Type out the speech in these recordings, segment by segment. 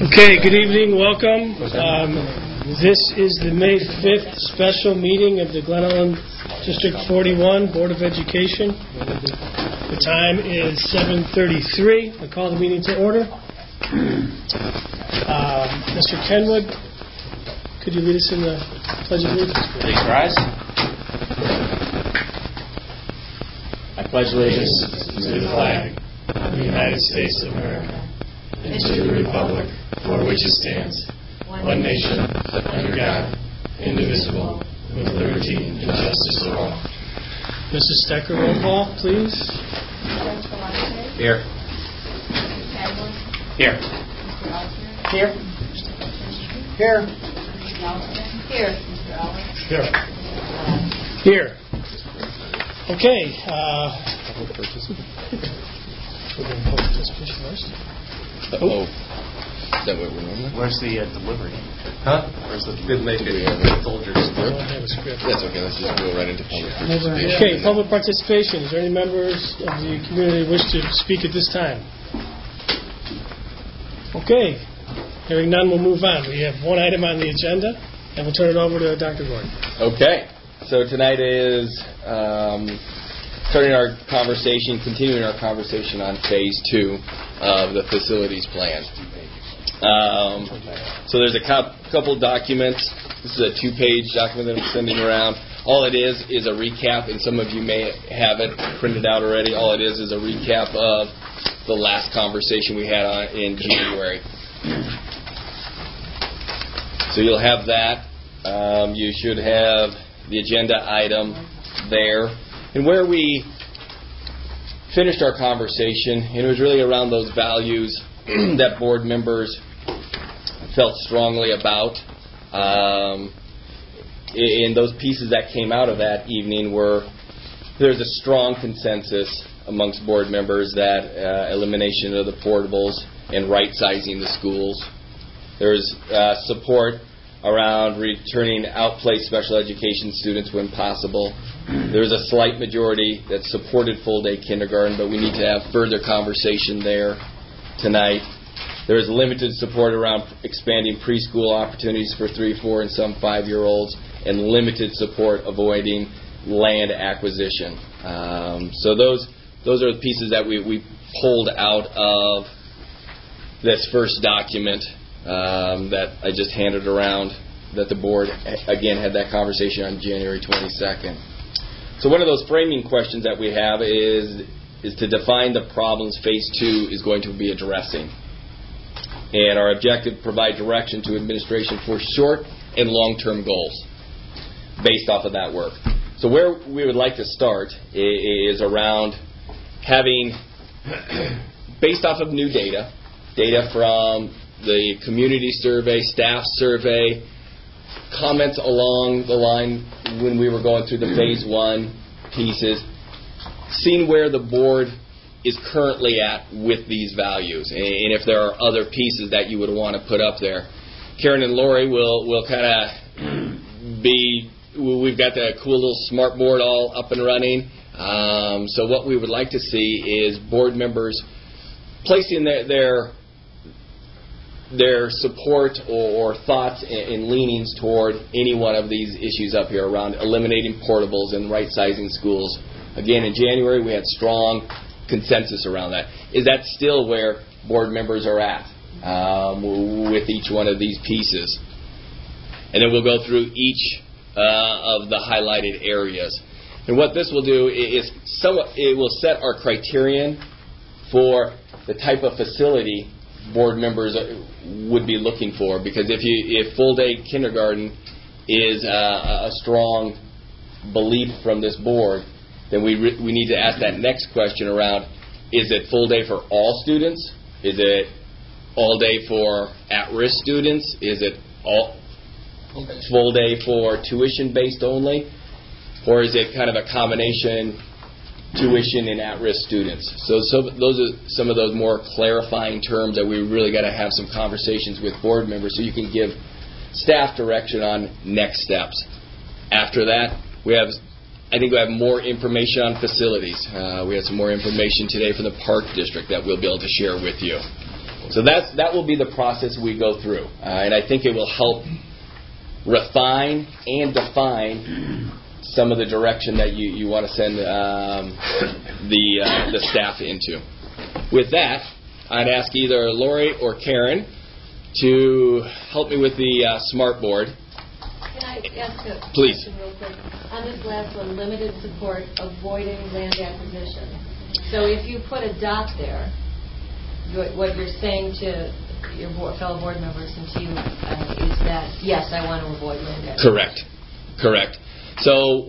Okay, good evening, welcome. This is the May 5th special meeting of the Glen Ellen District 41 Board of Education. The time is 7:33. I call the meeting to order. Mr. Kenwood, could you lead us in the Pledge of Allegiance? Please rise. I pledge allegiance to the flag of the United States of America and to the republic for which it stands, one nation, under God, indivisible, with liberty and justice for all. Mrs. Stecker, roll call, please. Here. Here. Here. Here. Here. Here. Okay. We're going to participation first. Oh. Is that what we're doing? Where's the delivery? Huh? Where's the Didn't make it. soldiers? I don't have a script. That's okay. Let's just go right into public participation. Okay, public participation. Is there any members of the community who wish to speak at this time? Okay. Hearing none, we'll move on. We have one item on the agenda, and we'll turn it over to Dr. Gordon. Okay. So tonight is continuing our conversation on Phase 2 of the facilities plan. So there's a couple documents. This is a 2-page document that I'm sending around. All it is a recap, and some of you may have it printed out already. All it is a recap of the last conversation we had in January. So you'll have that. You should have the agenda item there. And where we finished our conversation, and it was really around those values that board members felt strongly about. And those pieces that came out of that evening were, there's a strong consensus amongst board members that elimination of the portables and right-sizing the schools. There's support around returning outplaced special education students when possible. There's a slight majority that supported full-day kindergarten, but we need to have further conversation there tonight. There is limited support around expanding preschool opportunities for 3, 4, and some 5-year-olds, and limited support avoiding land acquisition. So those are the pieces that we pulled out of this first document that I just handed around, that the board, again, had that conversation on January 22nd. So one of those framing questions that we have is to define the problems Phase 2 is going to be addressing. And our objective, provide direction to administration for short and long-term goals based off of that work. So where we would like to start is around having, based off of new data from the community survey, staff survey, comments along the line when we were going through the Phase 1 pieces, seeing where the board is currently at with these values, and if there are other pieces that you would want to put up there. Karen and Lori will kind of we've got the cool little smart board all up and running. So what we would like to see is board members placing their support or thoughts and leanings toward any one of these issues up here around eliminating portables and right-sizing schools. Again, in January, we had strong consensus around that. Is that still where board members are at with each one of these pieces? And then we'll go through each of the highlighted areas. And what this will do is it will set our criterion for the type of facility board members would be looking for. Because if full-day kindergarten is a strong belief from this board, then we need to ask that next question around, is it full day for all students? Is it all day for at-risk students? Is it all full day for tuition-based only? Or is it kind of a combination tuition and at-risk students? So those are some of those more clarifying terms that we really got to have some conversations with board members so you can give staff direction on next steps. After that, I think we have more information on facilities. We had some more information today from the Park District that we'll be able to share with you. So that will be the process we go through, and I think it will help refine and define some of the direction that you want to send the staff into. With that, I'd ask either Lori or Karen to help me with the smart board. Can I ask a Please. question real quick? On this last one, limited support, avoiding land acquisition. So if you put a dot there, what you're saying to your fellow board members and to you is that, yes, I want to avoid land acquisition. Correct. So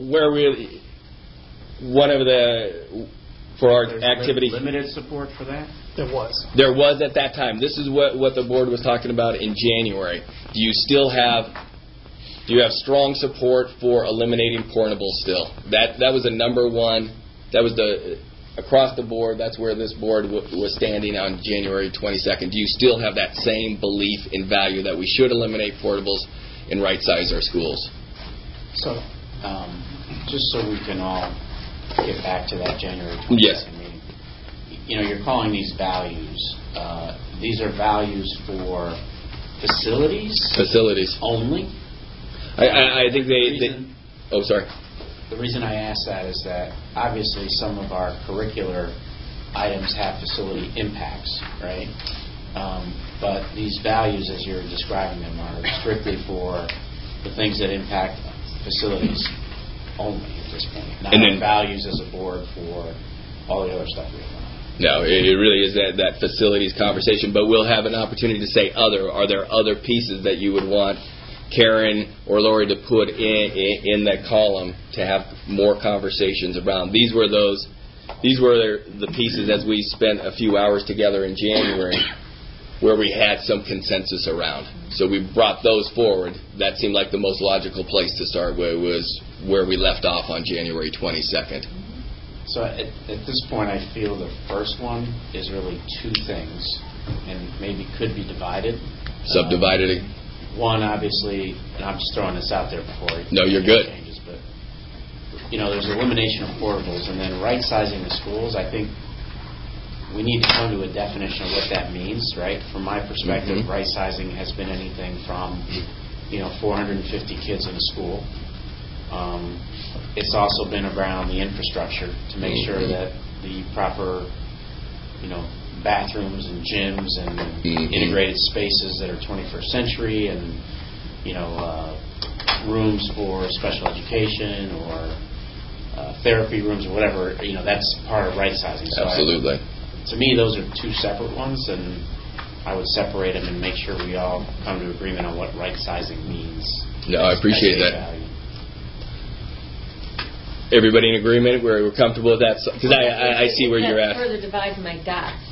for our activity... Limited support for that? There was. There was at that time. This is what the board was talking about in January. Do you have strong support for eliminating portables still? That was the number one. That was across the board. That's where this board was standing on January 22nd. Do you still have that same belief and value that we should eliminate portables and right-size our schools? So, just so we can all get back to that January 22nd meeting. You're calling these values. These are values for facilities? Facilities. Only? I think sorry. The reason I ask that is that obviously some of our curricular items have facility impacts, right? But these values, as you're describing them, are strictly for the things that impact facilities only at this point. Not our values as a board for all the other stuff we have on. No, it really is that facilities conversation, but we'll have an opportunity to say are there other pieces that you would want Karen or Lori to put in that column to have more conversations around. These were the pieces as we spent a few hours together in January where we had some consensus around. So we brought those forward. That seemed like the most logical place to start was where we left off on January 22nd. So at this point I feel the first one is really two things and maybe could be divided. Subdivided. One, obviously, and I'm just throwing this out there before. No, you're good. Changes, but there's elimination of portables, and then right-sizing the schools. I think we need to come to a definition of what that means, right? From my perspective, right-sizing has been anything from 450 kids in a school. It's also been around the infrastructure to make sure that the proper, bathrooms and gyms and integrated spaces that are 21st century and rooms for special education or therapy rooms or whatever, that's part of right sizing. So absolutely. To me, those are two separate ones, and I would separate them and make sure we all come to agreement on what right sizing means. No, I appreciate that. Value. Everybody in agreement? We're comfortable with that? Because I see where you're at. Further divide my dots.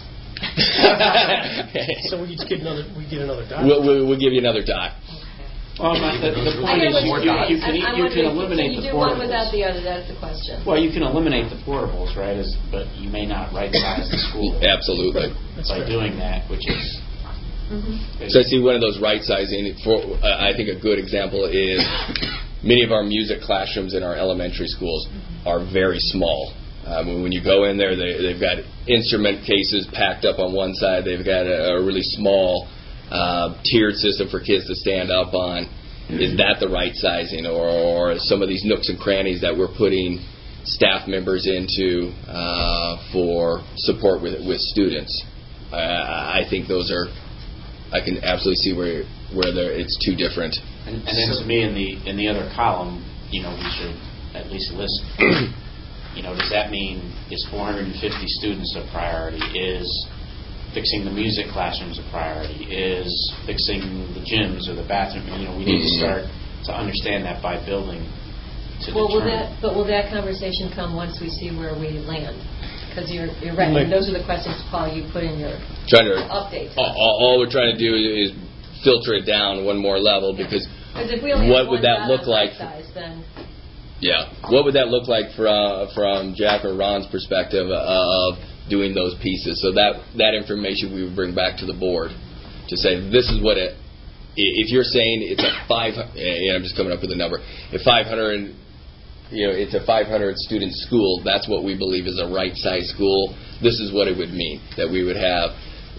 So we get another dot. We'll give you another dot. Well, the point is you can eliminate the portables. Can you do one without the other? That's the question. Well, you can eliminate the portables, right? But you may not right-size the school. Absolutely. By doing that, which is... So I see one of those right-sizing. I think a good example is many of our music classrooms in our elementary schools are very small. When you go in there, they've got instrument cases packed up on one side. They've got a really small tiered system for kids to stand up on. Is that the right sizing, or some of these nooks and crannies that we're putting staff members into for support with students? I think those are. I can absolutely see where it's two different. And then to me, in the other column, we should at least list. Does that mean is 450 students a priority? Is fixing the music classrooms a priority? Is fixing the gyms or the bathroom? We need to start to understand that by building. Will that conversation come once we see where we land? Because you're right. And those are the questions, Paul, you put in your update. All we're trying to do is filter it down one more level because if we only what would that look like? Then yeah. What would that look like from Jack or Ron's perspective of doing those pieces? So that information we would bring back to the board to say this is what it. If you're saying it's a 500, I'm just coming up with a number. If 500, it's a 500 student school. That's what we believe is a right size school. This is what it would mean that we would have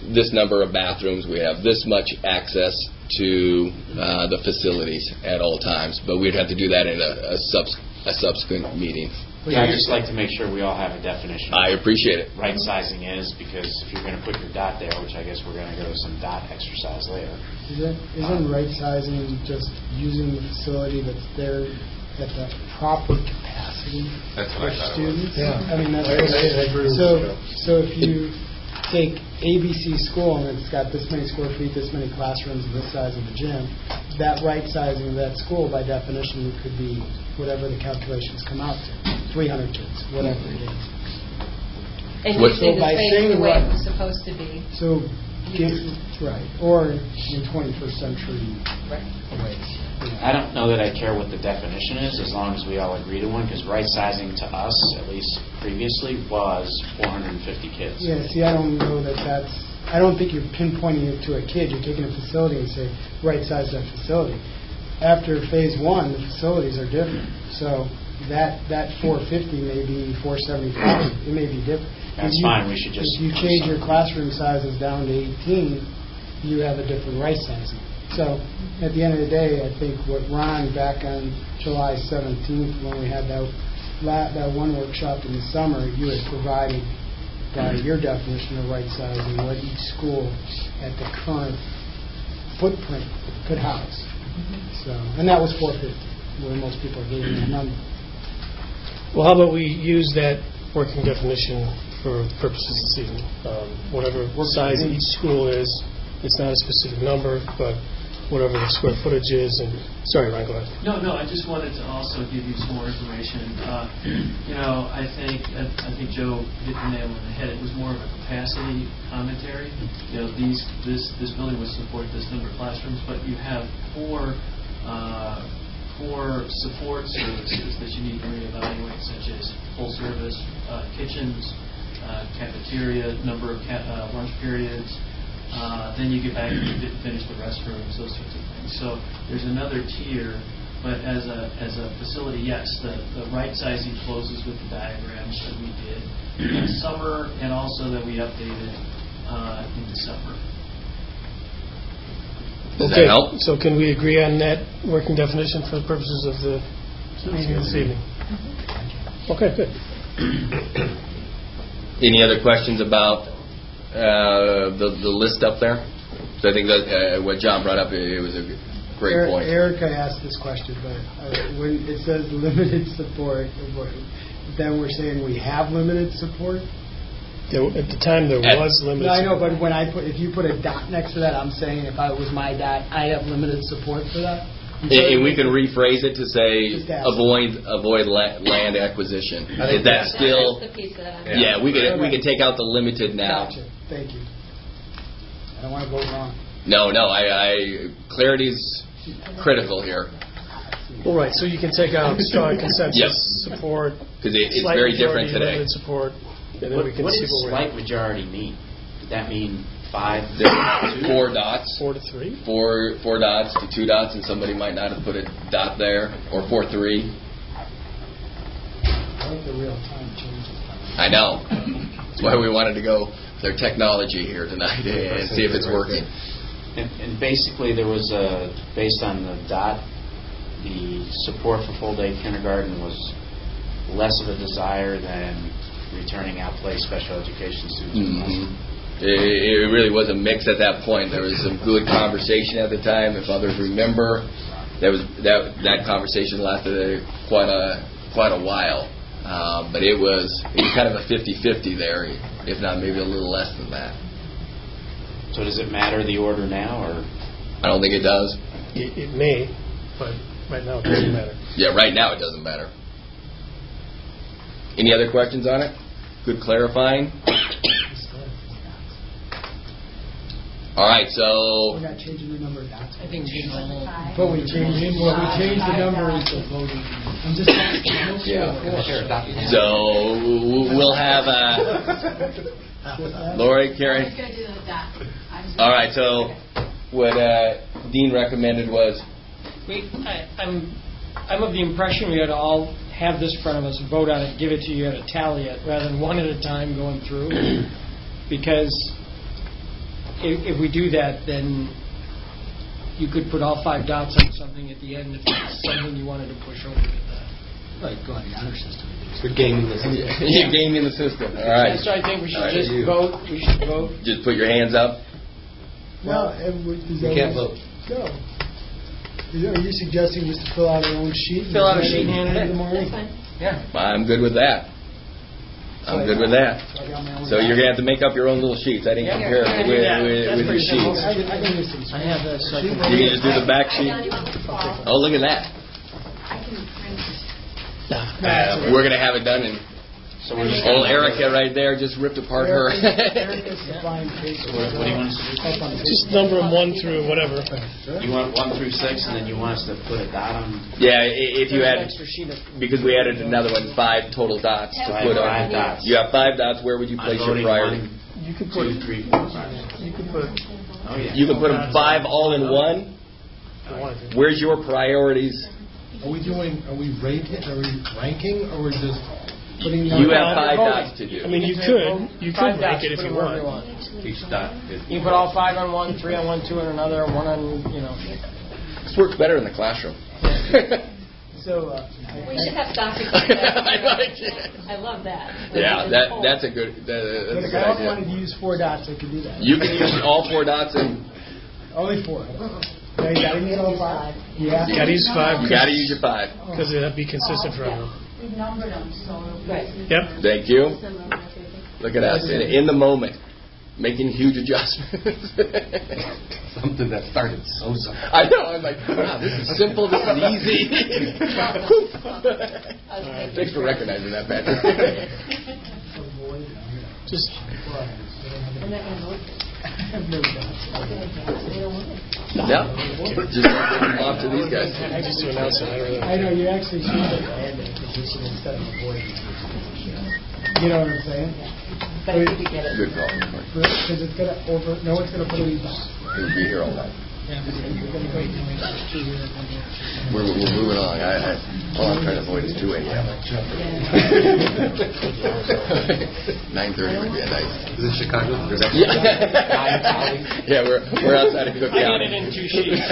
this number of bathrooms, we have this much access to the facilities at all times. But we'd have to do that in a subsequent meeting. Yeah, I'd just like to make sure we all have a definition. I appreciate it. Right sizing is, because if you're going to put your dot there, which I guess we're going to go to some dot exercise later. Isn't right sizing just using the facility that's there at the proper capacity for students? Yeah. I mean, that's I agree with you. so if you take ABC school and it's got this many square feet, this many classrooms, and this size of the gym, that right sizing of that school, by definition, could be whatever the calculations come out to, 300 kids, whatever it is. And you say the by space saying the way right- it was supposed to be. So, right, or in 21st century ways. I don't know that I care what the definition is, as long as we all agree to one, because right sizing to us, at least previously, was 450 kids. Yeah, see, I don't know I don't think you're pinpointing it to a kid. You're taking a facility and say, right size that facility. After phase one, the facilities are different. So that 450 may be 475. It may be different. That's fine. We should just... If you change your classroom sizes down to 18, you have a different right sizing. So at the end of the day, I think what Ron, back on July 17th, when we had that one workshop in the summer, you had provided by your definition of right sizing what each school at the current footprint could house. So, and that was 450, where most people are getting that number. Well, how about we use that working definition for the purposes this evening? Whatever size each school is, it's not a specific number, but whatever the square footage is. And sorry, Ryan, go ahead. No, I just wanted to also give you some more information. I think Joe hit the nail on the head. It was more of a capacity commentary. This building would support this number of classrooms, but you have four support services that you need to reevaluate, such as full service kitchens, cafeteria, number of lunch periods. Then you get back and you finish the restrooms, those sorts of things. So there's another tier, but as a facility, yes, the right sizing closes with the diagrams that we did in summer, and also that we updated in December. Does that help? So can we agree on that working definition for the purposes of the meeting this evening? Okay, good. Any other questions about the list up there? So I think that what John brought up, it was a great point. Erica asked this question, but when it says limited support, then we're saying we have limited support? At the time, there was limited I know, support. but if you put a dot next to that, I'm saying if I was my dot, I have limited support for that. And we can rephrase it to say Just ask. avoid land acquisition. Is that still? That's the piece that I'm... Yeah, we could take out the limited now. Gotcha. Thank you. I don't want to go wrong. No, clarity's critical here. Well, right, so you can take out strong consensus Yes. support, Because it's slight very different majority, today. limited support, and then What we can does see what we're slight majority mean? Did that mean 5 There's to 2? 4 dots. 4 to 3. Four dots to 2 dots, and somebody might not have put a dot there, or 4-3. I like the real time changes. I know. That's why we wanted to go with our technology here tonight and see if it's working. And basically, there was based on the dot, the support for full-day kindergarten was less of a desire than returning out-play special education students. Mm-hmm. It really was a mix at that point. There was some good conversation at the time. If others remember, that conversation lasted quite a while. But it was kind of a 50-50 there, if not maybe a little less than that. So does it matter the order now, or? I don't think it does. It may, but right now it doesn't matter. Yeah, right now it doesn't matter. Any other questions on it? Good clarifying. All right, so We're not changing the number of dots. I think But we changed the number into voting. I'm just we'll have Lori, Karen. All right, so what Dean recommended was I'm of the impression we ought to all have this in front of us, vote on it, give it to you, and tally it, rather than one at a time going through, because if we do that, then you could put all 5 dots on something at the end if it's something you wanted to push over to that. Like go on the honor system. You're gaming the system. You're gaming the system. All right. So I think we should All right. just vote. We should vote. Just put your hands up. Well, You can't vote. No. Are you suggesting just to fill out our own sheet? Fill out a sheet and hand it in. the morning? That's fine. Yeah. I'm good with that. I'm good with that. So you're going to have to make up your own little sheets. I didn't Yeah. compare Yeah, it do that. with That's the pretty simple. sheets. I can use some. I have that second. You can just do the back sheet. Oh, look at that. We're going to have it done in... So we're just Old Erica right there just ripped apart her. Erica's supplying paper. What do you want us to do? Just number them 1 through whatever. You want 1 through 6, and then you want us to put a dot on? Yeah, if you There's had... an extra sheet of. Because we added another one, 5 total dots to So I put have on. 5 dots. You have 5 dots. Where would you place your priority? You could 1, 2, 3, 4, 5. You could put. Oh yeah. You can put them 5 all in one. Where's your priorities? Are we ranking, or we're just Putting You have Well, 5 dots to do. I mean, you could 5 rank dots, it if put you them wherever want. each dot? You can put all 5 on one, 3 on one, 2 on another, 1 on, This works better in the classroom. So, We should have Dr. I like it. I love that. Yeah, that's a good that's a if good I wanted to idea. use 4 dots, I could do that. You can use all 4 dots and Only 4. Now you gotta use all 5. Yeah. You got to use 5 you got to use your 5. because it'll be consistent for everyone. We've numbered them, so. Right. Yep. Thank you. Look at us in the moment, making huge adjustments. Something that started so. I know. I'm like, wow, this is simple. This is easy. Thanks for recognizing that, Patrick. Just Yeah. Just off to these guys. just to announce it. I don't really. I know, you actually should have a mandate position instead of a board. You know what I'm saying? But I think you get it. Good call. Because it's gonna no one's gonna put a He'll be here all night. Yeah, but you're gonna wait till we get to you. We're moving along. All I'm trying to avoid is 2 a.m. 9:30 would be a nice. Is it Chicago? Is that Yeah, we're outside of Cook I County. did it in 2 sheets.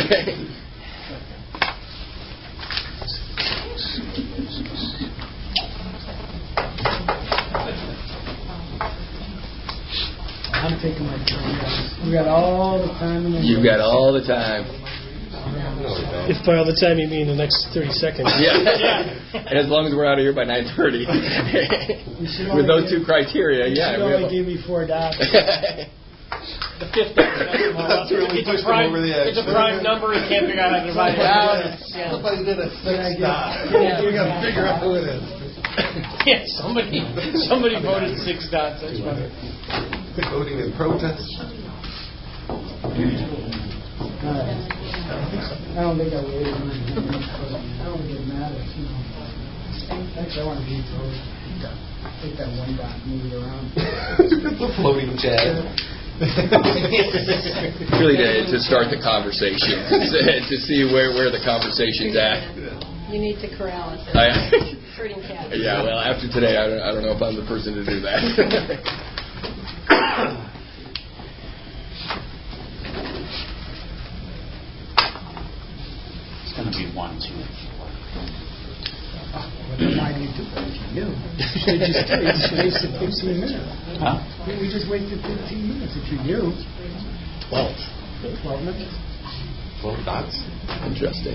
I'm taking my time, guys. We got all the time in the world. You got all the time. If by all the time you mean the next 30 seconds. Yeah. And as long as we're out of here by 9:30. With those 2 criteria, yeah. You only gave me 4 dots. The 5th dot. really pushed them over the edge. It's a prime number. You can't figure out how to divide it out. Somebody did a 6 dot. Yeah. We got to figure out who it is. Yeah, somebody voted 6 dots. That's funny. Voting in protest. I don't think I would. I don't think it matters, you know. Actually, I want to be through. Take that 1 dot and move it around. The floating Chad. Really to start the conversation, to see where the conversation's at. You need to corral it. Herding cats. Yeah, well, after today, I don't know if I'm the person to do that. It's going to be 1, 2, 4. Why do you do that? You just wasted 15 minutes. Huh? We just wasted 15 minutes if you knew. 12. 12 minutes? 12 dots. Interesting.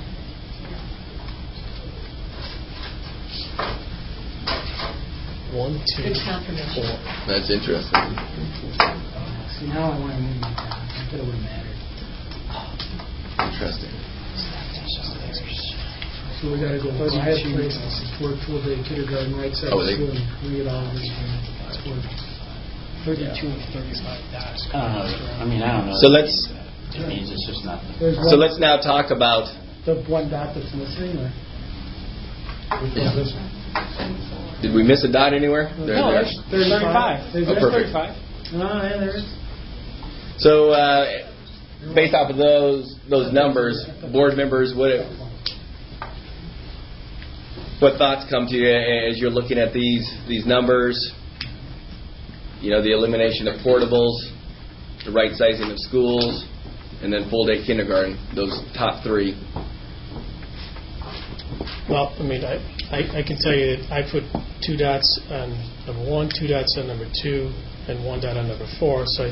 One, two, Good confirmation. 4. That's interesting. See, now I want to move my down. I thought it would have mattered. Interesting. So we got to go 5 places, support full-day kindergarten, right side Oh, of they- school. We get all of this. Support. 32 of 35 dots. I don't know. I mean, I don't know. So let's It means it's just not. There's so one, let's now talk about. the 1 dot that's missing, or? Did we miss a dot anywhere? No, there's 35. There's Oh, There's perfect. 35. Oh, yeah, there is. So, based off of those numbers, board members, what thoughts come to you as you're looking at these numbers? You know, the elimination of portables, the right sizing of schools, and then full-day kindergarten, those top three. Well, I mean, I can tell you that I put 2 dots on number 1, 2 dots on number 2, and 1 dot on number 4. So,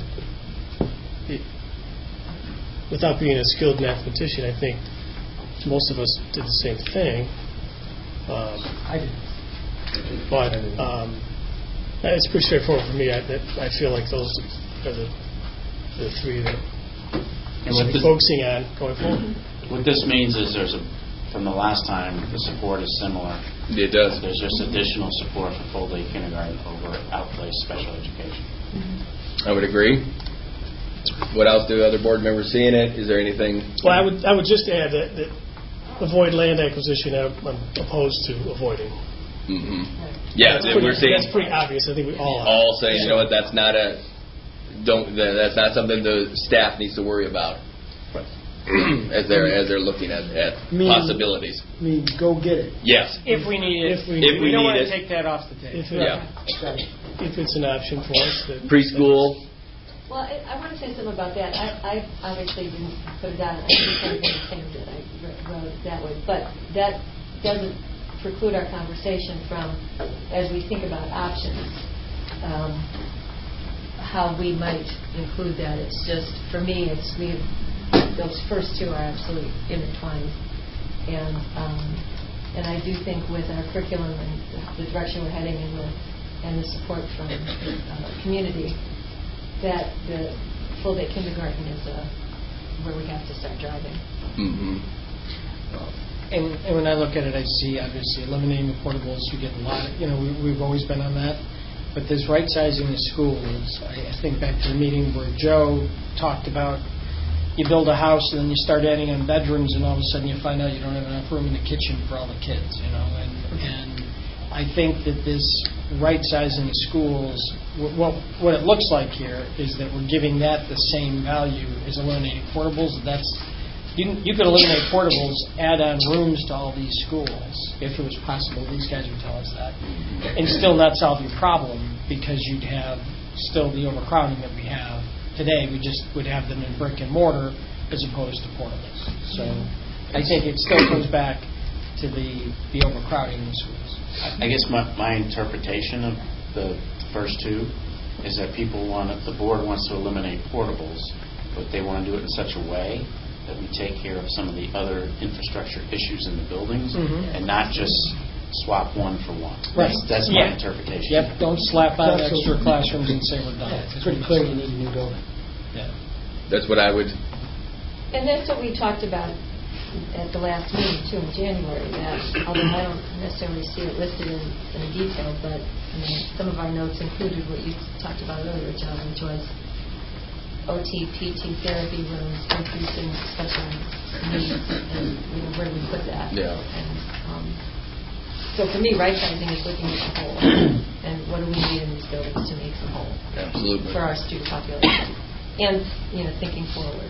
without being a skilled mathematician, I think most of us did the same thing. I did. But it's pretty straightforward for me. I feel like those are the 3 that we should be focusing on going forward. What this means is from the last time, the support is similar. It does. There's just additional support for full-day kindergarten over outplaced special education. I would agree. What else do other board members see in it? Is there anything? Well, I would just add that avoid land acquisition. I'm opposed to avoiding. Mm-hmm. Yeah, we're saying that's pretty obvious. I think we all are. All saying, you know what? That's not that's not something the staff needs to worry about. As they're looking at possibilities. I mean, go get it. Yes. If we need it. We don't need want it. to take that off the table. If it's an option for us. Preschool. Well, I want to say something about that. I obviously didn't put it down. I didn't think it was Sam did. I wrote it that way. But that doesn't preclude our conversation from, as we think about options, how we might include that. It's just, for me, those first 2 are absolutely intertwined. And I do think with our curriculum and the direction we're heading and the support from the community, that the full-day kindergarten is where we have to start driving. Mm-hmm. And when I look at it, I see, obviously, eliminating the portables. You get a lot of, we've always been on that. But this right-sizing the schools, I think back to the meeting where Joe talked about you build a house and then you start adding in bedrooms and all of a sudden you find out you don't have enough room in the kitchen for all the kids, And I think that this right-sizing the schools, what it looks like here is that we're giving that the same value as eliminating portables. You could eliminate portables, add on rooms to all these schools, if it was possible. These guys would tell us that. And still not solve your problem because you'd have still the overcrowding that we have today. We just would have them in brick and mortar as opposed to portables. So I think it still comes back to the overcrowding in the schools. I guess my interpretation of the first 2 is that the board wants to eliminate portables, but they want to do it in such a way that we take care of some of the other infrastructure issues in the buildings and not just swap 1 for 1. Right. That's my interpretation. Yep. Don't slap on extra classrooms and say we're done. It's pretty clear you need a new building. Yeah. That's what I would. And that's what we talked about at the last meeting, too, in January, that although I don't necessarily see it listed in detail, but some of our notes included what you talked about earlier, John, which was OT, PT therapy rooms, increasing special needs, and where do we put that? Yeah. And, so for me, right-sizing is looking at the whole, and what do we need in these buildings to make the whole? Absolutely. For our student population, and thinking forward.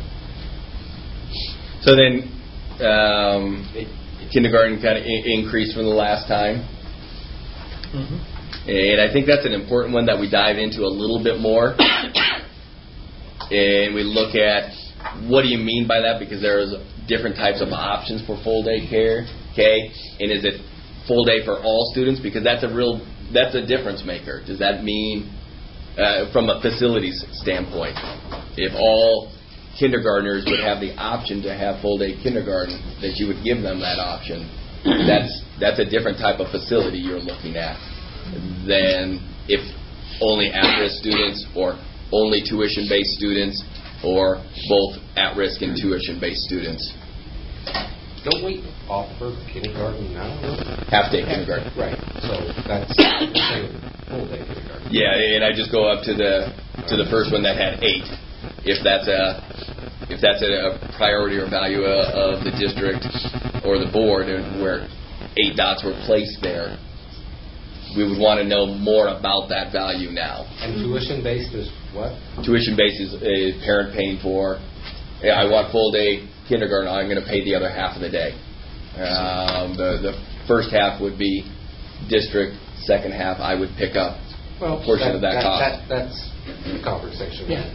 So then, kindergarten kind of increased from the last time. Mm-hmm. And I think that's an important one that we dive into a little bit more. And we look at what do you mean by that, because there's different types of options for full day care, okay? And is it full day for all students? Because that's a difference maker. Does that mean from a facilities standpoint, if all kindergartners would have the option to have full day kindergarten, that you would give them that option? That's a different type of facility you're looking at than if only at-risk students or only tuition-based students or both at-risk and tuition-based students. Don't we offer kindergarten now? Half-day kindergarten. Right. So that's full-day kindergarten. Yeah, and I just go up to the first one that had 8. If that's a priority or value of the district or the board, and where 8 dots were placed there, we would want to know more about that value now. And tuition-based is what? Tuition-based is a parent paying for. I want full-day kindergarten. I'm going to pay the other half of the day. The first half would be district. Second half, I would pick up a portion of that cost. That's the conversation. Yeah.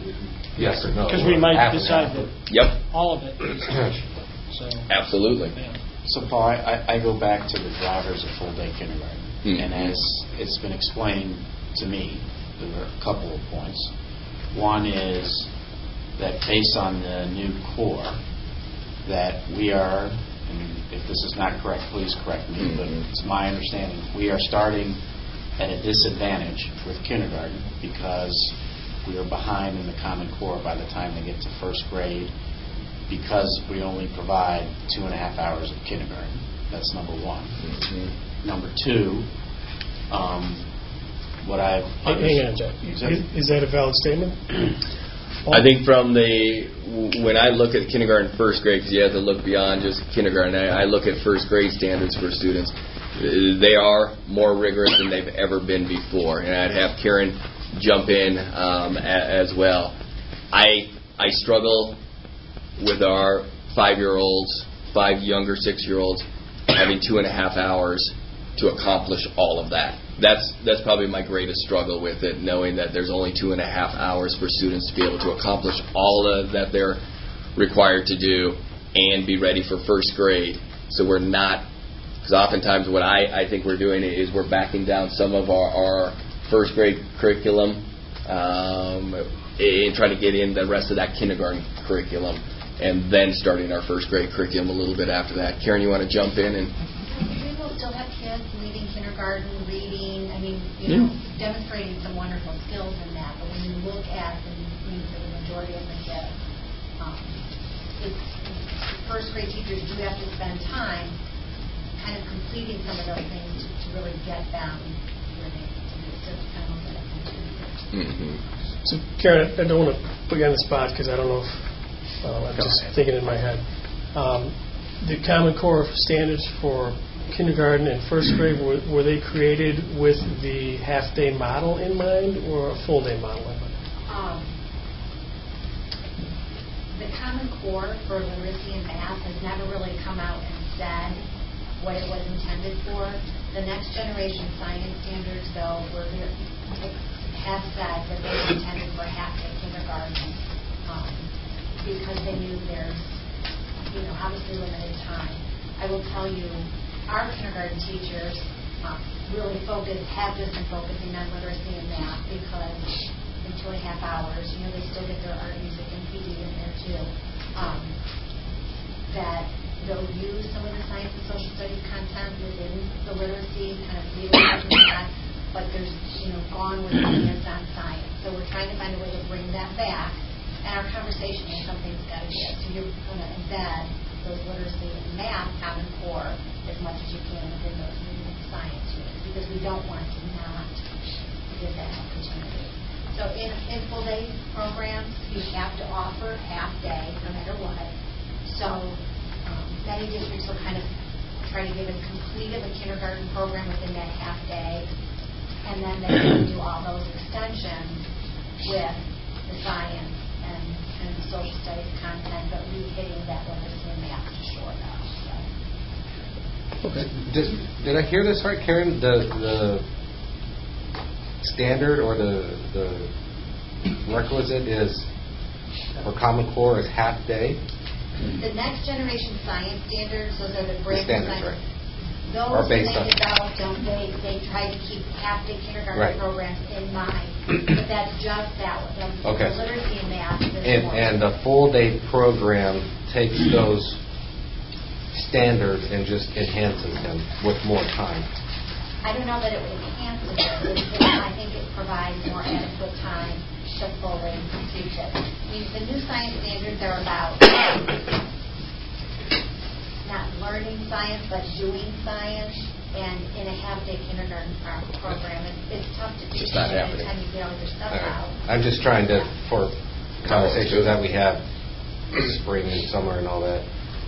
yes or no. Because we might Half and decide half. that all of it is optional. So, Absolutely. yeah. So, Paul, I go back to the drivers of full-day kindergarten. Mm-hmm. And as it's been explained to me, there were a couple of points. One is that based on the new core, that we are, and if this is not correct, please correct me, but it's my understanding, we are starting at a disadvantage with kindergarten because we are behind in the Common Core by the time they get to first grade, because we only provide 2.5 hours of kindergarten. That's number one. Number two, what I've... Hang on, Jeff. Is that a valid statement? I think when I look at kindergarten, first grade, because you have to look beyond just kindergarten, I look at first grade standards for students. They are more rigorous than they've ever been before. And I'd have Karen jump in as well. I struggle with our 5-year-olds, 5 younger 6-year-olds, having 2.5 hours to accomplish all of that. That's probably my greatest struggle with it, knowing that there's only 2.5 hours for students to be able to accomplish all that they're required to do and be ready for first grade. So we're not, because oftentimes what I think we're doing is we're backing down some of our first grade curriculum and trying to get in the rest of that kindergarten curriculum, and then starting our first grade curriculum a little bit after that. Karen, you want to jump in? And we will still have kids leading kindergarten, reading, demonstrating some wonderful skills in that. But when you look at the needs of the majority of the kids, first grade teachers do have to spend time kind of completing some of those things to really get them where they need to be. So it's kind of a little bit. So, Karen, I don't want to put you on the spot because I don't know if I'm just thinking in my head. The Common Core standards for kindergarten and first grade, were they created with the half-day model in mind or a full-day model in mind? The Common Core for literacy and math has never really come out and said what it was intended for. The Next Generation Science Standards, though, have said that they were intended for half-day kindergarten because they knew there's, obviously limited time. I will tell you, our kindergarten teachers really have just been focusing on literacy and math because in 2.5 hours, they still get their art, music, and PD in there too. That they'll use some of the science and social studies content within the literacy, kind of reading that, but there's, gone with the hands-on science. So we're trying to find a way to bring that back. And our conversation is something's got to be it. So you're going to embed those literacy and math Common Core as much as you can within those science units, because we don't want to not give that opportunity. So in full-day programs, you have to offer half-day no matter what. So many districts will kind of try to give as complete of a kindergarten program within that half-day, and then they can do all those extensions with the science and the social studies content, but hitting that literacy and math to shore up. So. Okay. Did I hear this right, Karen? The standard or the requisite is for Common Core is half day? The Next Generation Science Standards, those are the brand standards, science. right. Those, when they developed them, they tried to keep half-day kindergarten programs in mind. But that's just that one. The literacy and math. And the full-day program takes those standards and just enhances them with more time. I don't know that it enhances it. I think it provides more adequate time to fully teach it. I mean, the new science standards are about not learning science, but doing science. And in a half-day kindergarten program, it's tough to teach by the time you get all your stuff out. I'm just trying to, for conversations that we have spring and summer and all that,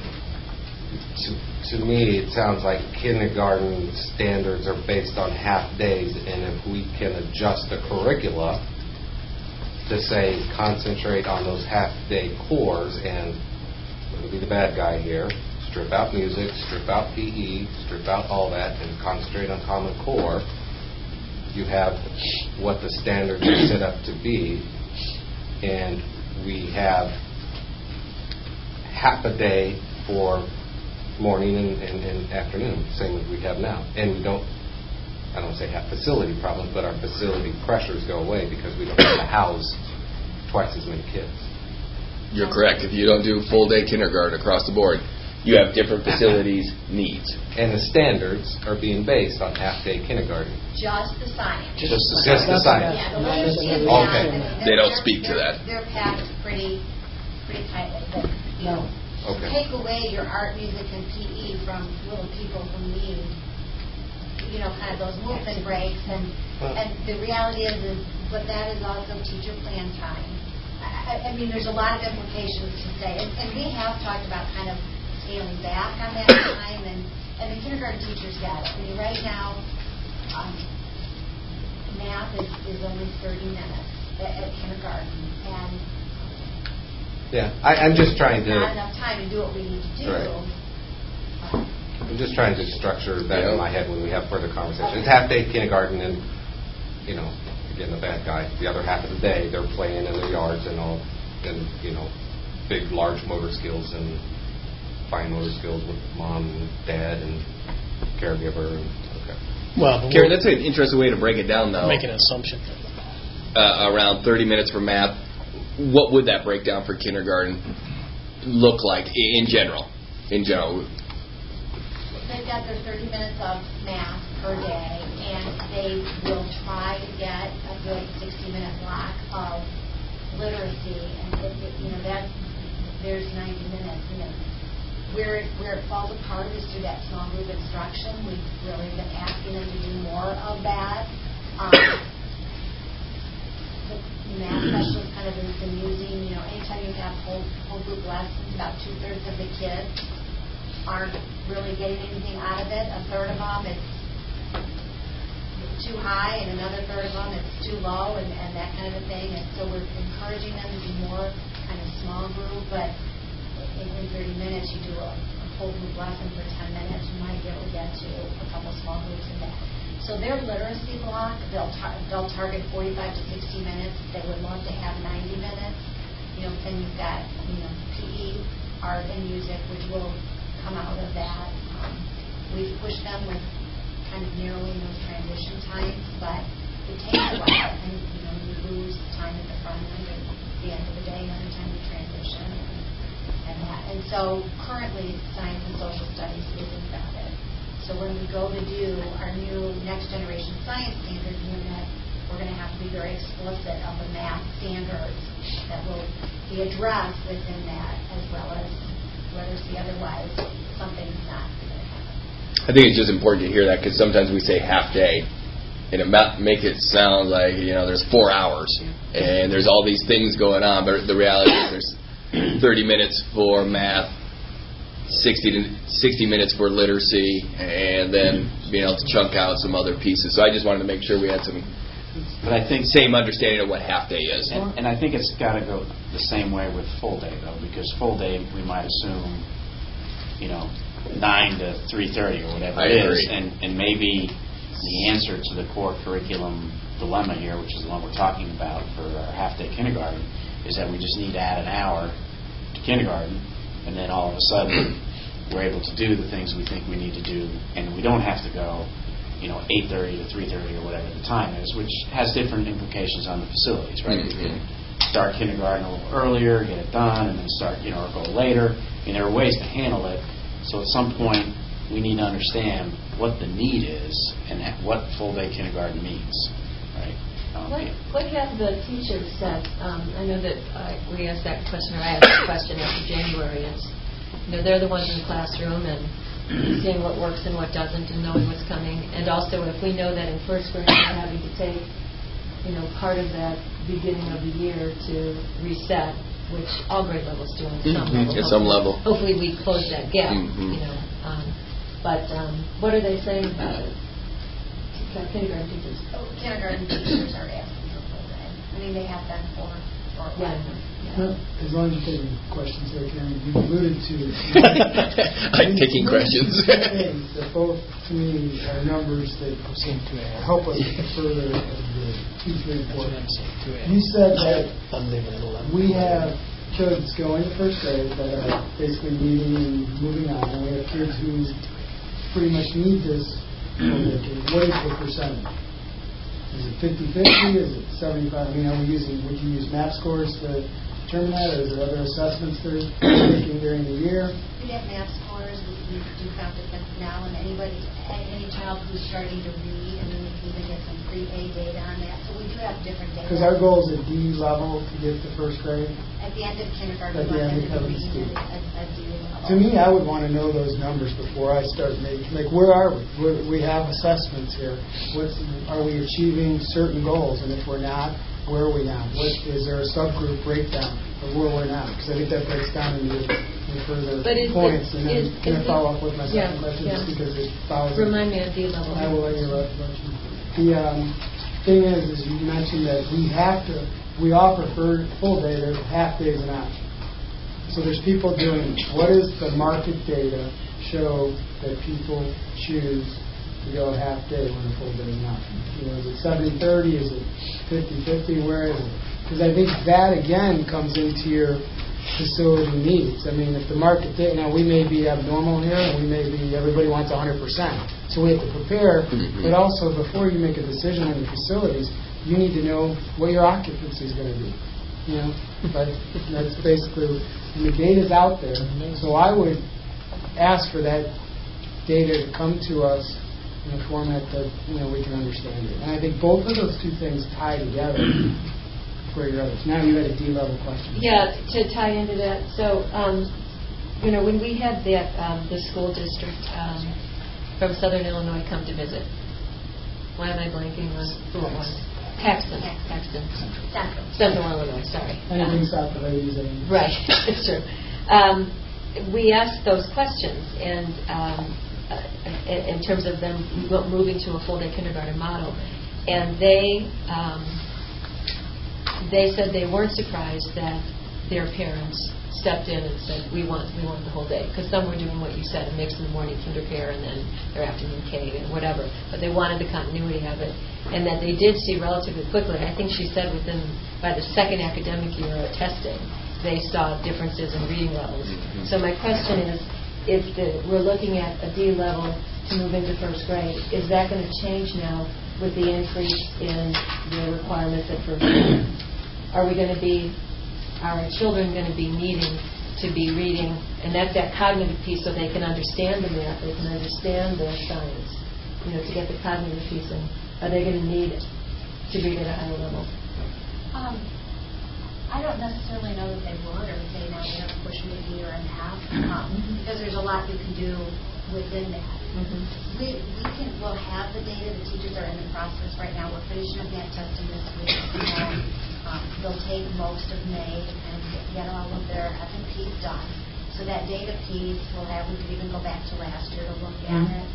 to me it sounds like kindergarten standards are based on half days, and if we can adjust the curricula to say concentrate on those half-day cores, and I'm going to be the bad guy here, strip out music, strip out PE, strip out all that, and concentrate on Common Core, you have what the standards are set up to be, and we have half a day for morning and afternoon, same as we have now. And we don't, I don't say have facility problems, but our facility pressures go away because we don't have to house twice as many kids. You're correct. If you don't do full-day kindergarten across the board, you have different facilities needs. And the standards are being based on half-day kindergarten. Just the science. Just the science. Yeah, the literacy and Okay. math. They don't speak to that. They're packed pretty tightly, but, you know, Okay. take away your art, music, and PE from little people who need, you know, kind of those movement breaks, and the reality is, but that is also teacher plan time. I mean, there's a lot of implications to say, and we have talked about kind of scaling back on that time, and the kindergarten teachers get it. I mean, right now, math is only 30 minutes at kindergarten, and Yeah, I'm just trying to... not enough time to do what we need to do. Right. I'm just trying to structure that in my head when we have further conversations. It's half-day kindergarten, and, you know, again, the bad guy, the other half of the day, they're playing in their yards and all, and, you know, big, large motor skills and fine motor skills with mom and dad and caregiver. And, okay. Well, Karen, that's an interesting way to break it down, though. Make an assumption. Around 30 minutes for math. What would that breakdown for kindergarten look like in general? In general, They've got their 30 minutes of math per day, and they will try to get a good 60-minute block of literacy, and you know that there's 90 minutes. And then where it falls apart is through that small group instruction. We've really been asking them to do more of that. The math specialist kind of has been using, you know, anytime you have whole group lessons, about 2/3 of the kids aren't really getting anything out of it. A third of them, it's too high, and another third of them, it's too low, and that kind of a thing. And so we're encouraging them to do more kind of small group, but in 30 minutes, you do a whole group lesson for 10 minutes, you might be able to get to a couple small groups in that. So their literacy block, they'll target 45 to 60 minutes. They would love to have 90 minutes. You know, then you've got, you know, PE, art, and music, which will come out of that. We've pushed them with kind of narrowing those transition times, but it takes a while, and you know, you lose time at the front end and the end of the day, another time you transition, and that. And so currently, science and social studies is embedded. So when we go to do our new next generation science standard unit, we're going to have to be very explicit of the math standards that will be addressed within that, as well as literacy. Otherwise, something's not going to happen. I think it's just important to hear that, because sometimes we say half day, and it make it sound like, you know, there's 4 hours and there's all these things going on, but the reality is there's 30 minutes for math, 60 minutes for literacy, and then being able to chunk out some other pieces. So I just wanted to make sure we had some, but I think same understanding of what half day is. And I think it's got to go the same way with full day, though, because full day we might assume, you know, 9 to 3:30 or whatever it is, and maybe the answer to the core curriculum dilemma here, which is the one we're talking about for our half-day kindergarten, is that we just need to add an hour to kindergarten, and then all of a sudden we're able to do the things we think we need to do, and we don't have to go, you know, 8:30 to 3:30 or whatever the time is, which has different implications on the facilities, right? Mm-hmm. We can start kindergarten a little earlier, get it done, and then start, you know, or go later. I mean, there are ways to handle it. So at some point, we need to understand what the need is and what full-day kindergarten means, right? What have the teachers said? I know that we asked that question, or I asked that question after January. It's, you know, they're the ones in the classroom and seeing what works and what doesn't, and knowing what's coming. And also, if we know that in first grade we're having to take, you know, part of that beginning of the year to reset, which all grade levels do on some level. At some level. Hopefully we close that gap, you know. But what are they saying about it? Kindergarten teachers. Kindergarten teachers are asking for full day. I mean, they have been for or Yeah. Well, as long as you're taking questions here, Karen, you alluded to... I'm taking questions. Things that both, to me, are numbers that seem to help us further the 2, 3, and 4. You said that we have kids going to first grade that are basically meeting and moving on, and we have kids who pretty much need this. What is the percentage? Is it 50-50? Is it 75? I mean, would you use MAP scores to determine that, or is there other assessments they're taking during the year? We have MAP scores. We do competence now, and any child who's starting to read, and then we can even get some pre-A data on that. So we do have different data. Because our goal is a D level to get to first grade. At the end of kindergarten, At the end of we kindergarten. a D level. To me, I would want to know those numbers before I start making, where are we? We have assessments here. Are we achieving certain goals? And if we're not, where are we now? Is there a subgroup breakdown of where we're now? Because I think that breaks down into further points. And then can I follow up with my second question just because it follows? Remind me of D level. I will let you know. The thing is you mentioned that we offer full day, there's half days an option. So there's people doing, what is the market data show that people choose to go half day when a full day is not? Is it 70-30? Is it 50-50? Where is it? Because I think that, again, comes into your facility needs. I mean, if the market data, now we may be abnormal here, and everybody wants 100%. So we have to prepare, but also before you make a decision on your facilities, you need to know what your occupancy is going to be. But that's basically, and the data's out there. So I would ask for that data to come to us in a format that we can understand it. And I think both of those two things tie together for your others. Now you had a D-level question. Yeah, to tie into that. So, when we had the school district from Southern Illinois come to visit, why am I blanking on who it was? Paxton. Central Illinois, sorry. Anything south of 80s. Right, it's true. We asked those questions, and in terms of them moving to a full-day kindergarten model, and they said they weren't surprised that their parents stepped in and said, we want the whole day. Because some were doing what you said, a mix in the morning kinder care and then their afternoon K and whatever. But they wanted the continuity of it. And that they did see relatively quickly, I think she said by the second academic year of testing, they saw differences in reading levels. So my question is, if we're looking at a D level to move into first grade, is that going to change now with the increase in the requirements at first grade? Are our children going to be needing to be reading, and that's that cognitive piece, so they can understand the math, they can understand the science, to get the cognitive piece in. Are they going to need to read at a higher level? I don't necessarily know that they would, or say now we have to push them to D or a half, because there's a lot we can do within that. We'll have the data. The teachers are in the process right now. We're finishing up that testing this week, and then they'll take most of May and get all of their F&Ps done. So that data piece we could even go back to last year to look at it.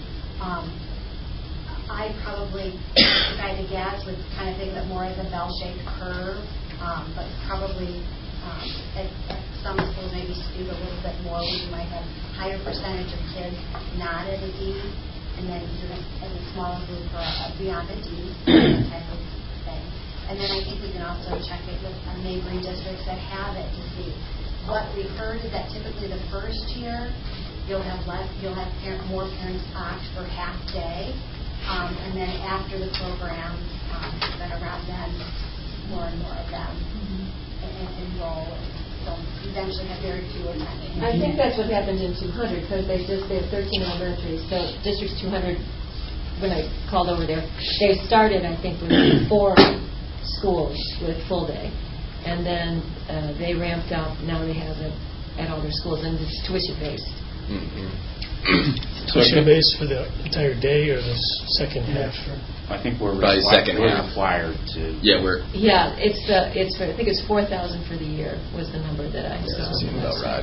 I probably, if I had to guess, would kind of think of it more as a bell-shaped curve, but probably at some schools maybe skewed a little bit more, where you might have higher percentage of kids not at a D, and then as a smaller group for beyond a D, that type of thing. And then I think we can also check it with our neighboring districts that have it to see. What we've heard is that typically the first year you'll have more parents opt for half day, and then after the program, then around then, more and more of them enroll. So eventually have very few attending. I think that's what happened in 200, because they have 13 elementary. So District 200, when I called over there, they started, I think, with 4 schools with full day. And then they ramped up. Now they have it at all their schools, and it's tuition-based. Tuition-based for the entire day or the second half? I think we're second half. Required to. Yeah, I think it's 4,000 for the year was the number that I saw. Seems about right. I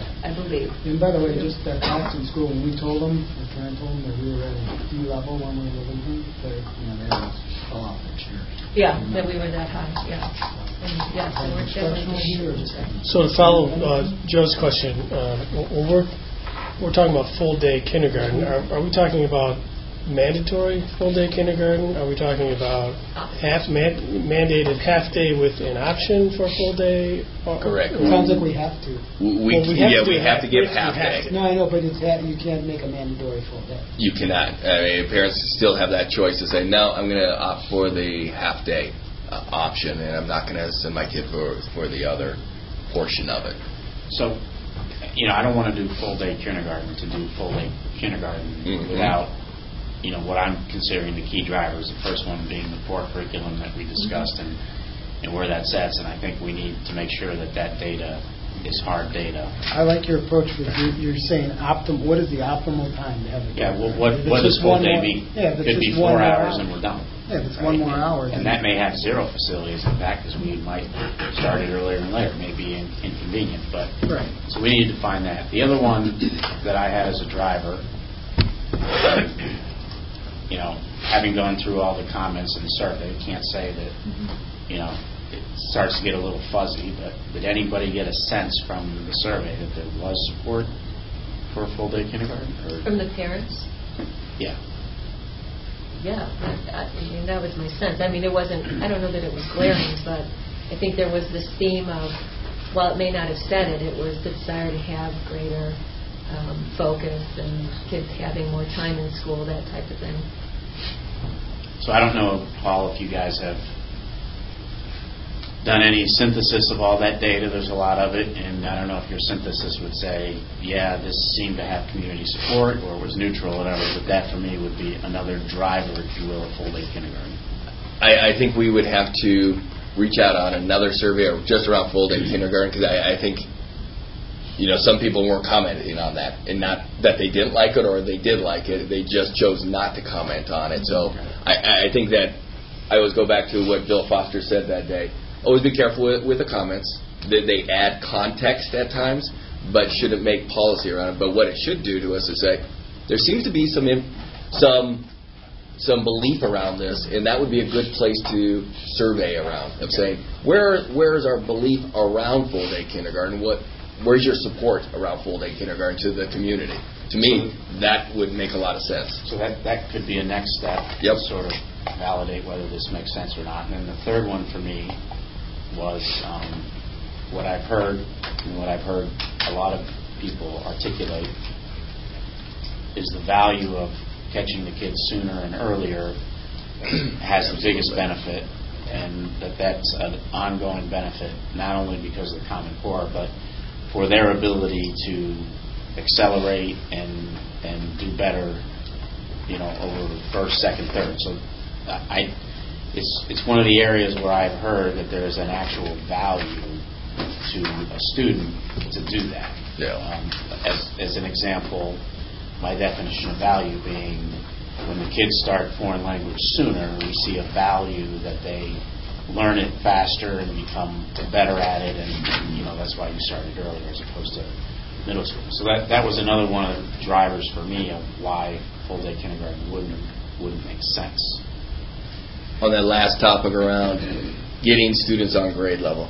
leave. And by the way, just that class in school, when we told them, or Karen told them that we were at a D level when we were leaving, they almost fell off their chairs. Yeah, that we were that high, yeah. And yes, and we're definitely. So to follow Joe's question, when we're talking about full-day kindergarten, are we talking about mandatory full-day kindergarten? Are we talking about mandated half-day with an option for full-day? Correct. It sounds like we have to. We have to give half-day. No, I know, but you can't make a mandatory full day. You cannot. Parents still have that choice to say, no, I'm going to opt for the half-day option, and I'm not going to send my kid for the other portion of it. So, I don't want to do full-day kindergarten to do full-day kindergarten without, what I'm considering the key drivers. The first one being the core curriculum that we discussed and where that sets. And I think we need to make sure that data is hard data. I like your approach. You're saying what is the optimal time to have it? Yeah, well, what does full day mean? Yeah, it could be 4 hours and we're done. Yeah, if it's one more hour. And that may have zero facilities in fact, because we might start it earlier and later. It may be inconvenient. But right. So we need to define that. The other one that I had as a driver, having gone through all the comments in the survey, can't say that, it starts to get a little fuzzy, but did anybody get a sense from the survey that there was support for a full-day kindergarten? From the parents? Yeah. Yeah, that was my sense. It wasn't, I don't know that it was glaring, but I think there was this theme of, while it may not have said it, it was the desire to have greater focus and kids having more time in school, that type of thing. So I don't know, Paul, if you guys have done any synthesis of all that data. There's a lot of it, and I don't know if your synthesis would say, yeah, this seemed to have community support or was neutral, whatever, but that for me would be another driver, if you will, of full-day kindergarten. I think we would have to reach out on another survey just around full-day kindergarten, because I think some people weren't commenting on that, and not that they didn't like it or they did like it. They just chose not to comment on it. So I think that I always go back to what Bill Foster said that day. Always be careful with the comments. They add context at times, but shouldn't make policy around it. But what it should do to us is say, there seems to be some belief around this, and that would be a good place to survey around, of saying, where is our belief around full-day kindergarten? Where's your support around full-day kindergarten to the community? To me, that would make a lot of sense. So that could be a next step to sort of validate whether this makes sense or not. And then the third one for me was what I've heard, and what I've heard a lot of people articulate, is the value of catching the kids sooner and earlier has the biggest benefit, and that's an ongoing benefit, not only because of the Common Core, but for their ability to accelerate and do better, over the first, second, third. So it's one of the areas where I've heard that there's an actual value to a student to do that. Yeah. As an example, my definition of value being when the kids start foreign language sooner, we see a value that they learn it faster and become better at it, and that's why you started earlier as opposed to middle school. So that was another one of the drivers for me of why full-day kindergarten wouldn't make sense. On that last topic around getting students on grade level,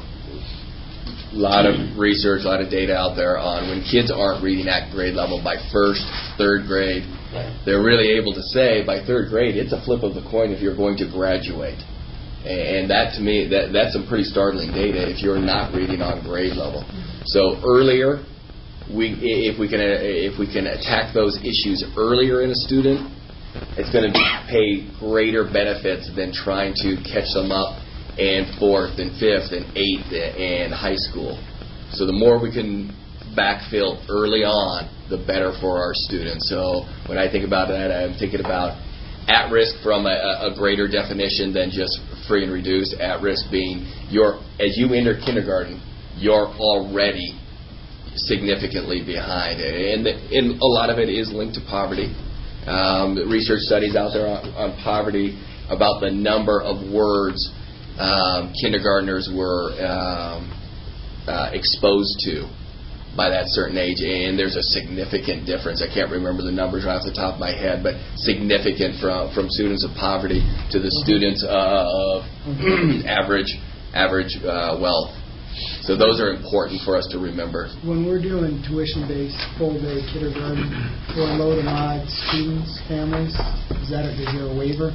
a lot of research, a lot of data out there on when kids aren't reading at grade level by first, third grade, they're really able to say by third grade it's a flip of the coin if you're going to graduate. And that, to me, that's some pretty startling data if you're not reading on grade level. So earlier, if we can attack those issues earlier in a student, it's going to pay greater benefits than trying to catch them up in fourth and fifth and eighth and high school. So the more we can backfill early on, the better for our students. So when I think about that, I'm thinking about at risk from a greater definition than just free and reduced. At risk being as you enter kindergarten, you're already significantly behind, and a lot of it is linked to poverty. Research studies out there on poverty about the number of words kindergartners were exposed to by that certain age, and there's a significant difference. I can't remember the numbers right off the top of my head, but significant from students of poverty to the students of average wealth. So those are important for us to remember. When we're doing tuition-based full-day kindergarten for low to mod students, families, is there a waiver?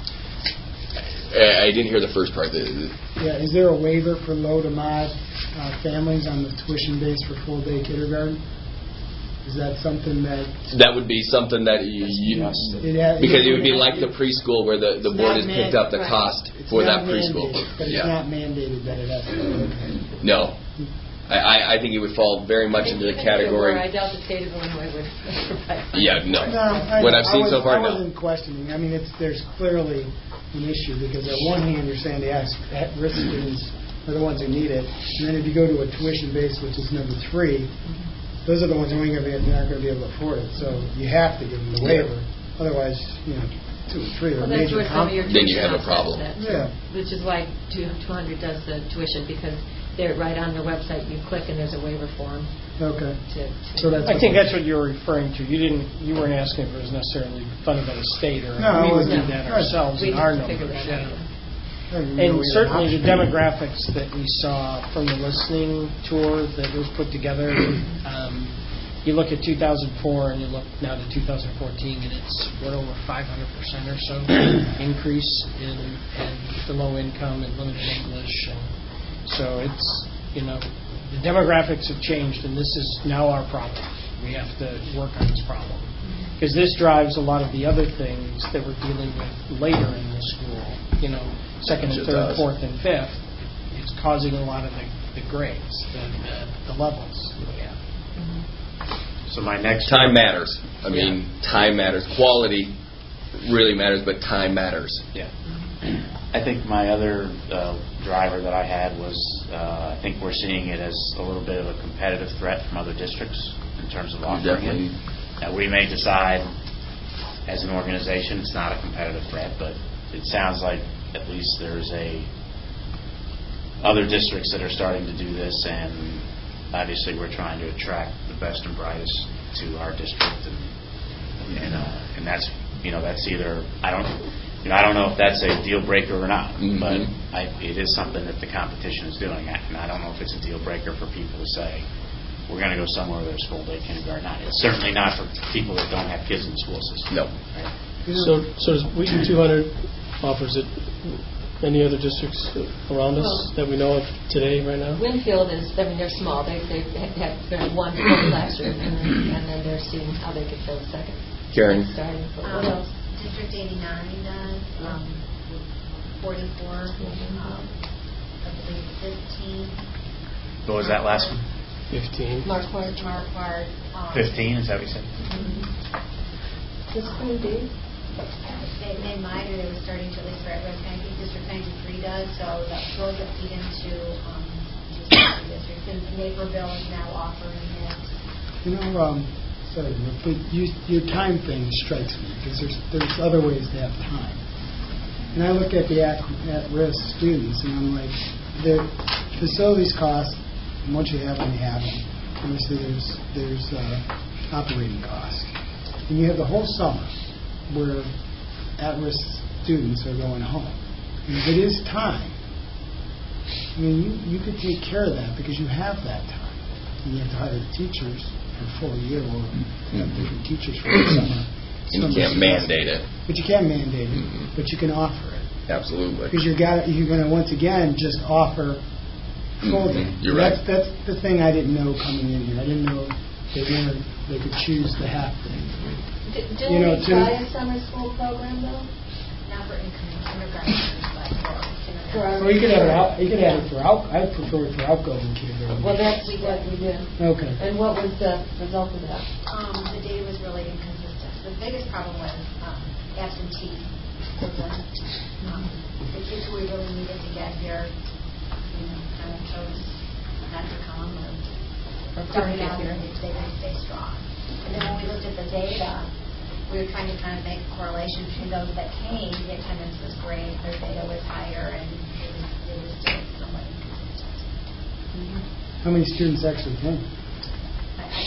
I didn't hear the first part. Yeah, is there a waiver for low to mod families on the tuition base for full-day kindergarten? Is that something that would be something that because it would be like the preschool where the board has picked up the cost for that preschool. But it's not mandated that it has to be. No. I think it would fall very much into the category. I doubt the state of Illinois would provide. Yeah, no. What I've seen so far, no. I wasn't questioning. I mean, there's clearly an issue because on one hand you're saying the at-risk students are the ones who need it, and then if you go to a tuition base, which is number 3, those are the ones who aren't going to be able to afford it. So you have to give them the waiver. Otherwise, 2 or 3 are major. Then you have a problem. Which is why 200 does the tuition, because they're right on their website. You click and there's a waiver form. Okay. I think that's what you're referring to. You weren't asking if it was necessarily funded by the state or no, we would do that ourselves in our numbers. And certainly the demographics that we saw from the listening tour that was put together, you look at 2004 and you look now to 2014, and it's over 500% or so increase in the low income and limited English. And so it's, the demographics have changed, and this is now our problem. We have to work on this problem. Because this drives a lot of the other things that we're dealing with later in the school, second and third, fourth and fifth. It's causing a lot of the grades, the levels that we have. So my next time matters. I mean, time matters. Quality really matters, but time matters. Yeah. I think my other driver that I had was I think we're seeing it as a little bit of a competitive threat from other districts in terms of offering it. Now, we may decide as an organization it's not a competitive threat, but it sounds like at least there's other districts that are starting to do this, and obviously we're trying to attract the best and brightest to our district, and that's that's either I don't know if that's a deal breaker or not, but it is something that the competition is doing, and I don't know if it's a deal breaker for people to say we're going to go somewhere where there's full day kindergarten. It's certainly not for people that don't have kids in the school system. No. Right? So does Wheaton 200 offers it any other districts around us that we know of today, right now? Winfield they're small. They have one full classroom, and then they're seeing how they can fill a second. Karen. Starting for what else? District 89 does 44. I believe 15. What was that last one? 15. Marquardt. 15, is that what you said? This could be. They made minor. They were starting to at least for at risk. I think District 93 does. So those that feed into districts. And Naperville is now offering it. Sorry, but your time thing strikes me because there's other ways to have time. And I look at the at-risk students, and I'm like, the facilities cost. And once you have them, you have them. Obviously, there's operating cost, and you have the whole summer where at-risk students are going home. And if it is time, I mean, you could take care of that because you have that time. And you have to hire the teachers for a full year, or have different teachers for the summer. And you can't mandate it. But you can't mandate it, but you can offer it. Absolutely. Because you're going to once again just offer full day. You're right. That's the thing I didn't know coming in here. I didn't know they could choose the half day. Didn't we try a summer school program though? Not for kindergarten, but for Well, you could have it for I prefer it for outgoing kindergarten. Well, that's what we did. Okay. And what was the result of that? The data was really inconsistent. The biggest problem was absentee children. The kids who we really needed to get here, kind of chose not to come or started out here. They didn't stay strong. And then when we looked at the data, we were trying to kind of make a correlation between those that came. The attendance was great, their data was higher, and it was still somewhat inconsistent. How many students actually came?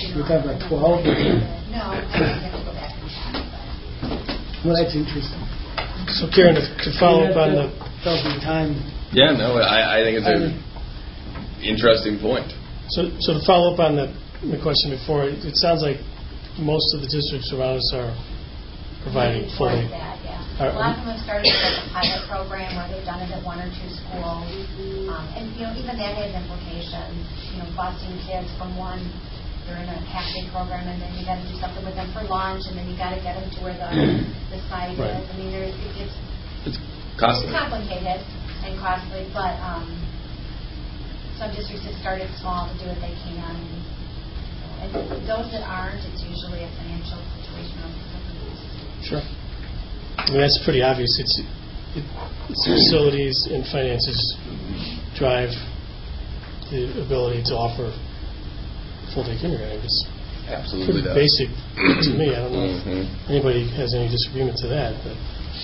We're talking about 12? No, I have to go back and check. Well, that's interesting. So Karen, to follow up on the... Tells me time. Yeah, no, I think it's an interesting point. So to follow up on the question before, it sounds like most of the districts around us are providing Maybe fully. towards that, yeah. A lot of them have started with like a pilot program where they've done it at 1 or 2 schools. And, even that has implications, busing kids from one, they're in a half-day program, and then you got to do something with them for lunch, and then you got to get them to where the site Right. is. I mean, It's costly. It's complicated and costly, but some districts have started small to do what they can. And those that aren't, it's usually a financial situation of facilities. Sure. I mean, that's pretty obvious. It's facilities and finances drive the ability to offer full-day kindergarten. It's Absolutely pretty does. basic to me. I don't know if anybody has any disagreement to that. But.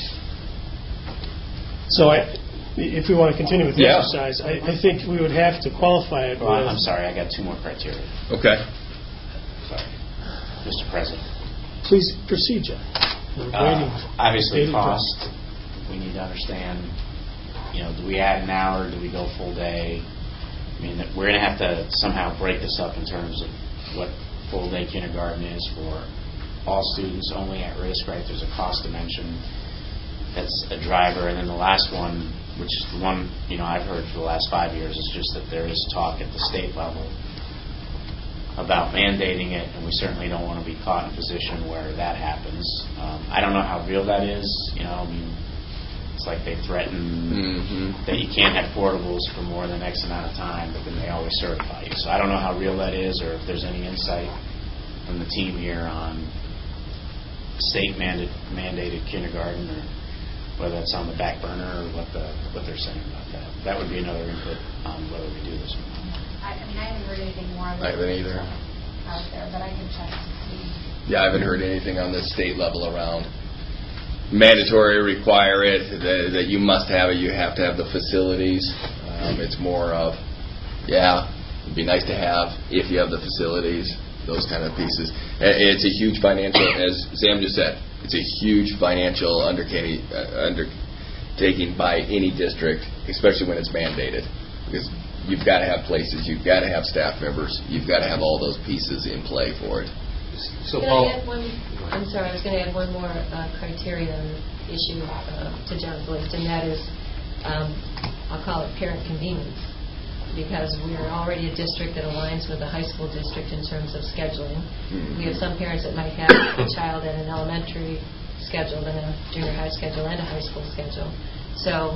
So if we want to continue with the exercise, I think we would have to qualify it Well, with... I'm sorry, I got 2 more criteria. Okay. Sorry. Mr. President. Please proceed, John. We're waiting. Obviously, cost. We need to understand, do we add an hour? Do we go full day? I mean, we're going to have to somehow break this up in terms of what full-day kindergarten is for all students, only at risk, right? There's a cost dimension. That's a driver. And then the last one, which is the one I've heard for the last 5 years, is just that there is talk at the state level about mandating it, and we certainly don't want to be caught in a position where that happens. I don't know how real that is. I mean, it's like they threaten that you can't have portables for more than X amount of time, but then they always certify you. So I don't know how real that is, or if there's any insight from the team here on state mandated kindergarten, or whether that's on the back burner or what they're saying about that. That would be another input on whether we do this or not. I haven't heard anything more I haven't either. out there, but I can check to see. Yeah, I haven't heard anything on the state level around mandatory, require it, that you must have it, you have to have the facilities. It's more of, it'd be nice to have if you have the facilities, those kind of pieces. It's a huge financial, as Sam just said, it's a huge financial undertaking by any district, especially when it's mandated. Because you've got to have places, you've got to have staff members, you've got to have all those pieces in play for it. So, Can I Paul, add I was going to add one more criteria issue to John's list, and that is, I'll call it parent convenience, because we're already a district that aligns with the high school district in terms of scheduling. We have some parents that might have a child at an elementary schedule, and a junior high schedule, and a high school schedule. So,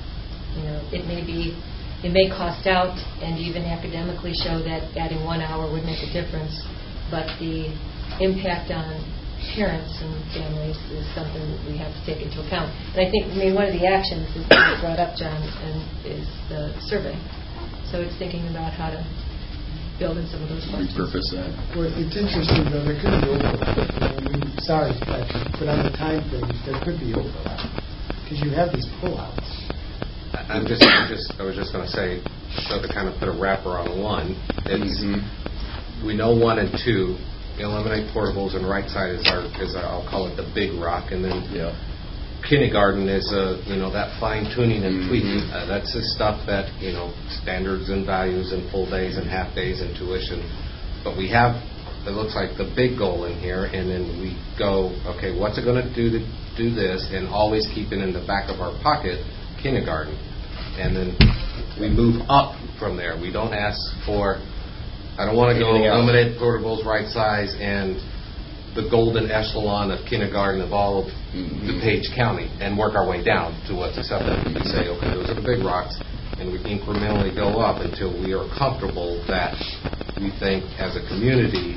it may cost out and even academically show that adding 1 hour would make a difference, but the impact on parents and families is something that we have to take into account. And I think, one of the actions that you brought up, John, is the survey. So it's thinking about how to build in some of those questions. Repurpose that. Well, it's interesting, though, there could be overlap. Sorry, Patrick, but on the time frame, there could be overlap, because you have these pullouts. I was just going to say, so to kind of put a wrapper on one, it's, we know 1 and 2, eliminate portables, and right side is I'll call it the big rock, and then kindergarten is that fine tuning and tweaking. That's the stuff that standards and values and full days and half days and tuition. But we have, it looks like, the big goal in here, and then we go, okay, what's it going to do this, and always keep it in the back of our pocket, kindergarten, and then we move up from there. We don't ask for, I don't want to go eliminate portables, right size, and the golden echelon of kindergarten of all of DuPage County, and work our way down to what's acceptable. We say, okay, those are the big rocks, and we incrementally go up until we are comfortable that we think as a community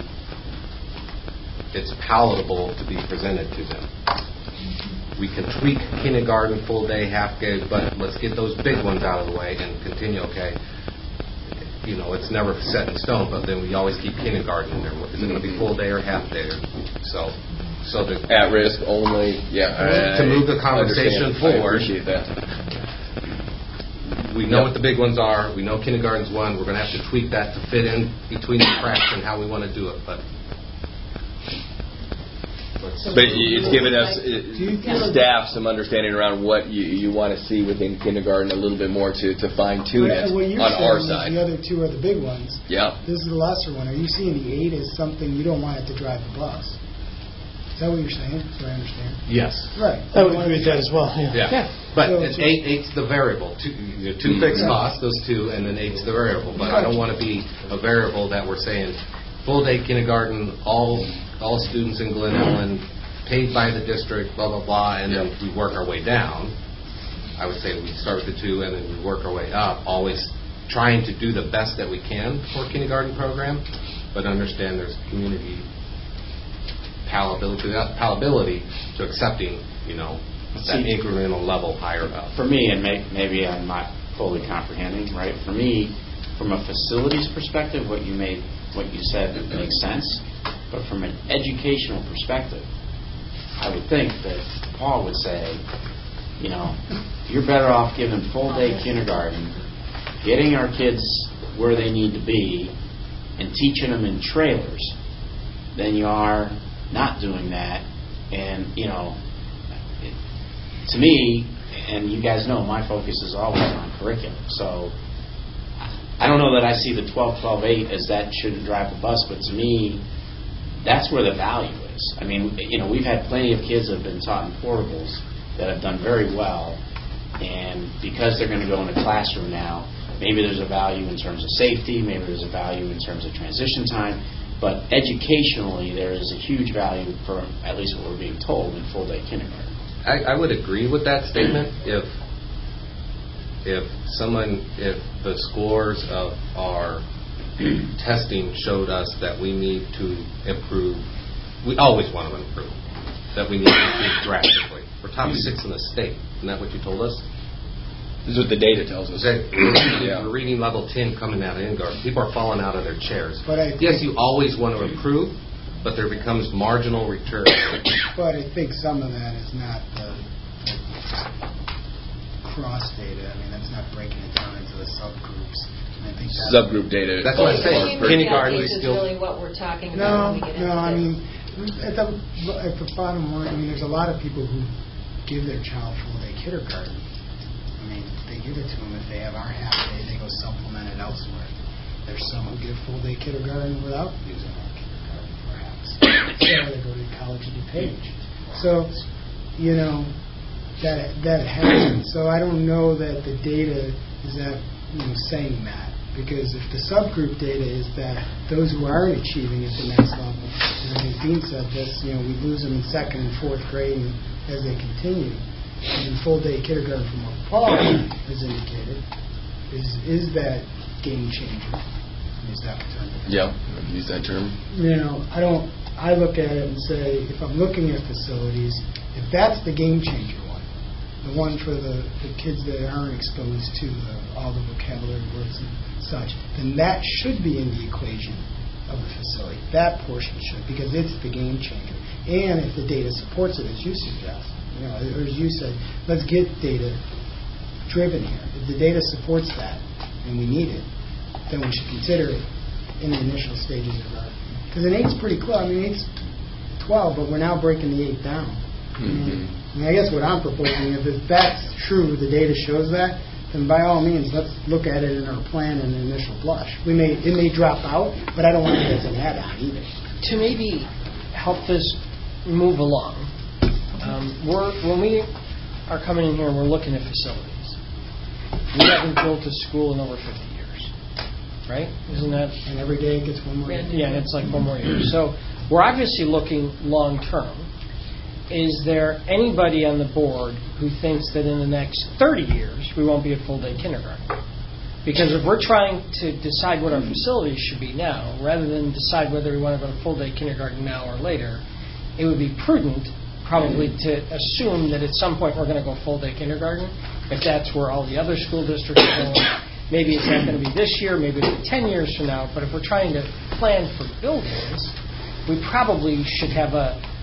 it's palatable to be presented to them. We can tweak kindergarten, full day, half day, but let's get those big ones out of the way and continue, okay. It's never set in stone, but then we always keep kindergarten in there. Is it going to be full day or half day? So at risk only, to move the conversation forward. I appreciate that. we know what the big ones are. We know kindergarten's one. We're going to have to tweak that to fit in between the cracks and how we want to do it. But it's given us staff some understanding around what you want to see within kindergarten a little bit more to fine-tune it on our side. The other two are the big ones. Yeah. This is the lesser one. Are you seeing the 8 as something you don't want it to drive the bus? Is that what you're saying? So I understand. Yes. Right. I would agree with that as well. Yeah. But 8's the variable. Two fixed costs, those two, and then 8's the variable. But I don't want to be a variable that we're saying full-day kindergarten, all students in Glen Ellen, paid by the district, blah, blah, blah, and then we work our way down. I would say we start with the 2 and then we work our way up, always trying to do the best that we can for a kindergarten program, but understand there's community palatability to accepting, that incremental level higher up. For me, and maybe I'm not fully comprehending, right? For me, from a facilities perspective, what you said makes sense. But from an educational perspective, I would think that Paul would say, you're better off giving full-day kindergarten, getting our kids where they need to be, and teaching them in trailers than you are not doing that. And, to me, and you guys know, my focus is always on curriculum. So I don't know that I see the 12-12-8 as that shouldn't drive the bus, but to me, that's where the value is. I mean, we've had plenty of kids that have been taught in portables that have done very well, and because they're going to go in a classroom now, maybe there's a value in terms of safety, maybe there's a value in terms of transition time, but educationally there is a huge value for, at least what we're being told, in full-day kindergarten. I would agree with that statement if the scores of our testing showed us that we need to improve. We always want to improve. That we need to improve drastically. We're top 6 in the state. Isn't that what you told us? This is what the data tells us. We're reading level 10 coming out of Ingar. People are falling out of their chairs. Yes, you always want to improve, but there becomes marginal return. But I think some of that is not the cross data. I mean, that's not breaking it down into the subgroups. Subgroup data. That's what I'm saying. Kindergarten is really what we're talking No, about. When we get into I this. mean, at the bottom line, I mean, there's a lot of people who give their child full-day kindergarten. I mean, they give it to them if they have our half day, they go supplement it elsewhere. There's some who give full-day kindergarten without using our kindergarten, perhaps. So they go to college at DuPage. So, that happens. So I don't know that the data is that saying that, because if the subgroup data is that those who aren't achieving at the next level, and I think Dean said this, we lose them in 2nd and 4th grade as they continue. And full-day kindergarten, from what Paul has indicated, is that game changer. Use that term. Yeah, use that term. I look at it and say, if I'm looking at facilities, if that's the game changer one, the one for the kids that aren't exposed to all the vocabulary words and such, then that should be in the equation of the facility. That portion should, because it's the game changer. And if the data supports it, as you suggest, or as you said, let's get data driven here. If the data supports that, and we need it, then we should consider it in the initial stages of our. Because an 8's pretty close. I mean, 8's 12, but we're now breaking the 8 down. I mean, I guess what I'm proposing, if that's true, the data shows that, then by all means, let's look at it in our plan in the initial blush. It may drop out, but I don't want it as an add-on either. To maybe help this move along, when we are coming in here and we're looking at facilities, we haven't built a school in over 50 years, right? Isn't that? And every day it gets one more year. Yeah, it's like one more year. So we're obviously looking long-term. Is there anybody on the board who thinks that in the next 30 years we won't be at full-day kindergarten? Because if we're trying to decide what our facilities should be now, rather than decide whether we want to go to full-day kindergarten now or later, it would be prudent probably to assume that at some point we're going to go full-day kindergarten, if that's where all the other school districts are going. Maybe it's not going to be this year, maybe it'll be 10 years from now, but if we're trying to plan for buildings, we probably should have a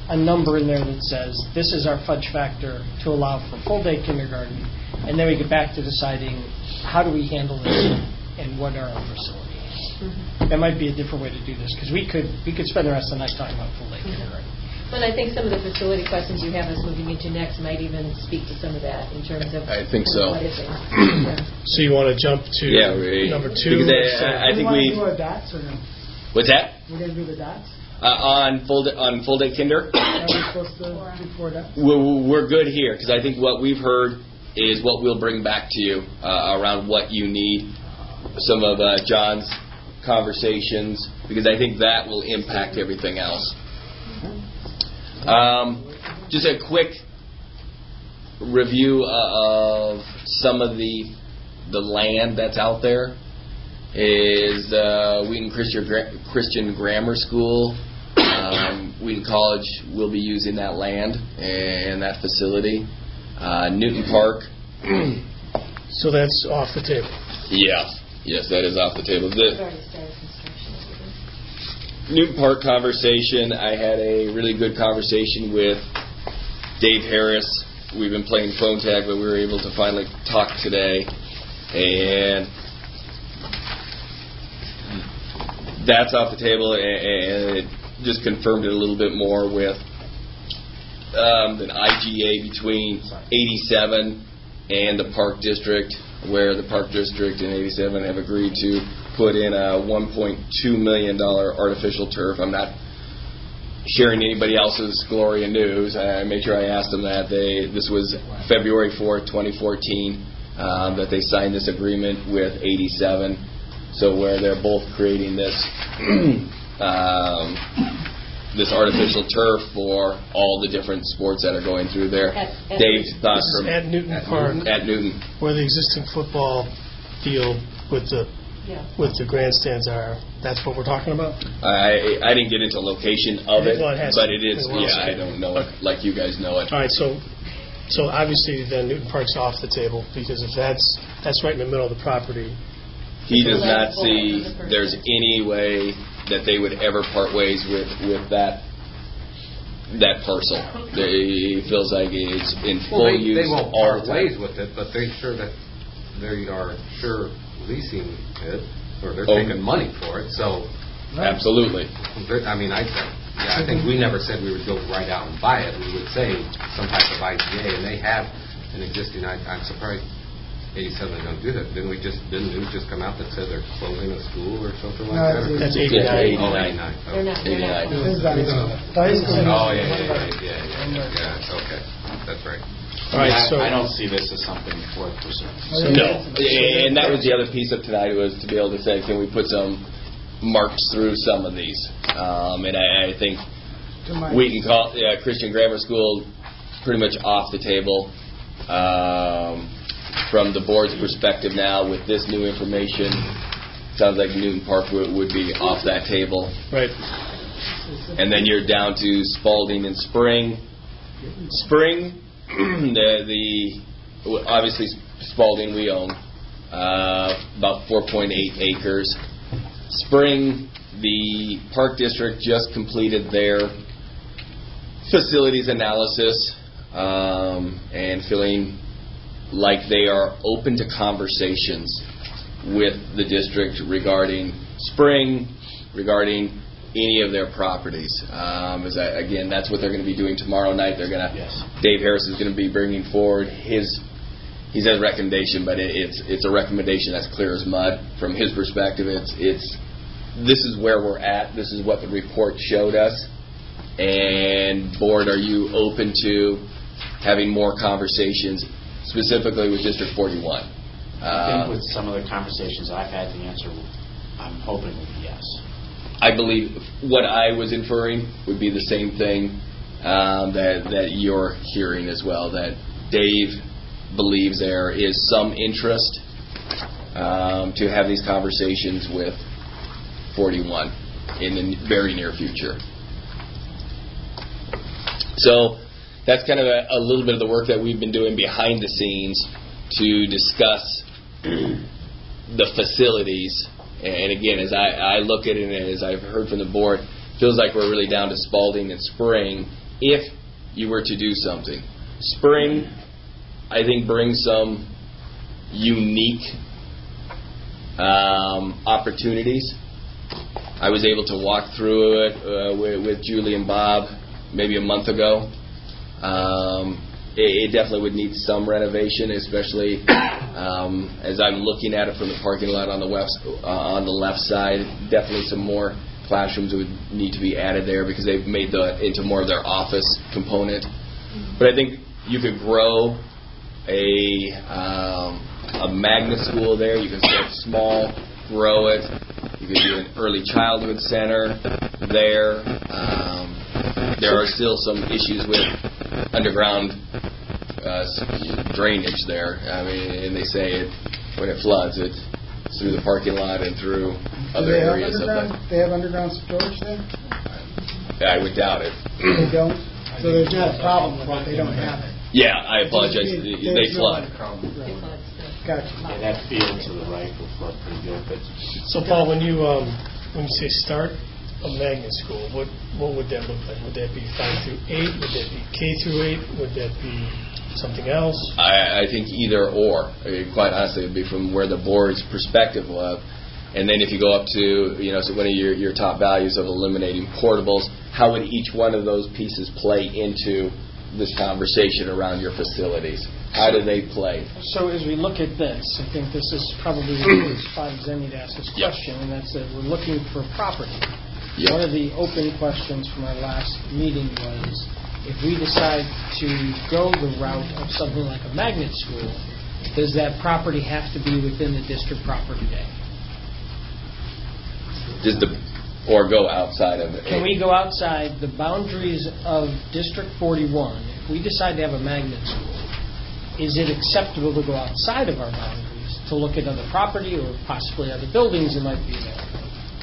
a number in there that says, this is our fudge factor to allow for full-day kindergarten, and then we get back to deciding how do we handle this and what are our facilities. That might be a different way to do this, because we could spend the rest of the night talking about full-day kindergarten. But I think some of the facility questions you have us moving into next might even speak to some of that in terms of I think so. what is it. Yeah. So you want to jump to number 2? Because I think we do our dots or no? What's that? We're going to do the dots? On full day kinder? Are we supposed to do 4 dots? We're good here, because I think what we've heard is what we'll bring back to you around what you need. Some of John's conversations, because I think that will impact everything else. Just a quick review of some of the land that's out there is Wheaton Christian Grammar School. Wheaton College will be using that land and that facility. Newton Park. So that's off the table. Yes, that is off the table. We've already started construction. Newton Park conversation, I had a really good conversation with Dave Harris. We've been playing phone tag, but we were able to finally talk today. And that's off the table, and it just confirmed it a little bit more with an IGA between 87 and the Park District, where the Park District and 87 have agreed to put in a $1.2 million artificial turf. I'm not sharing anybody else's glory and news. I made sure I asked them that. This was February 4th, 2014, that they signed this agreement with 87. So where they're both creating this this artificial turf for all the different sports that are going through there. Dave's thoughts from at Newton Park, at Newton, where the existing football field with the grandstands are. That's what we're talking about. I didn't get into location of it, but it is. I don't know it like you guys know it. All right, so obviously then Newton Park's off the table, because if that's right in the middle of the property. He does not see there's any way that they would ever part ways with that parcel. He feels like it's in full use. They won't part ways with it, but they are leasing it, or they're taking money for it. So absolutely. I mean, I think we never said we would go right out and buy it. We would say some type of IGA, and they have an existing. I'm surprised 87 is going to do that. Didn't news just come out that said they're closing a school or something like that? That's 89. Oh, 89. 89. Oh, yeah. Okay, that's right. All right, so I don't see this as something worth pursuing. No, and that was the other piece of tonight, was to be able to say, can we put some marks through some of these? And I think Wheaton Christian Grammar School pretty much off the table. From the board's perspective now, with this new information, sounds like Newton Park would be off that table. Right. And then you're down to Spalding and Spring. Spring, obviously Spalding we own, about 4.8 acres. Spring, the Park District just completed their facilities analysis and feeling like they are open to conversations with the district regarding Spring, regarding any of their properties. Again, that's what they're going to be doing tomorrow night. They're going to. Yes. Dave Harris is going to be bringing forward he says recommendation, but it's a recommendation that's clear as mud from his perspective. This is where we're at. This is what the report showed us. And board, are you open to having more conversations, specifically with District 41? I think with some of the conversations I've had, the answer I'm hoping would be yes. I believe what I was inferring would be the same thing that you're hearing as well, that Dave believes there is some interest to have these conversations with 41 in the very near future. So that's kind of a little bit of the work that we've been doing behind the scenes to discuss the facilities. And again, as I look at it, and as I've heard from the board, it feels like we're really down to Spalding and Spring if you were to do something. Spring, I think, brings some unique opportunities. I was able to walk through it with Julie and Bob maybe a month ago. It definitely would need some renovation, especially as I'm looking at it from the parking lot on the left side. Definitely some more classrooms would need to be added there because they've made into more of their office component. But I think you could grow a magnet school there. You can start small, grow it. You could do an early childhood center there. There are still some issues with underground drainage there. I mean, and they say when it floods, it's through the parking lot and through other areas of the. They have underground storage there? I would doubt it. They don't? So there's not a problem with it. They don't have it. Yeah, I apologize. They flood. Gotcha. Yeah, that field to the right will flood pretty good. But So, Paul, when you say start a magnet school, what would that look like? Would that be 5 through 8? Would that be K through 8? Would that be something else? I think either or. Quite honestly, it would be from where the board's perspective was. And then if you go up to, so one of your top values of eliminating portables, how would each one of those pieces play into this conversation around your facilities? How do they play? So as we look at this, I think this is probably the spot Zenny to ask this question, and that's that we're looking for property. Yep. One of the open questions from our last meeting was, if we decide to go the route of something like a magnet school, does that property have to be within the district property day? Or go outside of it? Can we go outside the boundaries of District 41? If we decide to have a magnet school, is it acceptable to go outside of our boundaries to look at other property or possibly other buildings that might be available?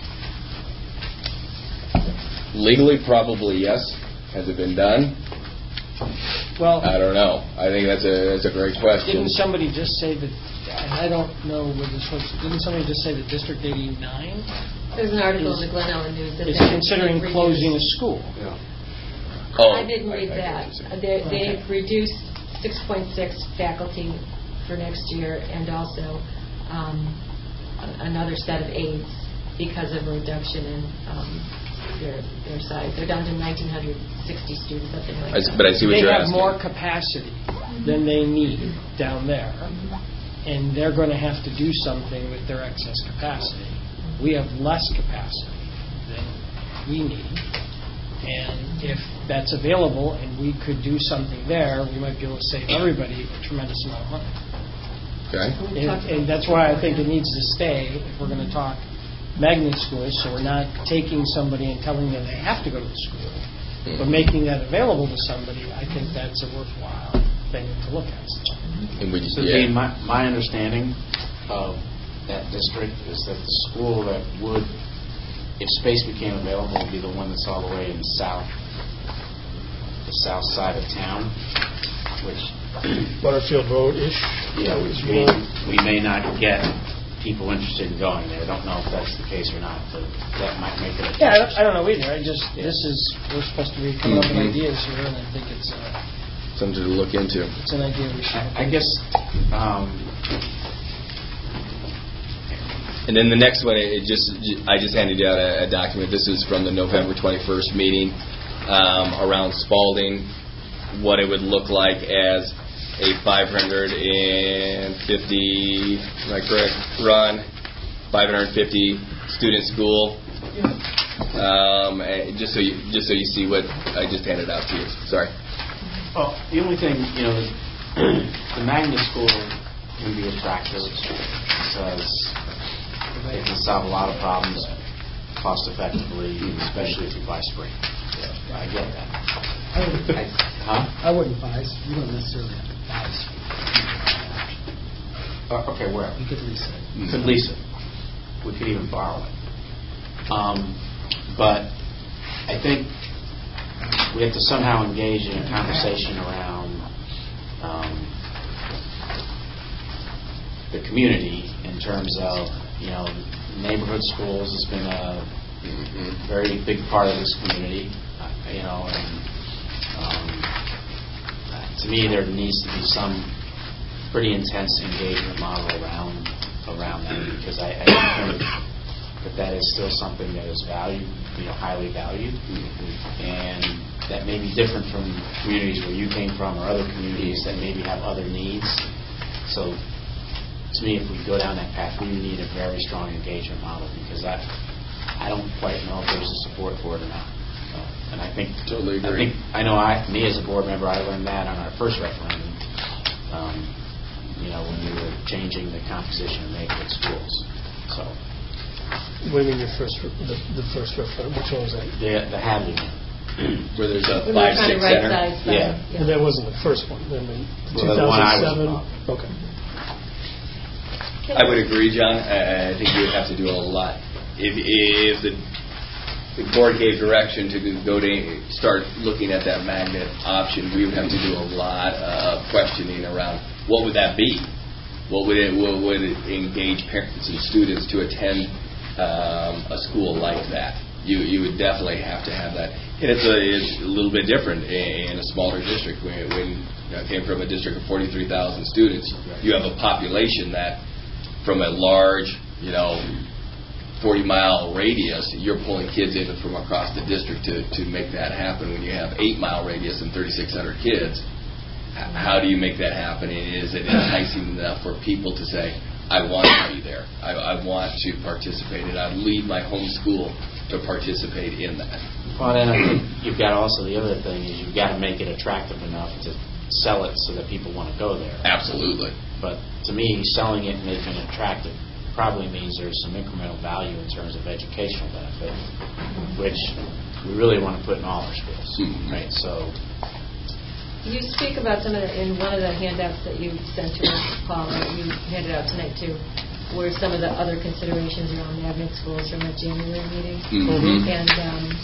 Legally, probably yes. Has it been done? Well, I don't know. I think that's a great question. Didn't somebody just say that? I don't know where this was. Didn't somebody just say that District 89? There's an article in the Glen Ellen News that is considering closing a school. Yeah. Oh, I didn't read that. They've reduced 6.6 faculty for next year, and also another set of aides because of a reduction in their size. They're down to 1,960 students, something like that. But I see what you're asking. They have more capacity than they need down there, and they're going to have to do something with their excess capacity. We have less capacity than we need, and if that's available and we could do something there, we might be able to save everybody a tremendous amount of money. Okay. And that's why I think it needs to stay if we're going to talk magnet schools, so we're not taking somebody and telling them they have to go to the school, but making that available to somebody. I think that's a worthwhile thing to look at. So, Dean, my understanding of that district is that the school that would, if space became available, would be the one that's all the way in the south side of town, which Butterfield Road-ish? Yeah, which we may not get people interested in going there. I don't know if that's the case or not, but that might make it. Yeah, I don't know either. We're supposed to be coming up with ideas here, and I think it's something to look into. It's an idea we should. I guess. And then the next one, I just handed you out a document. This is from the November 21st meeting around Spalding, what it would look like as a 550, am I correct, Ron? 550 student school. Just so you see what I just handed out to you. Sorry. Well, the only thing, the magnet school can be attractive because it can solve a lot of problems cost effectively, especially if you buy spring. I get that. I wouldn't buy. You don't necessarily have to buy. Okay, where? You could lease it. You could lease it. We could even borrow it. But I think we have to somehow engage in a conversation around the community in terms of, neighborhood schools has been a very big part of this community, and me, there needs to be some pretty intense engagement model around that, because I think that is still something that is valued, highly valued, and that may be different from communities where you came from or other communities that maybe have other needs. So to me, if we go down that path, we need a very strong engagement model, because I don't quite know if there's a support for it or not. And I think totally agree. Me as a board member, I learned that on our first referendum. When we were changing the composition of Maplewood schools. So. What do you mean the first referendum? Which one was that? The Hadley one. Where there's a 5-6 center. Yeah. And that wasn't the first one. Then in 2007. The one I was okay. I would agree, John. I think you would have to do a lot. If the board gave direction to go to start looking at that magnet option, we would have to do a lot of questioning around what would that be? What would it engage parents and students to attend a school like that? You would definitely have to have that. And it's a little bit different in a smaller district. When I came from a district of 43,000 students, you have a population that from a large, 40-mile radius, you're pulling kids in from across the district to make that happen. When you have 8-mile radius and 3,600 kids, how do you make that happen? Is it enticing enough for people to say, I want to be there. I want to participate, and I'd leave my home school to participate in that. Well, then I think you've got also the other thing is you've got to make it attractive enough to sell it so that people want to go there. Absolutely. But to me, selling it and making it attractive probably means there's some incremental value in terms of educational benefit, which we really want to put in all our schools, right? So. You speak about some of the, in one of the handouts that you sent to us, Paul, that you handed out tonight too, were some of the other considerations around magnet schools from the January meeting. Mm-hmm. And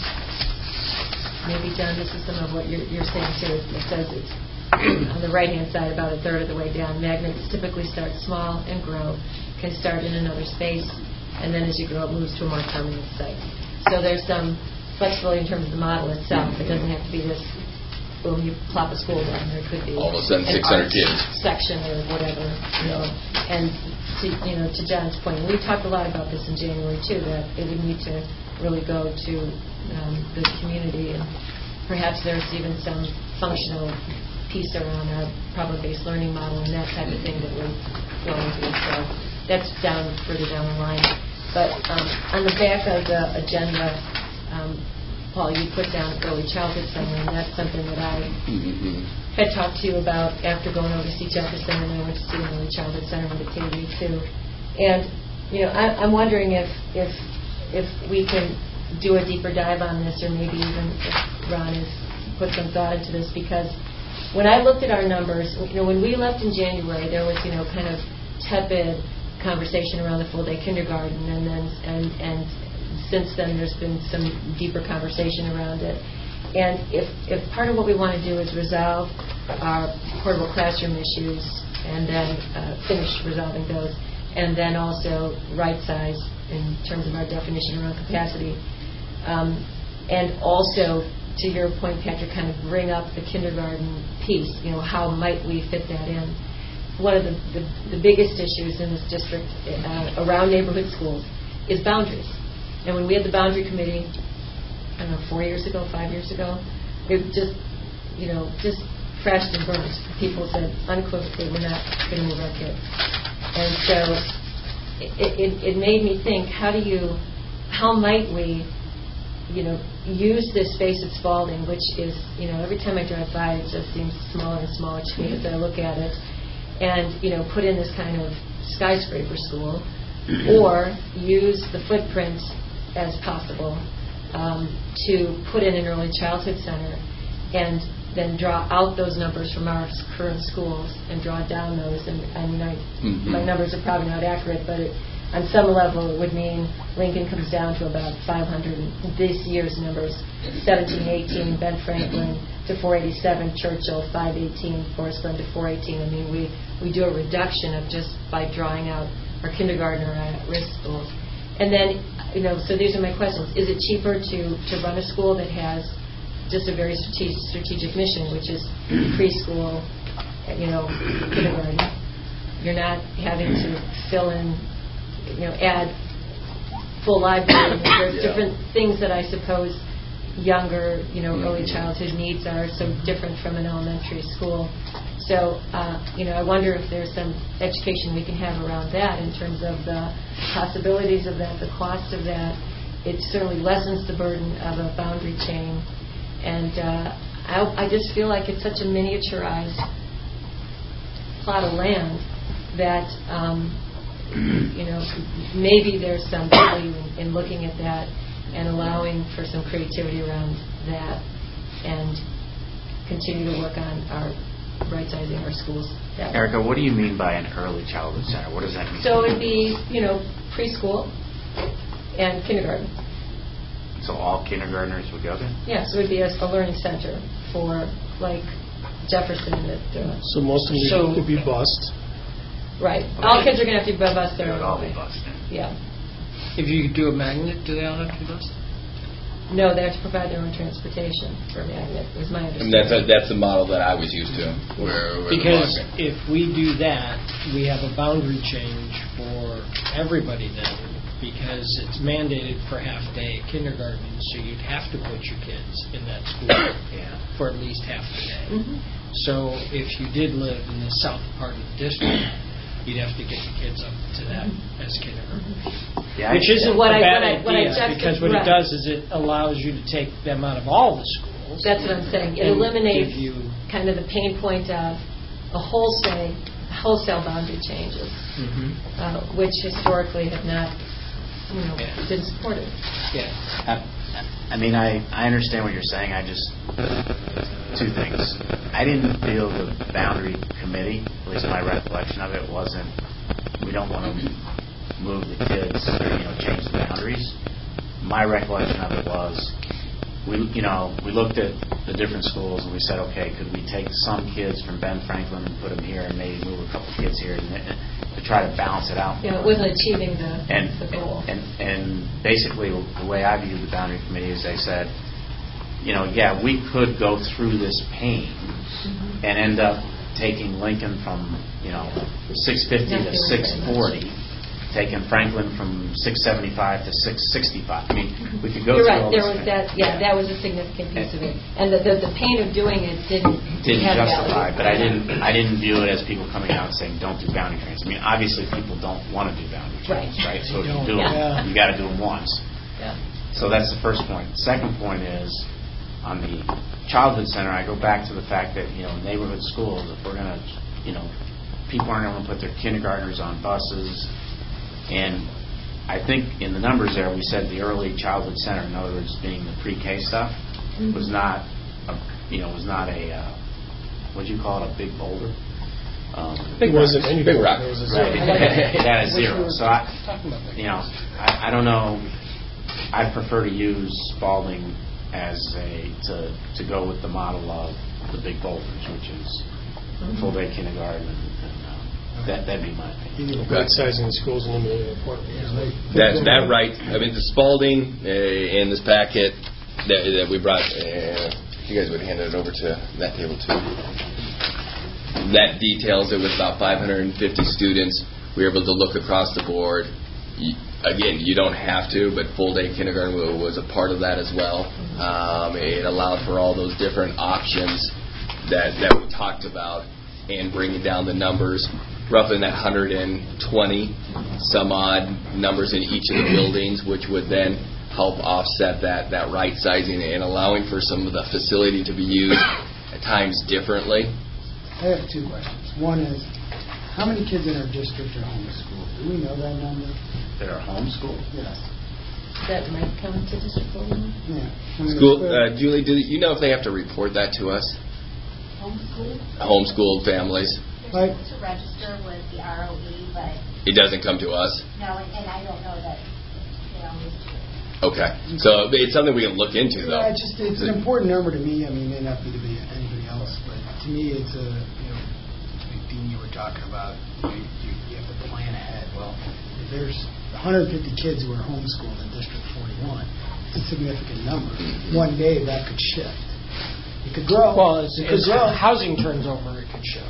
maybe, John, this is some of what you're saying too. It says it's on the right-hand side, about a third of the way down. Magnets typically start small and grow, can start in another space, and then as you grow, it moves to a more permanent site. So there's some flexibility in terms of the model itself. It doesn't have to be this, boom, you plop a school down. There could be all of a sudden an 600 kids section or whatever, And to John's point, we talked a lot about this in January too, that it would need to really go to the community, and perhaps there's even some functional piece around a problem-based learning model and that type of thing that would go into it. So that's further down the line. But on the back of the agenda, Paul, you put down early childhood center, and that's something that I had talked to you about after going over to see Jefferson, and I went to see an early childhood center with the KV too. And I'm wondering if we can do a deeper dive on this, or maybe even if Ron has put some thought into this, because when I looked at our numbers, when we left in January, there was kind of tepid conversation around the full-day kindergarten, and since then there's been some deeper conversation around it. And if part of what we want to do is resolve our portable classroom issues, and then finish resolving those, and then also right size in terms of our definition around capacity, and also, to your point, Patrick, kind of bring up the kindergarten piece, how might we fit that in? One of the biggest issues in this district around neighborhood schools is boundaries. And when we had the boundary committee, 4 years ago, 5 years ago, it just crashed and burned. People said unequivocally, we're not going to move our kids. And so it made me think, how might we use this space at Spalding, which is, every time I drive by, it just seems smaller and smaller to me as I look at it, and, put in this kind of skyscraper school, or use the footprint as possible to put in an early childhood center, and then draw out those numbers from our current schools and draw down those. And my numbers are probably not accurate, but on some level, it would mean Lincoln comes down to about 500. This year's numbers, 1718, Ben Franklin to 487, Churchill 518, Forest Glen to 418. I mean, we do a reduction of just by drawing out our kindergarten or at-risk schools. And then, so these are my questions. Is it cheaper to run a school that has just a very strategic mission, which is preschool kindergarten. You're not having to fill in, add full library. There's different things that I suppose younger, early childhood needs are so different from an elementary school. So, I wonder if there's some education we can have around that in terms of the possibilities of that, the cost of that. It certainly lessens the burden of a boundary chain. And I just feel like it's such a miniaturized plot of land that, maybe there's some value in looking at that and allowing for some creativity around that and continue to work on our right-sizing our schools. Erica, what do you mean by an early childhood center? What does that mean? So it'd be, preschool and kindergarten. So all kindergartners would go there? Yes, it would be a learning center for, like, Jefferson. So most of them would be bused. Right. All kids are going to have to be bused They their would own all way. be bused in. Yeah. If you do a magnet, do they all have to be bused? No, they have to provide their own transportation for a magnet, was my I mean, understanding. that's the model that I was used to. Where Because if we do that, we have a boundary change for everybody then, because it's mandated for half-day kindergarten, so you'd have to put your kids in that school for at least half the day. Mm-hmm. So if you did live in the south part of the district, you'd have to get the kids up to that as kindergarten. Yeah, Which isn't What a I- bad what I idea, because what it does is it allows you to take them out of all the schools. That's what I'm saying. It and eliminates give you kind of the pain point of a wholesale boundary changes, which historically have not, been supported. Yeah. I mean, I understand what you're saying. I just, two things. I didn't feel the boundary committee, at least my recollection of it, wasn't, we don't want to move the kids or, change the boundaries. My recollection of it was, we looked at the different schools and we said, okay, could we take some kids from Ben Franklin and put them here and maybe move a couple kids here to try to balance it out? Yeah, it wasn't achieving the goal. And basically, the way I viewed the boundary committee is they said, we could go through this pain and end up taking Lincoln from 650 to 640, taking Franklin from 675 to 665. I mean, we could go You're through right. all There this was pain. that. Yeah, that was a significant piece of it. And the pain of doing it didn't have justify. value. But I didn't view it as people coming out saying don't do boundary trains. I mean, obviously people don't want to do boundary trains, right? So if you do them, you got to do them once. Yeah. So that's the first point. The second point is on the childhood center. I go back to the fact that neighborhood schools. If we're going to, people aren't going to put their kindergartners on buses. And I think in the numbers there, we said the early childhood center, in other words, being the pre-K stuff, was not a, what do you call it, a big boulder? It wasn't any Big rock. It was a Right. zero. It had a zero. So I don't know. I prefer to use Spalding as to go with the model of the big boulders, which is full day kindergarten, and that'd be my opinion. Right-sizing the schools and eliminating the portables. that right. I mean, the Spalding in this packet that we brought, you guys would hand it over to that table too. That details it with about 550 students. We were able to look across the board. Again, you don't have to, but full-day kindergarten was a part of that as well. It allowed for all those different options that we talked about and bringing down the numbers, roughly in that 120 some odd numbers in each of the buildings, which would then help offset that right sizing and allowing for some of the facility to be used at times differently. I have two questions. One is, how many kids in our district are homeschooled? Do we know that number? That are homeschooled? Yes. That might come to District 41? Yeah. School, Julie, do you know if they have to report that to us? Homeschool? Homeschooled families. They're supposed to register with the ROE, but It doesn't come to us. no, and I don't know that they always do. Okay, so it's something we can look into, though. Yeah, it's an important number to me. I mean, it may not be to anybody else, but to me, it's like Dean, you were talking about, you have to plan ahead. Well, if there's 150 kids who are homeschooled in District 41, it's a significant number. One day that could shift. It could grow. Well, as it could grow. housing turns over, it could shift.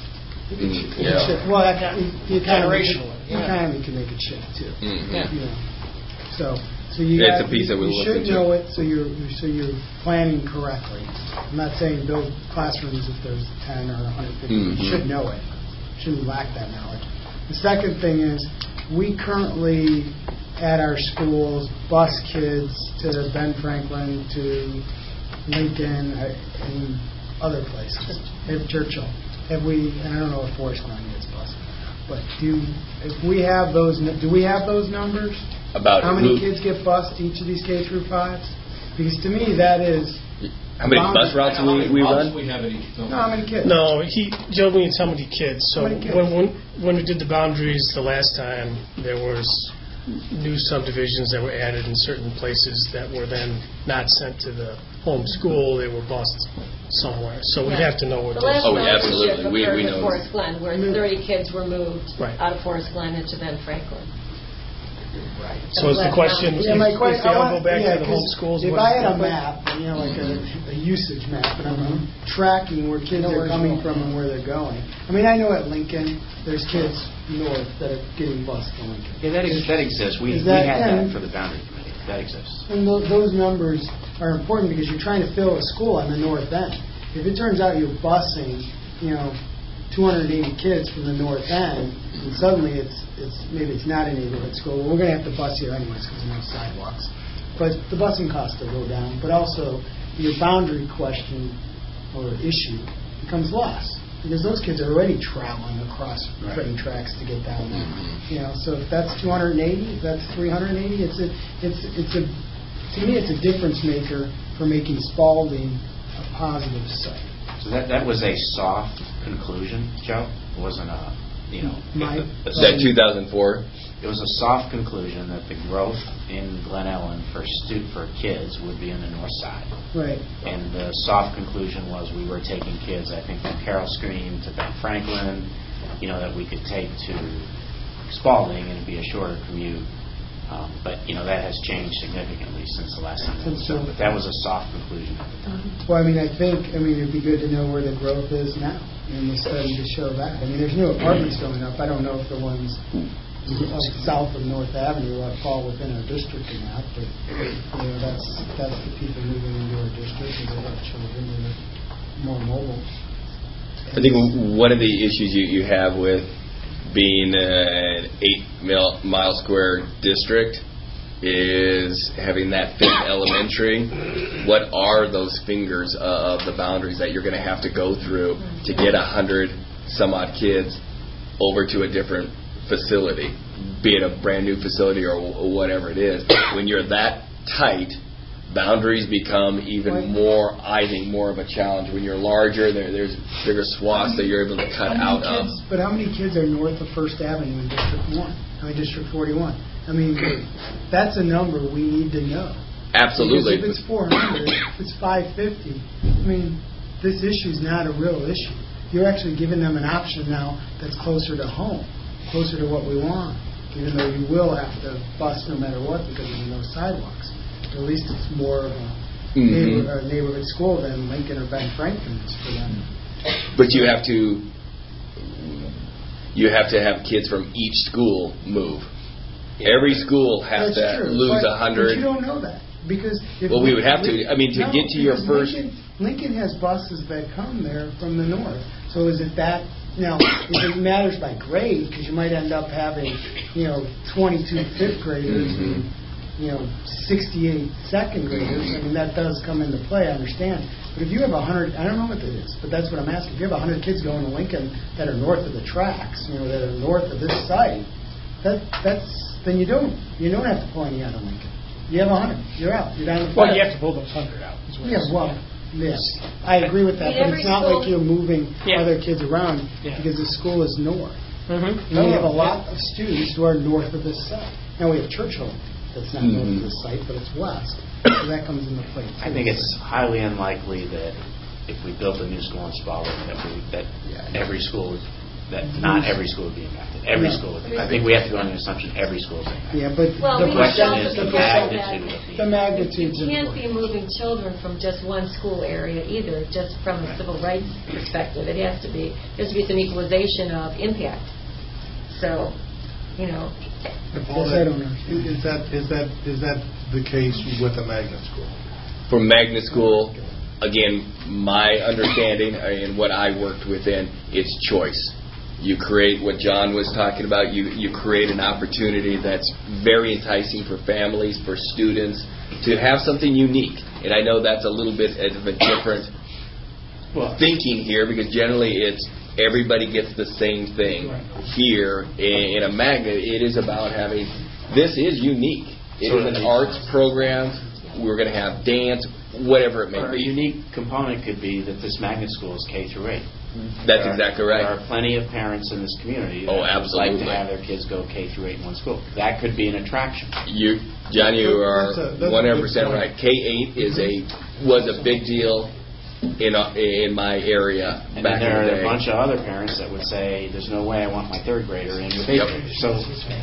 Well, you kind of can make it shift too. Mm-hmm. You know. So you It's a piece that we should know it, so you're planning correctly. I'm not saying build classrooms if there's 10 or 150. Mm-hmm. You should know it. Shouldn't lack that knowledge. The second thing is we currently at our schools bus kids to Ben Franklin, to Lincoln, and other places. At Churchill. Have we? And I don't know if Forest Glen gets bused, but do we have those numbers? About how many kids get bused each of these K through 5s? Because to me that is. How many bus routes we run? No, how many kids? No, Joe means how many kids. So How many kids? when we did the boundaries the last time, there was new subdivisions that were added in certain places that were then not sent to the home school. They were bused somewhere. So we have to know what the those. last absolutely. We occurred know. at Forest Glen, where 30 kids were moved Right. out of Forest Glen into Ben Franklin. Right. So is the question, if they all go back to the home schools? If what I is had a different? map, like a usage map, and I'm tracking where kids are coming from and where they're going. I mean, I know at Lincoln, there's kids north that are getting bused to Lincoln. Yeah, that exists. We had that for the boundary committee. That exists. And those numbers are important because you're trying to fill a school on the north end. If it turns out you're busing, 280 kids from the north end, and suddenly maybe it's not a neighborhood school. Well, we're going to have to bus here anyways because there's no sidewalks. But the busing costs will go down. But also, your boundary question or issue becomes less because those kids are already traveling across train tracks to get down there. So if that's 280, if that's 380, to me it's a difference maker for making Spalding a positive site. So that was a soft conclusion, Joe. It wasn't a, Is that 2004? It was a soft conclusion that the growth in Glen Ellen for kids would be in the north side. Right. And the soft conclusion was we were taking kids, I think, from Carroll Stream to Ben Franklin, that we could take to Spalding and it'd be a shorter commute. But that has changed significantly since the last time. But that was a soft conclusion at the time. Well, I think it'd be good to know where the growth is now in the study to show that. There's new apartments going up. I don't know if the ones south of North Avenue fall within our district or not, but that's the people moving into our district because they have children and they're more mobile. I think one of the issues you have with being an 8 mile square district is having that fifth elementary. What are those fingers of the boundaries that you're going to have to go through to get 100 some odd kids over to a different facility, be it a brand new facility or whatever it is? When you're that tight, boundaries become even more, I think, more of a challenge. When you're larger, there's bigger swaths that you're able to cut out of. But how many kids are north of First Avenue in District 41? That's a number we need to know. Absolutely. Because if it's 400, if it's 550, this issue is not a real issue. You're actually giving them an option now that's closer to home, closer to what we want, even though you will have to bus no matter what because there's no sidewalks. At least it's more of a neighborhood school than Lincoln or Ben Franklin is for them. But you have to have kids from each school move. Every school has to lose 100. But you don't know that because we would have to. To get to your first. Lincoln has buses that come there from the north. So is it that? Now, it matters by grade because you might end up having 22 fifth graders and 68 second graders. That does come into play, I understand. But if you have 100, I don't know what that is, but that's what I'm asking. If you have 100 kids going to Lincoln that are north of the tracks, that are north of this site, then you don't have to pull any out of Lincoln. You have 100, you're out. You're down to 5. Well, you have to pull those 100 out. Yes, I agree with that, but it's not like you're moving other kids around because the school is north. And we have a lot of students who are north of this site. Now we have Churchill that's not north of this site, but it's west. So that comes into play too. I think it's highly unlikely that if we built a new school in Spalding that every school that not every school would be impacted. Every school would be. I think we have to go on the assumption every school is impacted. Yeah, but Well, the we question also is the forget magnitude that of the magnitude. you can't be moving children from just one school area either, just from a civil rights perspective. It has to be, there's to be some equalization of impact. So, you know. Is that the case with a magnet school? For magnet school, again, my understanding and what I worked within, it's choice. You create what John was talking about. You create an opportunity that's very enticing for families, for students, to have something unique. And I know that's a little bit of a different thinking here, because generally it's everybody gets the same thing. Here, in a magnet, it is about having, this is unique. It is an arts program. We're going to have dance, whatever it may be. A unique component could be that this magnet school is K through 8. That's exactly right. There are plenty of parents in this community that would like to have their kids go K through 8 in one school. That could be an attraction. John, you are 100% right. K-8 was a big deal in my area and back in the day. And there are a bunch of other parents that would say, "There's no way I want my third grader in with 8th graders." So,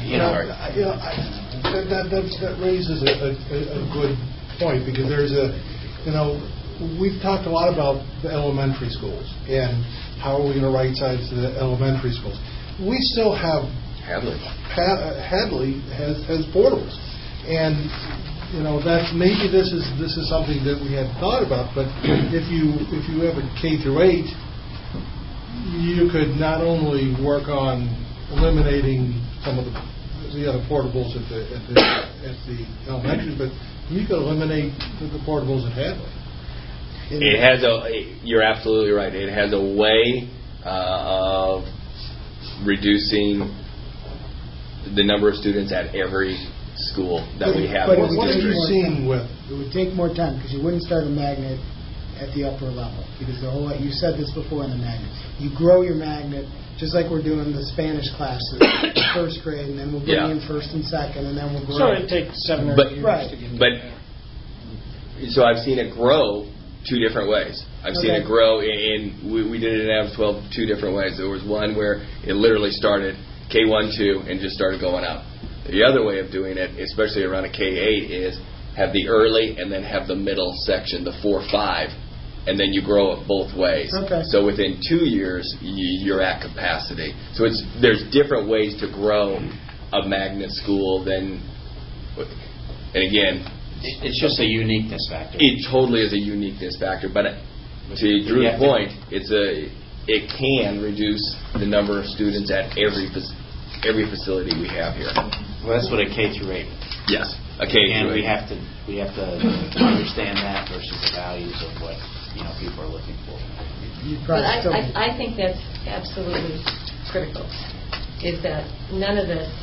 that raises a good point, because there's we've talked a lot about the elementary schools and how are we going to right size the elementary schools. We still have Hadley has portables, and that's maybe this is something that we hadn't thought about. But if you have a K through 8, you could not only work on eliminating some of the other portables at the elementary, but you could eliminate the portables at Hadley. It has you're absolutely right. It has a way of reducing the number of students at every school that we have. But what are you seeing with? It would take more time, because you wouldn't start a magnet at the upper level, because you said this before in the magnet. You grow your magnet just like we're doing the Spanish classes, first grade, and then we'll bring in first and second, and then we'll grow. So it takes 7 or 8 years to get there. So I've seen it grow two different ways. I've seen it grow we did it in Adams 12 two different ways. There was one where it literally started K1, 2, and just started going up. The other way of doing it, especially around a K8, is have the early and then have the middle section, the 4, 5, and then you grow it both ways. So within 2 years, you're at capacity. So there's different ways to grow a magnet school than, and again, it's just a uniqueness factor. It totally is a uniqueness factor, but to Drew's point, it can reduce the number of students at every facility we have here. Well, that's what a K through 8. Yes, a K through 8. And we have to understand that versus the values of what people are looking for. But I think that's absolutely critical. Is that none of this,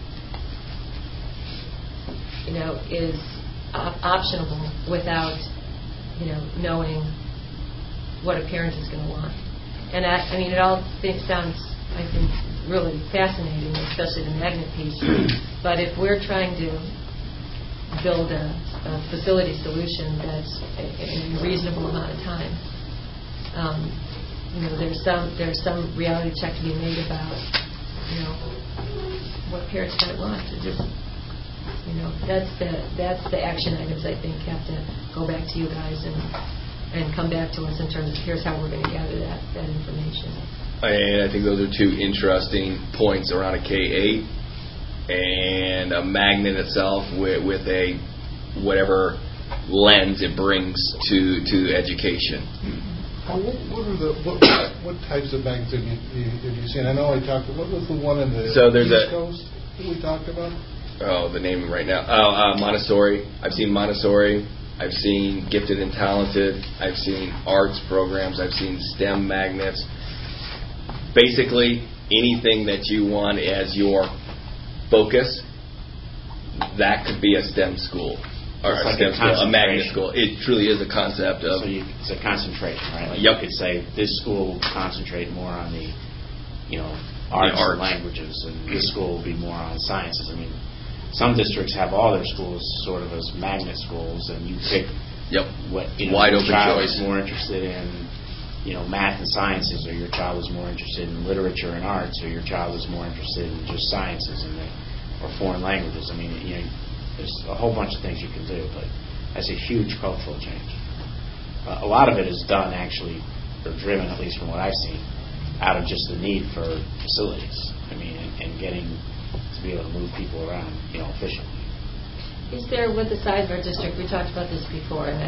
is optionable without, knowing what a parent is going to want. And it all sounds, I think, really fascinating, especially the magnet piece. But if we're trying to build a facility solution that's in a reasonable amount of time, there's some reality check to be made about, what parents might want to just. That's the action items I think have to go back to you guys and come back to us in terms of here's how we're going to gather that information. And I think those are two interesting points around a K-8 and a magnet itself with a whatever lens it brings to education. What types of magnets have you seen? I know what was the one in the East Coast that we talked about? Oh, the name right now. Montessori. I've seen Montessori. I've seen Gifted and Talented. I've seen arts programs. I've seen STEM magnets. Basically, anything that you want as your focus, that could be a STEM school. Or a magnet school. It truly is a concept of... it's a concentration, right? You could say this school will concentrate more on the, arts and languages, and this school will be more on sciences. Some districts have all their schools sort of as magnet schools, and you pick what wide open child choice is more interested in. math and sciences, or your child was more interested in literature and arts, or your child was more interested in just sciences or foreign languages. I mean, there's a whole bunch of things you can do, but that's a huge cultural change. A lot of it is done actually, or driven, at least from what I've seen, out of just the need for facilities. I mean, and getting to be able to move people around, efficiently. Is there, with the size of our district, we talked about this before, and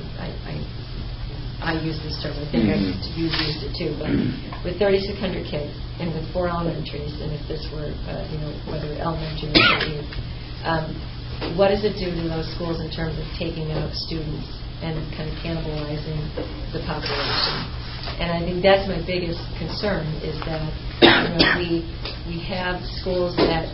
I use this term, I think you've used it too, but with 3,600 kids and with 4 elementaries, and if this were, whether elementary or youth, what does it do to those schools in terms of taking out students and kind of cannibalizing the population? And I think that's my biggest concern, is that we have schools that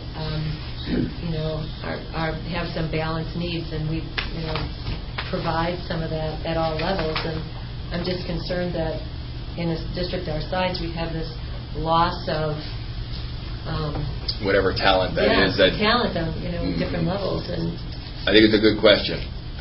have some balanced needs, and we provide some of that at all levels. And I'm just concerned that in a district our size, we have this loss of whatever talent that is. Talent on different levels. And I think it's a good question.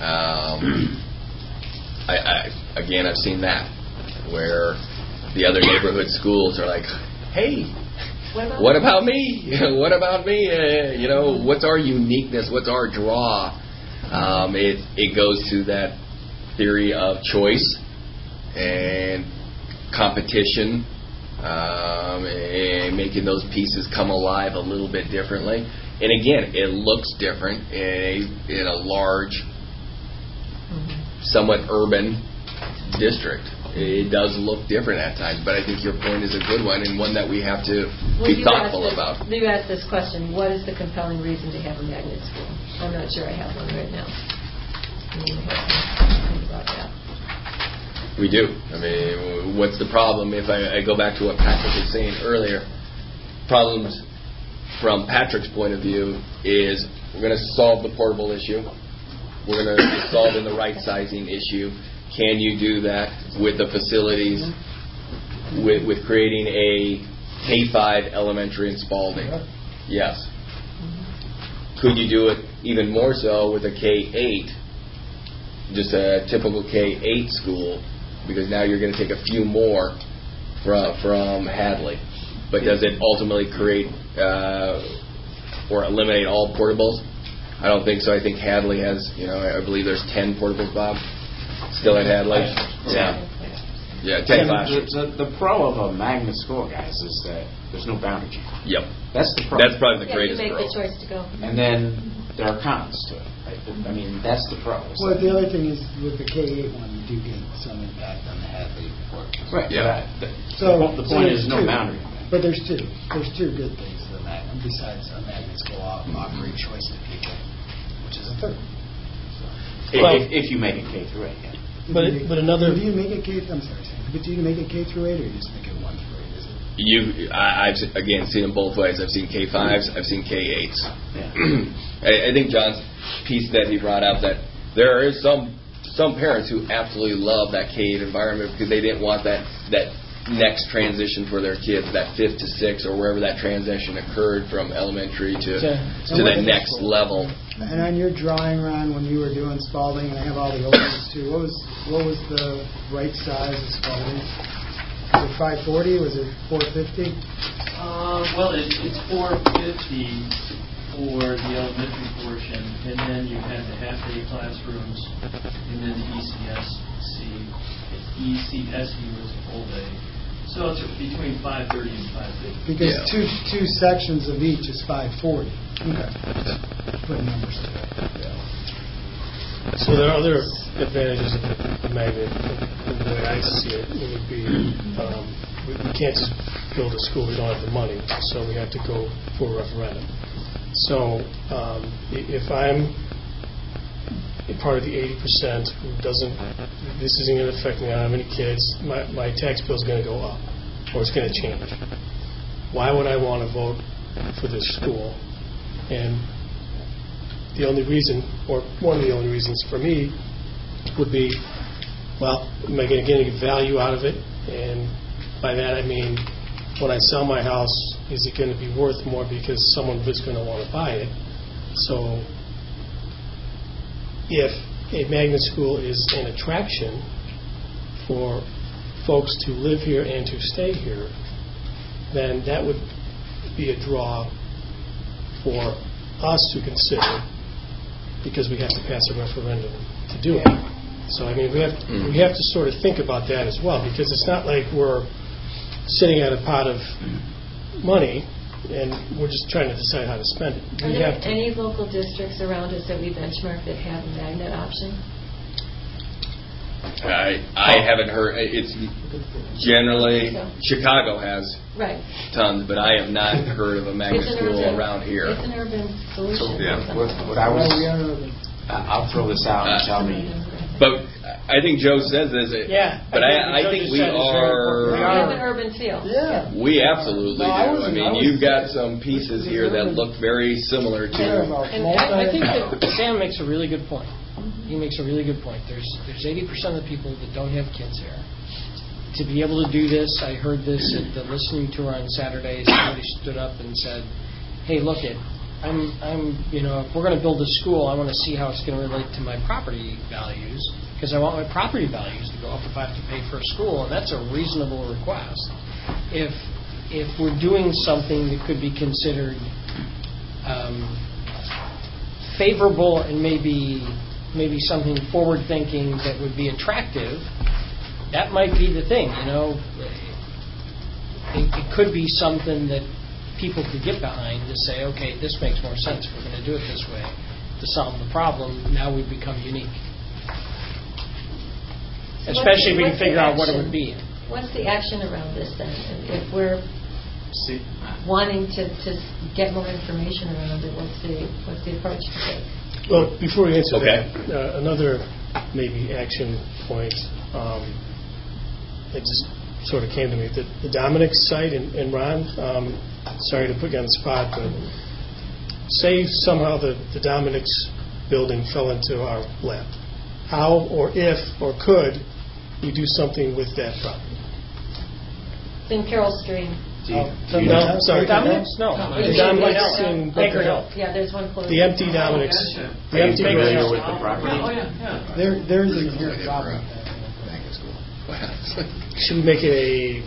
I've seen that, where the other neighborhood schools are like, hey, what about me? What about me? What's our uniqueness? What's our draw? It goes to that theory of choice and competition, and making those pieces come alive a little bit differently. And again, it looks different in a large, somewhat urban district. It does look different at times, but I think your point is a good one, and one that we have to be thoughtful about. You asked this question: what is the compelling reason to have a magnet school? I'm not sure I have one right now. Think about that. We do. I mean, what's the problem? If I go back to what Patrick was saying earlier, problems from Patrick's point of view is we're going to solve the portable issue. We're going to solve in the right sizing issue. Can you do that with the facilities, with creating a K-5 elementary in Spalding? Yes. Could you do it even more so with a K-8, just a typical K-8 school, because now you're going to take a few more from Hadley. But does it ultimately create or eliminate all portables? I don't think so. I think Hadley has, I believe there's 10 portables, Bob, still at Hadley. Yeah, 10 classrooms. The pro of a magnet school, guys, is that there's no boundary change. Yep. That's the pro. That's probably the greatest pro. You make the choice to go. And then there are cons to it. Right? I mean, that's the pro. Well, the other thing is with the K-8 one, you do get some impact on the Hadley portables. Right. Yeah. The point is no boundary. But there's two good things to the magnet, besides a magnet school offering choice to people, which is a third. If you make it K through 8, yeah. But another. Do you make it K? I'm sorry, but do you make it K through 8, or you just make it 1 through 8? Is it? I've again seen them both ways. I've seen K5s. I've seen K8s. Yeah. I think John's piece that he brought out, that there is some parents who absolutely love that K8 environment because they didn't want that next transition for their kids, that 5th to 6th, or wherever that transition occurred from elementary to the next level. And on your drawing, Ron, when you were doing Spalding, and I have all the openings too, what was the right size of Spalding? Was it 540? Was it 450? Well, it's 450 for the elementary portion, and then you had the half-day classrooms, and then the ECSE was a full day. So it's between 530 and 550. Because two sections of each is 540. Okay. Put numbers together. So there are other advantages of the magnet. The way I see it would be we can't just build a school. We don't have the money, so we have to go for a referendum. So if I'm part of the 80% who doesn't, this isn't going to affect me, I don't have any kids, my tax bill is going to go up, or it's going to change. Why would I want to vote for this school? And the only reason, or one of the only reasons for me, would be, well, am I going to get any value out of it? And by that I mean, when I sell my house, is it going to be worth more because someone is going to want to buy it? So if a magnet school is an attraction for folks to live here and to stay here, then that would be a draw for us to consider, because we have to pass a referendum to do it. So, I mean, we have to sort of think about that as well, because it's not like we're sitting at a pot of money and we're just trying to decide how to spend it. Are there any local districts around us that we benchmark that have a magnet option? I haven't heard. It's generally Chicago has tons, but I have not heard of a magnet school around here. It's an urban solution. I'll throw this out and tell me. But I think Joe says this. But I think we are. We have an urban feel. Yeah. We absolutely do. I mean, you've got some pieces here that look very similar to. And I think that Sam makes a really good point. He makes a really good point. There's 80% of the people that don't have kids here. To be able to do this, I heard this at the listening tour on Saturday. Somebody stood up and said, "Hey, look it. If we're going to build a school, I want to see how it's going to relate to my property values, because I want my property values to go up if I have to pay for a school," and that's a reasonable request. If we're doing something that could be considered favorable and maybe something forward-thinking that would be attractive, that might be the thing. It could be something that people could get behind to say, okay, this makes more sense. We're going to do it this way to solve the problem. Now we've become unique. Especially if we can figure out what it would be. What's the action around this then? If we're wanting to get more information around it, what's the approach to take? Well, before we answer that, another maybe action point that just sort of came to me. The Dominic site and Ron, sorry to put you on the spot, but say somehow the Dominic's building fell into our lap. How or if or could we do something with that property? It's in Carroll Street. No, sorry. Dominic's? No. The Dominic's in Baker Hill. Yeah, there's one close. The empty Dominic's. Are you familiar with the property? Oh, yeah. There's an inherent problem with that. Should we make it a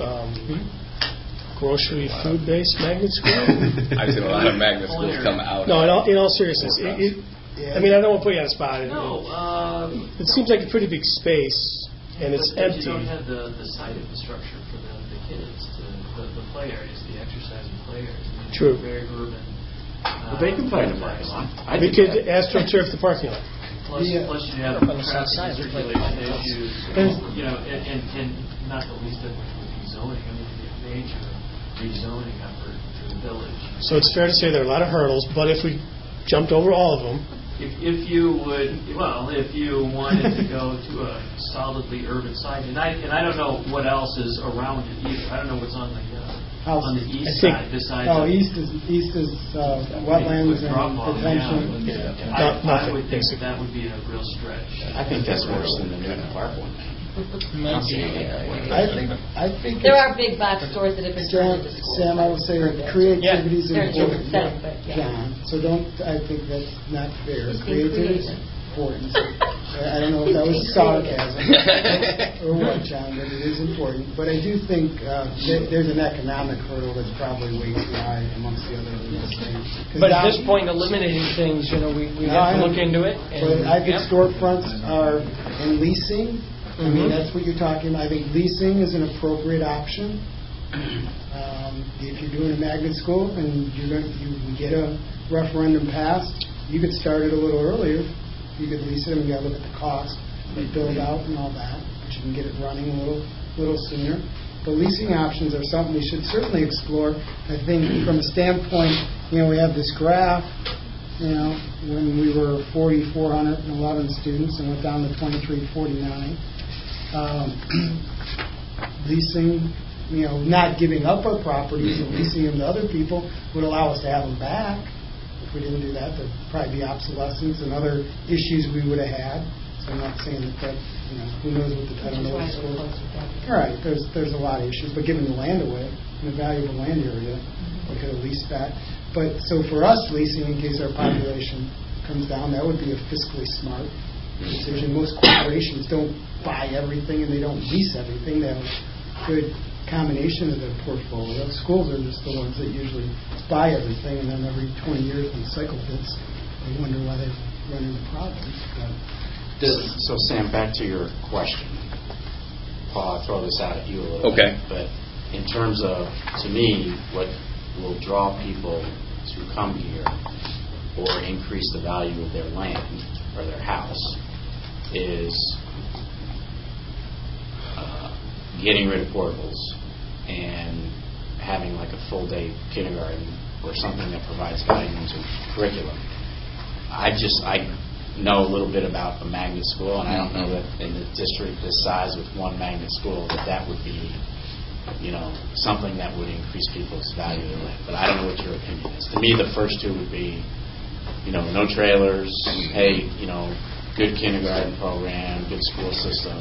grocery food-based magnet school? I've seen a lot of magnet schools come out. No, in all seriousness. I mean, I don't want to put you on the spot. It seems like a pretty big space, and it's empty. You don't have the site infrastructure for the kids, the play areas, the exercising play areas. True. Very urban. They can play in the parking lot. We could AstroTurf the parking lot. Plus you have traffic circulation issues, and not the least of which would be zoning. I mean, it'd be a major rezoning effort for the village. So it's fair to say there are a lot of hurdles, but if we jumped over all of them... If you wanted to go to a solidly urban site, and I don't know what else is around it either. I don't know what's on the east side besides. East is wetlands and detention. I would think that would be a real stretch. I think that's worse than the Newton Park one. I think there are big box stores that have been turned into schools. Sam, I would say creativity is important. John, so I think that's not fair. Creativity is important. I don't know if that was sarcasm or what, John, but it is important. But I do think there's an economic hurdle that's probably way too high amongst the other things. But at this point, eliminating things, we have to look into it. But I think storefronts are in leasing. I mean, that's what you're talking about. I think leasing is an appropriate option. If you're doing a magnet school and you get a referendum passed, you could start it a little earlier. You could lease it, and you got to look at the cost, build out and all that, but you can get it running a little sooner. But leasing options are something we should certainly explore. I think from a standpoint, we have this graph, when we were 4,411 students and went down to 2,349. Leasing, not giving up our properties and leasing them to other people would allow us to have them back. If we didn't do that, there'd probably be obsolescence and other issues we would have had. So I'm not saying that who knows what I don't know what schools. All right, there's a lot of issues, but giving the land away in a valuable land area, we could have leased that. But so for us, leasing in case our population comes down, that would be a fiscally smart decision. Most corporations don't buy everything and they don't lease everything. They have a good combination of their portfolio. Schools are just the ones that usually buy everything, and then every 20 years when the cycle hits, they wonder why they run into problems. So, Sam, back to your question. Paul, I'll throw this out at you a little Okay. bit. But in terms of, to me, what will draw people to come here or increase the value of their land or their house is getting rid of portables and having like a full day kindergarten or something that provides value into curriculum. I know a little bit about a magnet school, and I don't know that in a district this size with one magnet school that would be, something that would increase people's value in land. But I don't know what your opinion is. To me, the first two would be, no trailers, hey, good kindergarten program, good school system.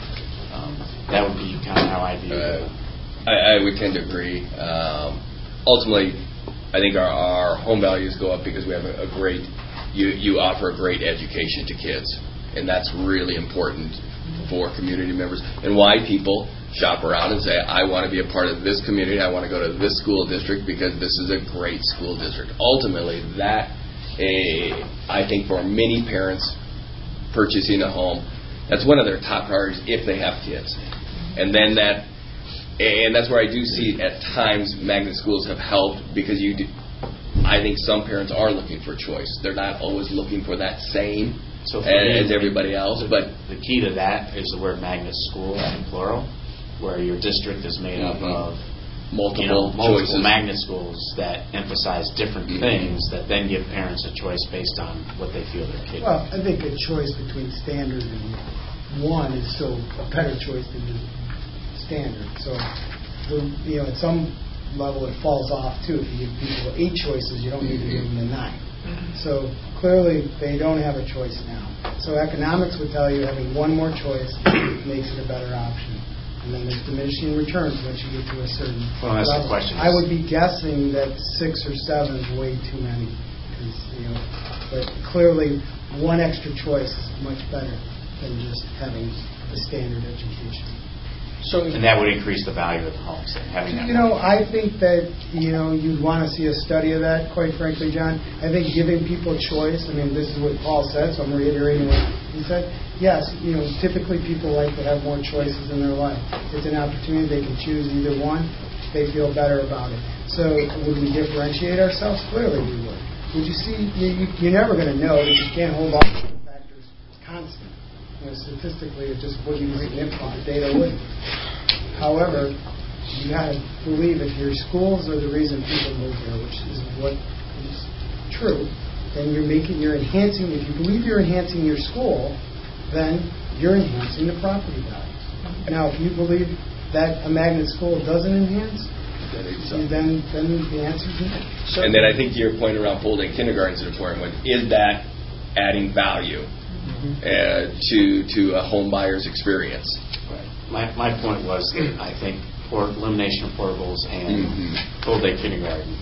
That would be kind of how I view it. I would tend to agree. Ultimately, I think our home values go up because we have a great, you offer a great education to kids, and that's really important for community members, and why people shop around and say, I want to be a part of this community, I want to go to this school district because this is a great school district. Ultimately, that, I think for many parents purchasing a home, that's one of their top priorities if they have kids. And then that's where I do see at times magnet schools have helped because I think some parents are looking for choice. They're not always looking for that same as everybody else. But the key to that is the word magnet school in plural, where your district is made up of multiple magnet schools that emphasize different things that then give parents a choice based on what they feel their kids. Well, I think a choice between standard and one is still a better choice than just standard. So, at some level it falls off too. If you give people 8 choices, you don't need to give them the 9. So clearly they don't have a choice now. So economics would tell you having one more choice makes it a better option. And then there's diminishing returns once you get to a certain that's level. The question. I would be guessing that 6 or 7 is way too many. But clearly one extra choice is much better than just having a standard education. And that would increase the value of the homes. Having that I think that, you'd want to see a study of that, quite frankly, John. I think giving people choice, this is what Paul said, so I'm reiterating what he said. Yes, typically people like to have more choices in their life. It's an opportunity. They can choose either one. They feel better about it. So would we differentiate ourselves? Clearly we would. Would you see, you're never going to know that you can't hold all the factors constant. Statistically, it just wouldn't be significant. The data wouldn't. However, you got to believe if your schools are the reason people move here, which is what is true, then you're enhancing. If you believe you're enhancing your school, then you're enhancing the property values. Now, if you believe that a magnet school doesn't enhance, then the answer is no. And then I think your point around full-day kindergarten is an important one. Is that adding value to a home buyer's experience? Right. My point was that I think elimination of portables and full-day kindergarten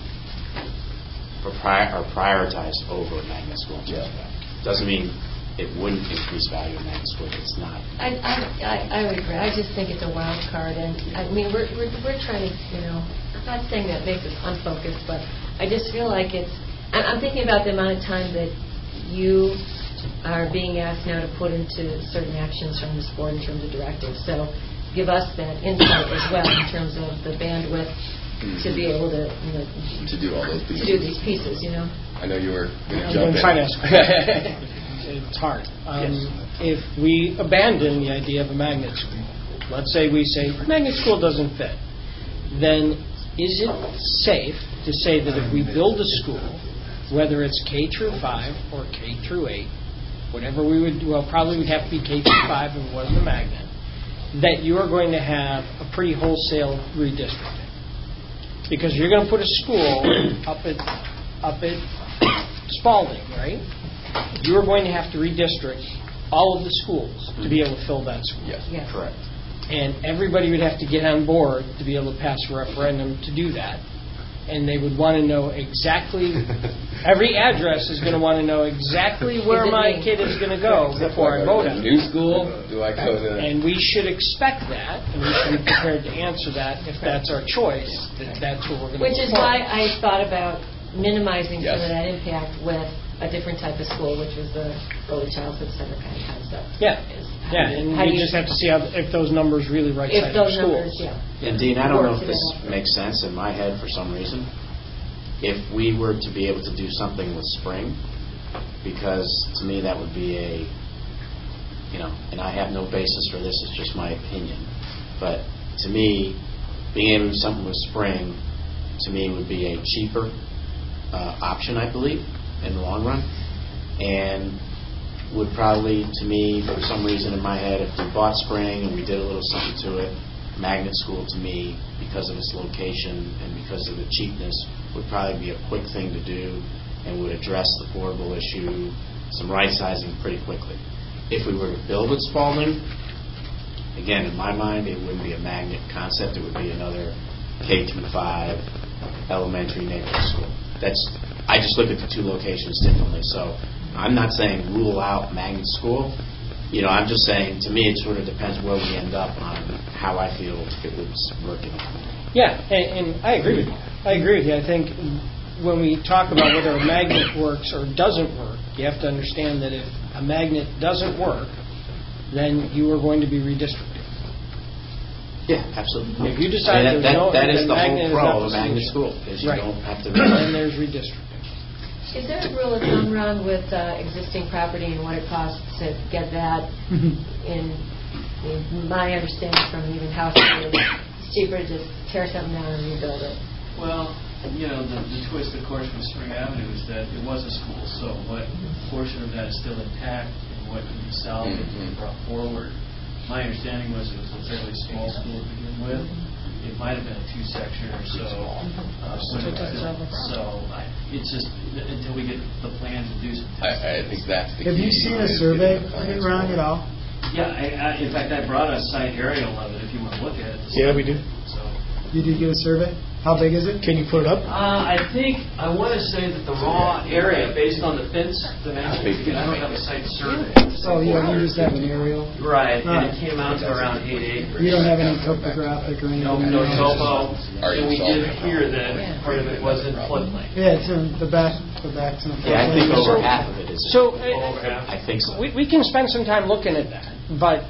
are prioritized over magnet school. Doesn't mean it wouldn't increase value in magnet school. It's not. I would agree. I just think it's a wild card, and we're trying to, I'm not saying that makes us unfocused, but I just feel like I'm thinking about the amount of time that you are being asked now to put into certain actions from this board in terms of directives. So give us that insight as well in terms of the bandwidth to be able to, to do all those pieces. To do these pieces, I know you were going to I'm jump in. trying to ask it's hard. If we abandon the idea of a magnet school, let's say we say magnet school doesn't fit, then is it safe to say that if we build a school, whether it's K through 5 or K through 8, whatever we would do, probably would have to be K through 5 if it wasn't a magnet, that you are going to have a pretty wholesale redistricting? Because you're going to put a school up at Spalding, right? You're going to have to redistrict all of the schools to be able to fill that school. Yes. and they would want to know exactly, every address is going to want to know exactly where my kid is going to go before I vote on it. New school? Do I go to... And we should expect that, and we should be prepared to answer that if that's our choice, that's what we're going to do. Which is why I thought about minimizing some of that impact with a different type of school, which was the early childhood center kind of concept. Yeah, and we just have to see if those numbers really right-size the schools. And Dean, I don't know if this makes sense in my head for some reason. If we were to be able to do something with spring, because to me that would be and I have no basis for this, it's just my opinion, but to me, being able to do something with spring, to me would be a cheaper option, I believe, in the long run, and would probably, to me, for some reason in my head, if we bought spring and we did a little something to it, magnet school to me, because of its location and because of the cheapness, would probably be a quick thing to do and would address the portable issue, some right sizing pretty quickly. If we were to build at Spalding, again, in my mind, it wouldn't be a magnet concept. It would be another K-5 elementary neighborhood school. I just look at the two locations differently. So I'm not saying rule out magnet school. I'm just saying, to me, it sort of depends where we end up on how I feel it was working. Yeah, and I agree with you. I think when we talk about whether a magnet works or doesn't work, you have to understand that if a magnet doesn't work, then you are going to be redistricting. Yeah, absolutely. If you decide that is the magnet whole pro of a magnet school, is you don't have to... And there's redistricting. Is there a rule of thumb around with existing property and what it costs to get that in my understanding from even houses, it's cheaper to just tear something down and rebuild it? Well, the twist, of course, with Spring Avenue is that it was a school, so what portion of that is still intact and what can be salvaged and brought forward. My understanding was it was a fairly small school to begin with. It might have been a two-section or so. It's just until we get the plan to do something. I think that's the key. Have you seen a survey, Ron, at all? Yeah, in fact, I brought a site aerial of it if you want to look at it. Yeah, we do. So. You did get a survey? How big is it? Can you put it up? I want to say that the raw area, based on the fence dimensions, I don't have a site survey. Oh, you just have an aerial? Right, and it came out to around 8 acres. You don't have any topographic or anything? No topo. And we did hear that part of it was in floodplain. Yeah, it's in the back's in the floodplain. Yeah, I think over half of it is. So, I think so. We can spend some time looking at that, but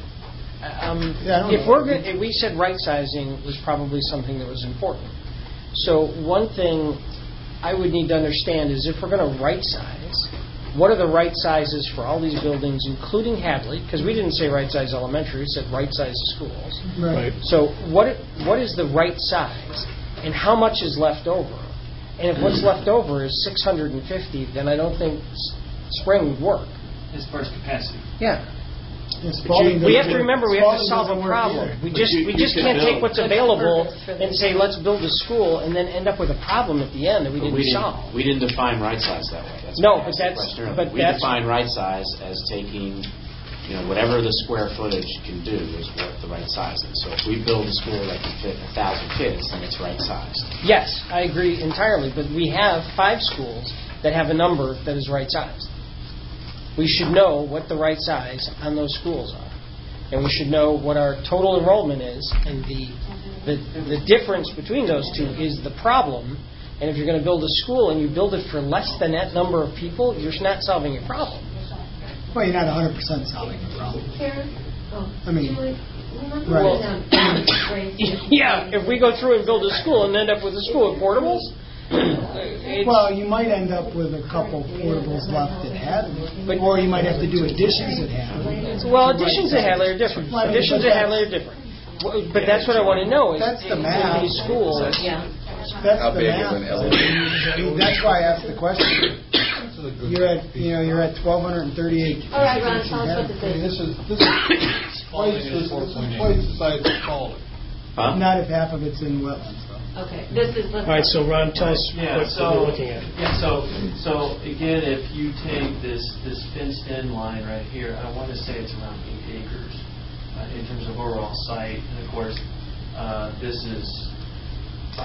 if we said right sizing was probably something that was important. So one thing I would need to understand is if we're going to right size, what are the right sizes for all these buildings, including Hadley? Because we didn't say right size elementary, we said right size schools. Right. So what is the right size, and how much is left over? And if what's left over is 650, then I don't think spring would work. As far as capacity. Yeah. We have to remember we have to solve a problem. We just can't take what's available and say let's build a school and then end up with a problem at the end that we didn't solve. We didn't define right size that way. We define right size as taking whatever the square footage can do is what the right size is. So if we build a school that can fit 1,000 kids, then it's right sized. Yes, I agree entirely. But we have 5 schools that have a number that is right sized. We should know what the right size on those schools are. And we should know what our total enrollment is. And the difference between those two is the problem. And if you're going to build a school and you build it for less than that number of people, you're not solving your problem. Well, you're not 100% solving the problem. I mean, yeah, if we go through and build a school and end up with a school of portables, well, you might end up with a couple portables left at Hadley, or you might have to do additions at Hadley. Well, additions at Hadley are different. Additions at Hadley are different. But that's what I want to know is that's the math. These schools. That's the math. That's why I asked the question. You're at 1,238. All right, Ron, tell us what this is. This is twice the size of Spalding. Not if half of it's in wetlands. Okay. All right, so Ron, tell us what we're looking at. Yeah, so again, if you take this fenced-in line right here, I want to say it's around 8 acres in terms of overall site. And of course, this is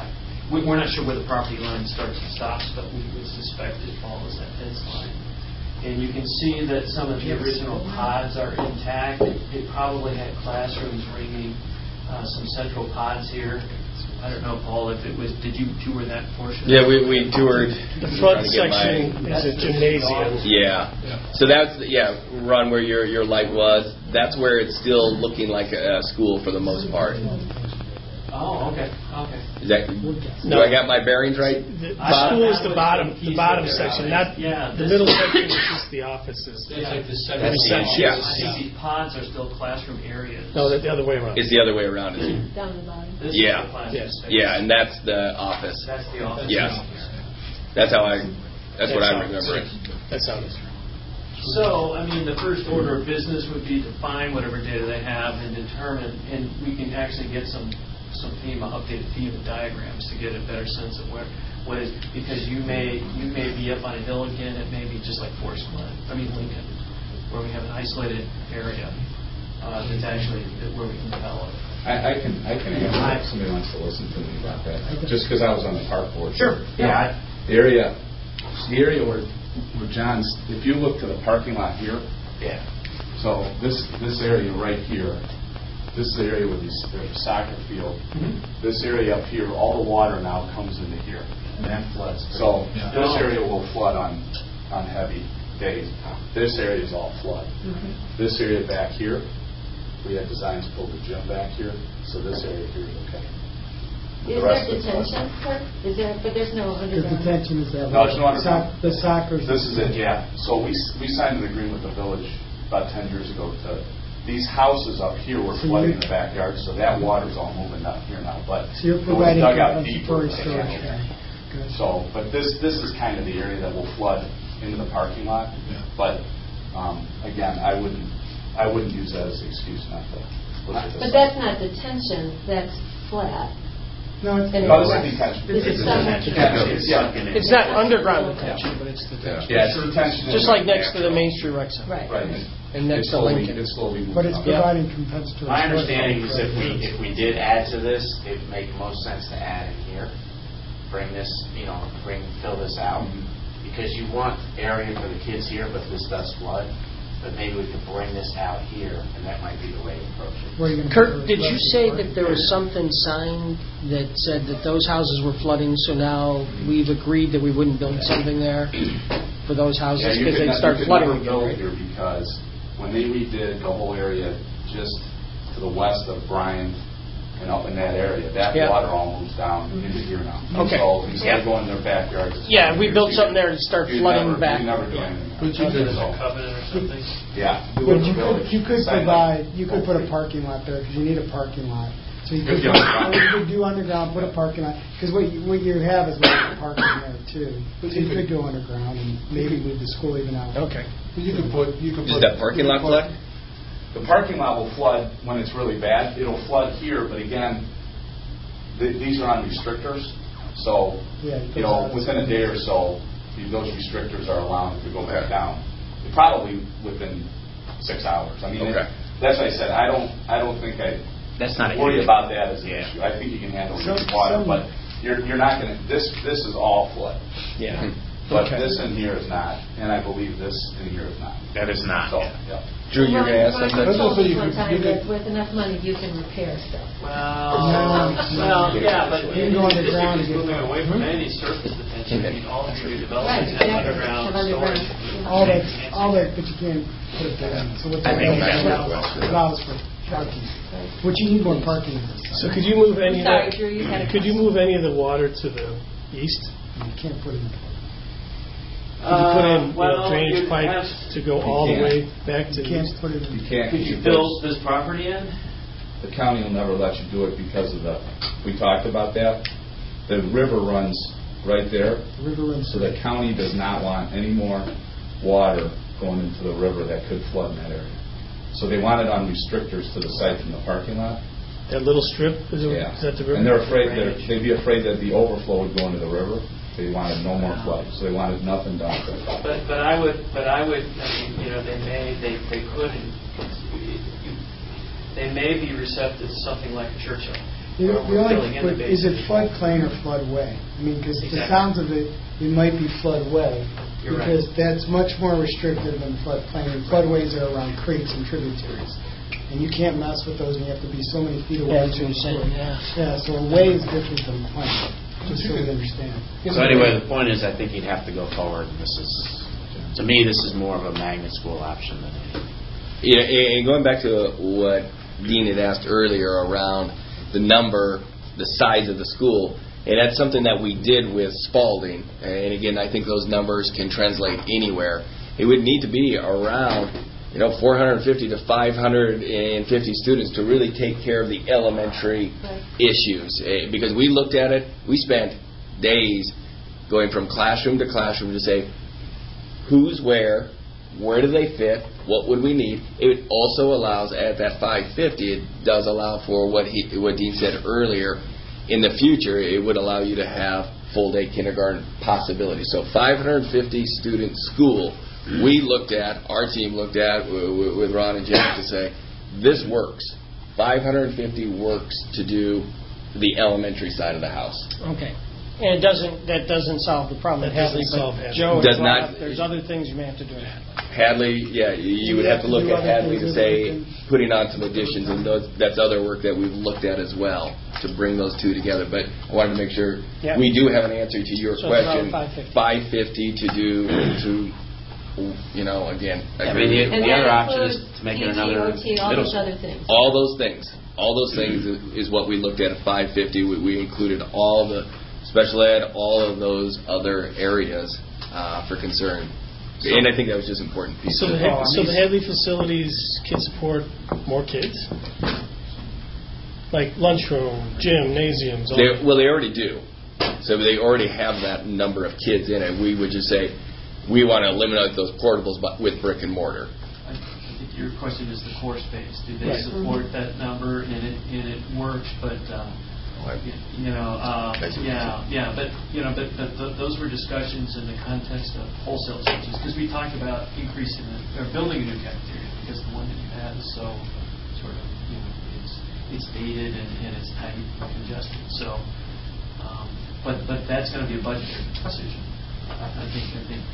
we're not sure where the property line starts and stops, but we would suspect it follows that fence line. And you can see that some of the original pods are intact. It probably had classrooms ringing, some central pods here. I don't know, Paul, if it was, did you tour that portion? Yeah, we toured. The front section is a gymnasium. Yeah. So that's, Ron, where your light was, that's where it's still looking like a school for the most part. Oh, okay. Is that, do I got my bearings right? The school is the bottom section, not the middle section is just the offices. That's the reception. I think these pods are still classroom areas. No, the other way around. It's the other way around. Down the bottom. This is the classroom Yes. space. Yeah, and that's the office. That's the office. Yes. That's what I remember it. That sounds right. So, I mean, the first order of business would be to find whatever data they have and determine, and we can actually get some updated FEMA diagrams to get a better sense of what is, because you may be up on a hill again, it may be just like Lincoln, where we have an isolated area that's actually where we can develop. I can if somebody wants to listen to me about that, just because I was on the park board. Sure. Yeah. The area where John's, if you look to the parking lot here, so this area right here, this is the area where there's a soccer field. Mm-hmm. This area up here, all the water now comes into here. And that floods. So this area will flood on heavy days. This area is all flood. Mm-hmm. This area back here, we had designs to pull the gym back here, so this area here is okay. Is there detention, sir? But there's no underground. The detention is that. No, there's no underground. The soccer. This is it, yeah. So we signed an agreement with the village about 10 years ago to. These houses up here were flooding in the backyard, so that water's all moving up here now. But so you're providing dug out deeper. So, but this is kind of the area that will flood into the parking lot. Yeah. But again, I wouldn't use that as an excuse not to look at this. But that's not detention. That's flat. No, it's this is detention. It's not underground detention, but it's detention. Yeah, it's detention. Just like next to the Main Street Rec Center. Right. And next to Lincoln. But it's providing compensatory. My understanding is if we did add to this, it would make most sense to add in here, bring this, fill this out, because you want area for the kids here, but this does flood. But maybe we could bring this out here, and that might be the way to approach it. Kurt, did you say that there was something signed that said that those houses were flooding, so now we've agreed that we wouldn't build something there for those houses because they'd start flooding again, right? Here because when they redid the whole area just to the west of Bryan and up in that area, that water all moves down into here now. Okay. So instead of going in their backyards. Yeah, we built something there to start flooding back. We never do anything. But you could have a covenant or something? Yeah. But you could put a parking lot there because you need a parking lot. So you could do underground, put a parking lot, because what you have is like parking there too. So you could go underground and maybe move the school even out. Okay. You could put. Does that parking lot flood? The parking lot will flood when it's really bad. It'll flood here, but again, these are on restrictors. So, within a day or so, those restrictors are allowing it to go back down. Probably within 6 hours. I mean, that's what I said. I don't think that's not worry about that as an issue. I think you can handle water, but you're not going to. This is all flood. Yeah. But this in here is not, and I believe this in here is not. That is not. So, Drew, you're going to ask something? Told us one time that with enough money you can repair stuff. Well, yeah, but you can go underground. Moving away from any surface detention. I mean, all of your developments have underground storage. All that, but you can't put it there. So what's that allows for parking, which you need more parking. So could you move any of the water to the east? You can't put it in. Could you put in drainage pipe to go all the way back to the east? You can't. Could you build this property in? The county will never let you do it because of we talked about that. The river runs right there. The river runs. So the county does not want any more water going into the river that could flood in that area. So they want it on restrictors to the site from the parking lot. That little strip? Is that the river? And they'd be afraid that the overflow would go into the river. They wanted no more flooding, so they wanted nothing done. But I would. I mean, they may be receptive to something like a Churchill. The only, filling in the is it basic- floodplain or floodway? I mean, because the Exactly. sounds of it, it might be floodway. You're right. Because that's much more restrictive than floodplain. And floodways are around creeks and tributaries. And you can't mess with those, and you have to be so many feet away. Yeah, that's what I'm saying, yeah. Yeah, so a way is different than a plain, just so we understand. So anyway, the point is, I think you'd have to go forward. This is, to me, this is more of a magnet school option than anything. Yeah, and going back to what Dean had asked earlier around the number, the size of the school, and that's something that we did with Spalding. And again, I think those numbers can translate anywhere. It would need to be around 450 to 550 students to really take care of the elementary issues. Because we looked at it, we spent days going from classroom to classroom to say, who's where do they fit, what would we need. It also allows, at that 550, it does allow for what Dean said earlier, in the future, it would allow you to have full-day kindergarten possibilities. So 550 student school, our team looked at with Ron and Jack to say, this works. 550 works to do the elementary side of the house. Okay. And that doesn't solve the problem at Hadley, but Joe Does not. There's other things you may have to do at Hadley, Hadley. you would have to look at Hadley to say putting on some additions, and that's other work that we've looked at as well to bring those two together. But I wanted to make sure we do have an answer to your question. 550 to do again. I mean, the other option is to make it another middle school. All those things is what we looked at 550. We included all the special ed, all of those other areas for concern. And I think that was just important piece. So the Hadley facilities can support more kids? Like lunchroom, gymnasiums? They already do. So they already have that number of kids in it. We would just say, we want to eliminate those portables with brick and mortar. I think your question is the core space. Do they support that number? And it works, but... but those were discussions in the context of wholesale switches, because we talked about increasing or building a new cafeteria, because the one that you have is so sort of it's dated and it's highly congested. So, but that's going to be a budgetary decision. I think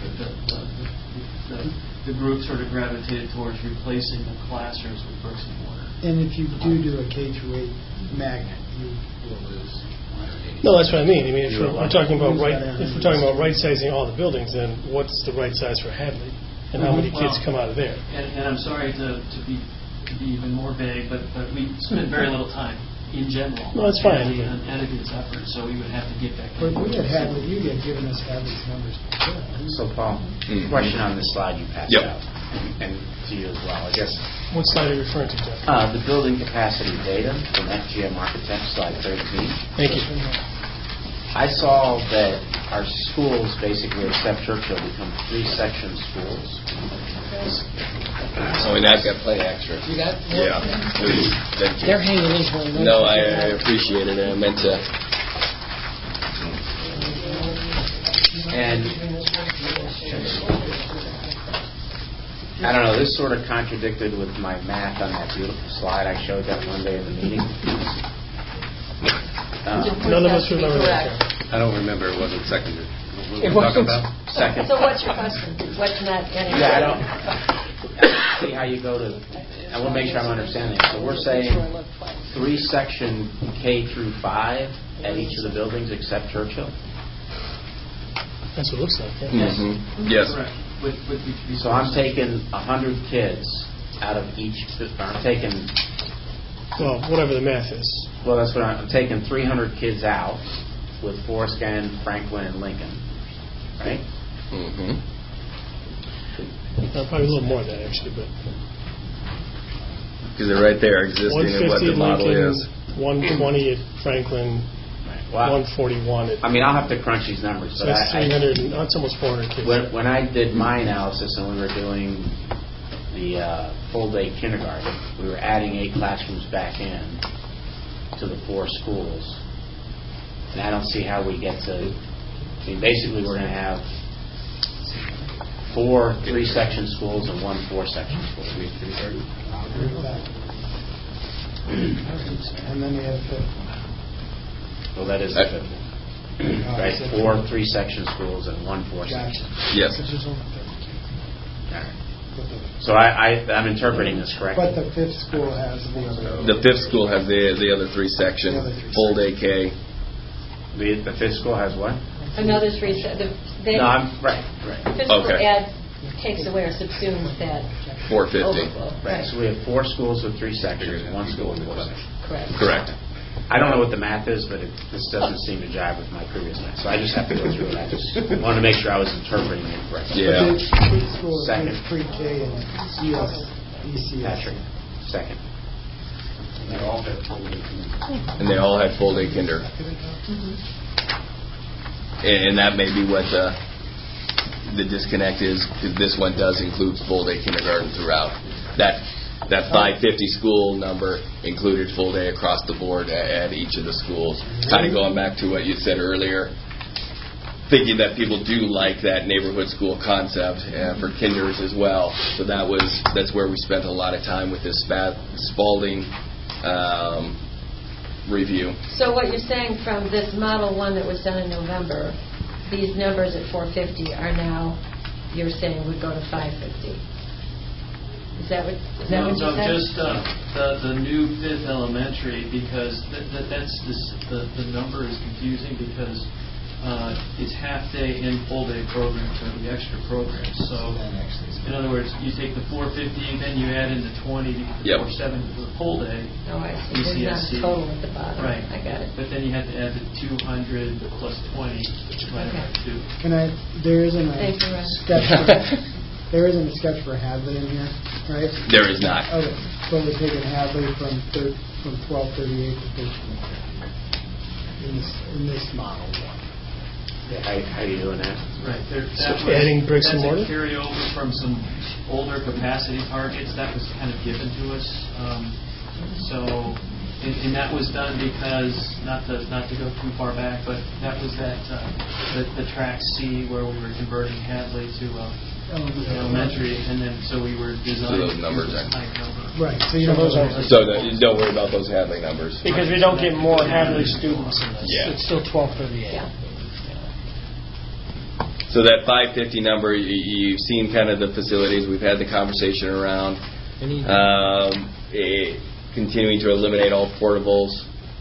the group sort of gravitated towards replacing the classrooms with bricks and mortar. And if you do a K-8 magnet, you will lose. No, that's what I mean. If we're talking about right sizing all the buildings, then what's the right size for Hadley, and how many kids come out of there? And I'm sorry to be even more vague, but we spent very little time in general. No, that's fine. On Etiquette's efforts, so we would have to get back. But we had Hadley. You had given us Hadley's numbers before. So, Paul, question on the slide you passed out, and to you as well, I guess. What slide are you referring to, Jeff? The building capacity data from FGM Architects, slide 13. Thank you. I saw that our schools, basically, except Churchill, become 3-section schools. Oh, and I've got plenty extra. You got? Yeah. Please. Thank you. They're hanging in for you. No, I appreciate it. I meant to. And I don't know, this sort of contradicted with my math on that beautiful slide I showed that one day in the meeting. None of us remember that. I don't remember. It wasn't seconded. What It were we talking wasn't. about? Second. So what's your question? What's not getting? Yeah, I don't see how you go to. I want to make sure I'm understanding. So we're saying 3-section K through 5 at each of the buildings except Churchill. That's what it looks like. Yeah. Mm-hmm. Yes. Correct. So I'm taking 100 kids out of each. I'm taking. Well, whatever the math is. Well, that's what I'm taking 300 kids out with Forest Glen, Franklin, and Lincoln. Right? Mm-hmm. Probably a little more than that, actually, but. Because they're right there, existing in what the model Lincoln, is. 120 at Franklin. Wow. 141. I mean, I'll have to crunch these numbers, So but that's 300. That's almost 400 kids. When I did my analysis and we were doing the full-day kindergarten, we were adding 8 classrooms back in to the 4 schools, and I don't see how we get to. I mean, basically, we're going to have 4 3-section schools and 1 4-section school. And then you have Well, that is the fifth one. Right, 4 3-section schools and 1 4-section. Yes. So I'm interpreting this correctly. But the fifth school has the other. The fifth school has the other 3 sections, full day K. The fifth school has what? Another 3. No, I'm right. The fifth school takes away or subsumes that 450. overflow. Right. So we have 4 schools with 3 sections and 1 school with 4 sections. Correct. I don't know what the math is, but this doesn't seem to jive with my previous math, so I just have to go through it. I just wanted to make sure I was interpreting it correctly. Yeah. Fifth school is Second. pre-K and ECS. Patrick, second. And they all had full day kinder. And that may be what the disconnect is, because this one does include full day kindergarten throughout. That 550 school number included full day across the board at each of the schools. Kind of going back to what you said earlier, thinking that people do like that neighborhood school concept for kinders as well. So that's where we spent a lot of time with this Spalding review. So what you're saying from this Model 1 that was done in November, these numbers at 450 are now, you're saying, would go to 550. Is that what you said? No, just the new fifth elementary, because that's the number is confusing because it's half day and full day programs or the extra programs. So in other words, you take the 450, then you add in the 20 to get the 470 for the full day. Oh, I see. There's not a total at the bottom. Right. I got it. But then you had to add the 200 plus 20 divided by 2. There isn't a Thank you, Ron. sketch there isn't a sketch for Hadley in here, right? There is not. Okay. So we're taking Hadley from 1238 to 13. In this model. Yeah, how are you doing that? Right. Adding bricks and mortar? That's a carryover from some older capacity targets that was kind of given to us. And that was done because, not to go too far back, but that was the track C where we were converting Hadley to elementary, and then so we were designing those numbers this high number. Right. So you know those are. So don't worry about those Hadley numbers. Because we don't get more Hadley students in this. Yeah. It's still 1238. Yeah. So that 550 number, you've seen kind of the facilities. We've had the conversation around continuing to eliminate all portables,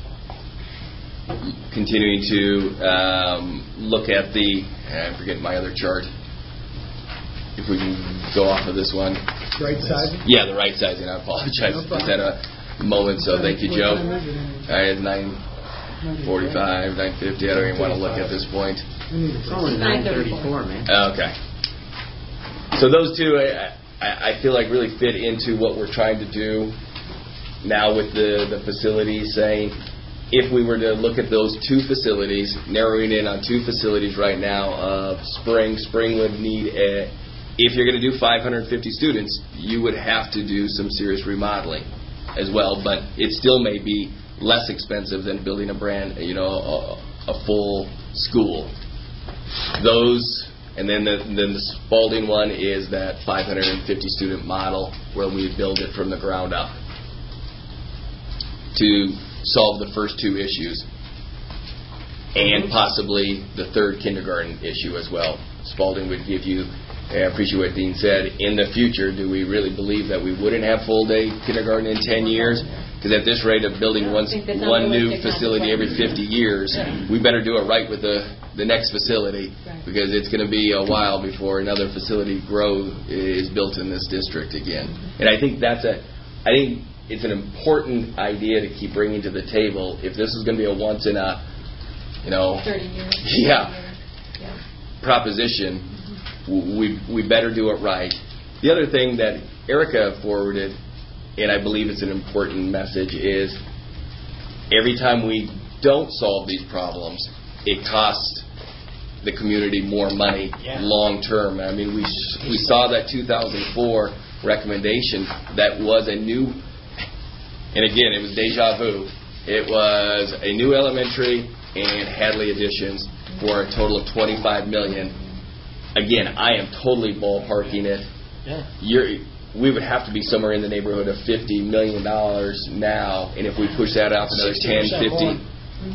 continuing to look at I forget my other chart. If we can go off of this one. Right sizing? Yeah, the right sizing. I apologize. No Just had a moment, so thank you, Joe. I had 9:45, 9:50. I don't even want to look at this point. It's only 9:34, man. Okay. So those two, I feel like really fit into what we're trying to do now with the facilities, saying if we were to look at those 2 facilities, narrowing in on 2 facilities right now of Spring would need if you're going to do 550 students, you would have to do some serious remodeling as well, but it still may be less expensive than building a a full school. Those, and then the Spalding one is that 550 student model where we build it from the ground up to solve the first 2 issues and possibly the third kindergarten issue as well. Spalding would give you, I appreciate what Dean said, in the future, do we really believe that we wouldn't have full day kindergarten in 10 years? Because at this rate of building one new facility every 50 years, we better do it right with the next facility, because it's going to be a while before another facility is built in this district again. And I think I think it's an important idea to keep bringing to the table. If this is going to be a once in a 30 years. Proposition, we better do it right. The other thing that Erica forwarded, and I believe it's an important message, is every time we don't solve these problems, it costs the community more money long term. I mean, we saw that 2004 recommendation that was a new, and again, it was deja vu. It was a new elementary and Hadley additions for a total of $25 million. Again, I am totally ballparking it. We would have to be somewhere in the neighborhood of $50 million now, and if we push that out to another 10, 50,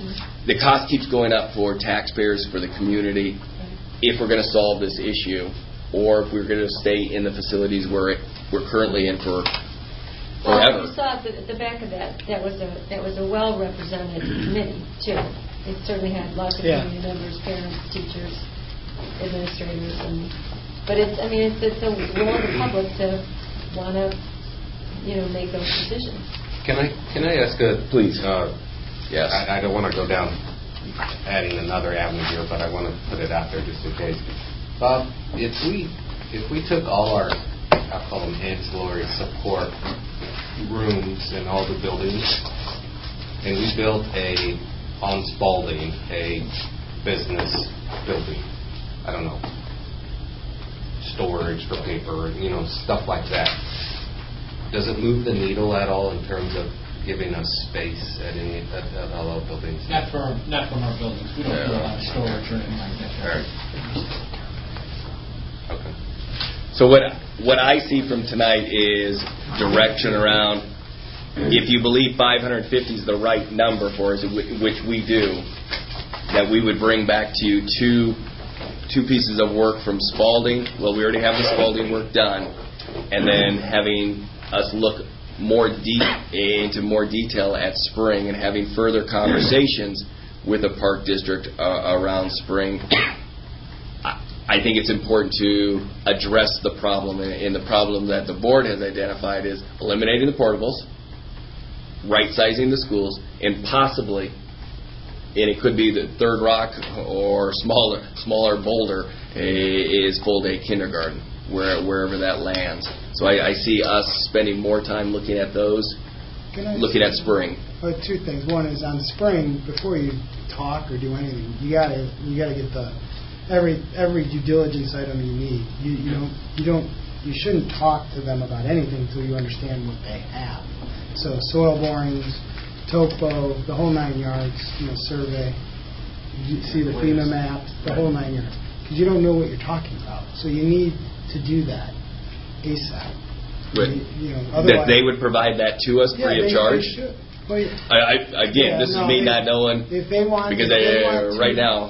the cost keeps going up for taxpayers, for the community, if we're going to solve this issue, or if we're going to stay in the facilities we're currently in for forever. Well, you saw at the back of that was a well-represented committee, too. It certainly had lots of community members, parents, teachers, administrators, but it's a will of the public to want to, make those decisions. Can I ask please? Yes. I don't want to go down adding another avenue here, but I want to put it out there just in case. Bob, if we took all our, I'll call them ancillary support rooms in all the buildings, and we built on Spalding a business building, I don't know, storage for paper, stuff like that. Does it move the needle at all in terms of giving us space at all our buildings? Not from our buildings. We don't do a lot of storage or anything like that. All right. Okay. So what I see from tonight is direction around, if you believe 550 is the right number for us, which we do, that we would bring back to you two pieces of work from Spalding. Well, we already have the Spalding work done, and then having us look into more detail at Spring and having further conversations with the Park District around Spring. I think it's important to address the problem, and the problem that the board has identified is eliminating the portables, right-sizing the schools, and possibly, and it could be the Third Rock or smaller Boulder, is full-day kindergarten, wherever that lands. So I see us spending more time looking at those, looking at Spring. Well, two things. One is on Spring, before you talk or do anything, you gotta get every due diligence item you need. You shouldn't talk to them about anything until you understand what they have. So soil borings, topo, the whole 9 yards, survey. You see the FEMA maps, the whole 9 yards, because you don't know what you're talking about. So you need to do that ASAP. That they would provide that to us free of charge. They should. Well, this is me not knowing. If they want, because right now.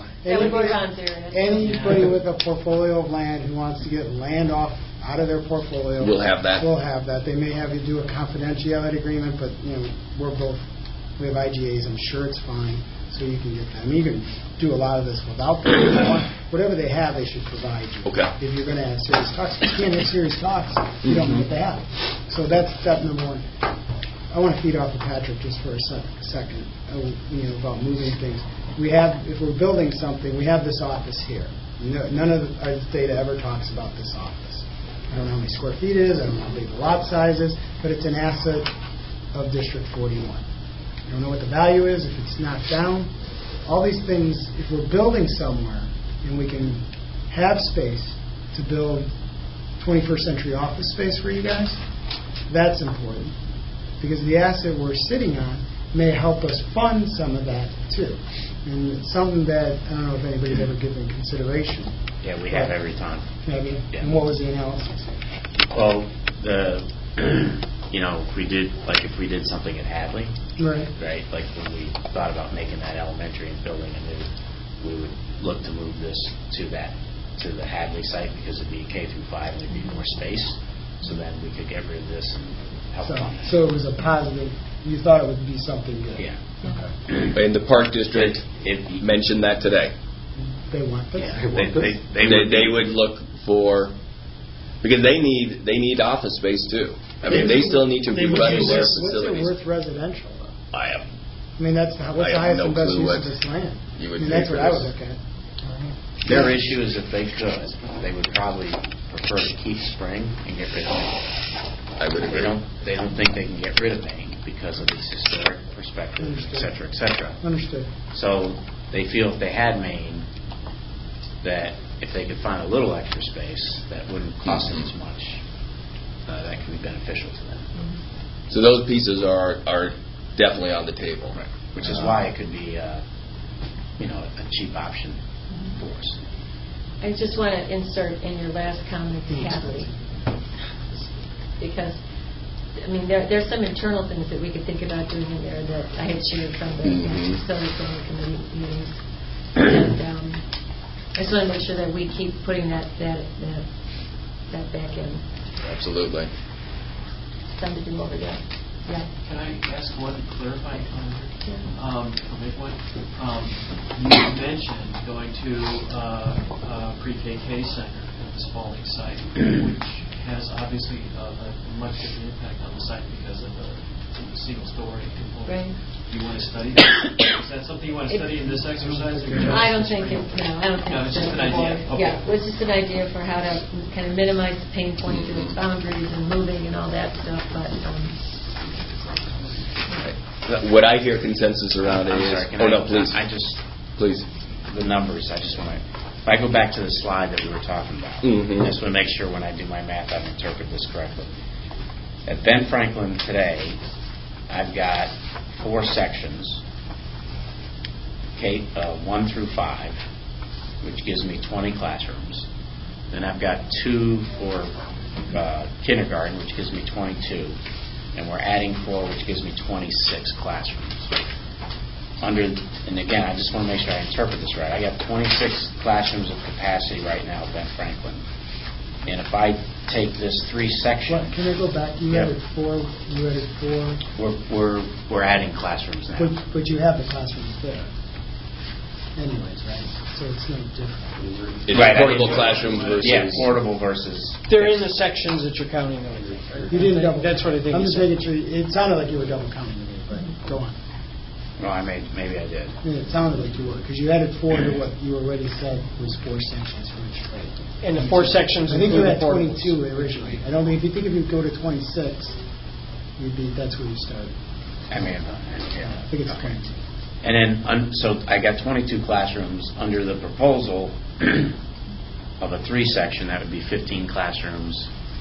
Anybody with a portfolio of land who wants to get land out of their portfolio, we'll have that. We'll have that. They may have you do a confidentiality agreement, but we have IGAs. I'm sure it's fine, so you can get them. You can do a lot of this without them. Whatever they have, they should provide you. Okay. If you're going to have serious talks, you can't have serious talks. You don't know what they have. So that's step number one. I want to feed off of Patrick just for a second. About moving things. If we're building something, we have this office here. None of our data ever talks about this office. I don't know how many square feet it is. I don't know how big the lot size is, but it's an asset of District 41. I don't know what the value is if it's knocked down. All these things, if we're building somewhere and we can have space to build 21st century office space for you guys, that's important. Because the asset we're sitting on may help us fund some of that, too. And it's something that, I don't know if anybody's ever given consideration. Yeah, we have every time. Have you? Yeah. And what was the analysis? Well, if we did something at Hadley, right? Like when we thought about making that elementary and building a new, we would look to move this to the Hadley site because it'd be K through 5 and there'd be more space. So then we could get rid of this and help fund it. So it was a positive. You thought it would be something good. Yeah. Okay. And the Park District mentioned that today. They want this. Yeah. They would look for, because they need office space too. I mean, they still need to be running their facilities. What's it worth residential? I mean, what's the highest and best use of this land? That's what I would look at. Their issue is if they could, they would probably prefer to keep Spring and get rid of Maine. I would agree. They don't think they can get rid of Maine because of its historic perspectives, et cetera, et cetera. Understood. So they feel if they had Maine, that if they could find a little extra space that wouldn't cost them as much, that could be beneficial to them. So those pieces are definitely on the table. Right. Which is why it could be a cheap option for us. I just want to insert in your last comment Hadley, because I mean, there's some internal things that we could think about doing in there that I had shared from the facility planning committee meetings. And I just want to make sure that we keep putting that back in. Absolutely. Something to do over there. Yeah. Can I ask one clarifying comment? Or make one? You mentioned going to a pre-KK center at the Spalding site, which has obviously a much different impact on the site because of the single-story component. Right. Do you want to study that? Is that something you want to study in this exercise? I don't think it's, no, I don't think it's just an idea. Okay. Yeah, it was just an idea for how to kind of minimize the pain points and its boundaries and moving and all that stuff, but... What I hear consensus around is... Please. The numbers, I just want to... If I go back to the slide that we were talking about, I just want to make sure when I do my math I interpret this correctly. At Ben Franklin today, I've got 4 sections, K 1 through 5, which gives me 20 classrooms. Then I've got 2 for kindergarten, which gives me 22. And we're adding 4, which gives me 26 classrooms. And again, I just want to make sure I interpret this right. I got 26 classrooms of capacity right now at Ben Franklin. And if I take this 3 section... Can I go back? You added 4. You added 4. We're adding classrooms now. But you have the classrooms there. Anyways, right? So it's no different. It's right, portable classrooms versus... Yeah, portable versus... There is the sections that you're counting over. You didn't double. That's what I think. I'm just making sure. It sounded like you were double counting to me, but go on. No, maybe I did. Yeah, it sounded like you were, because you added 4 to what you already said was 4 sections for each grade. And the 4 sections... I think you had 22 originally. I don't think, if you go to 26, that's where you started. I may have done that, yeah. I think it's 22. And then, so I got 22 classrooms under the proposal of a 3 section. That would be 15 classrooms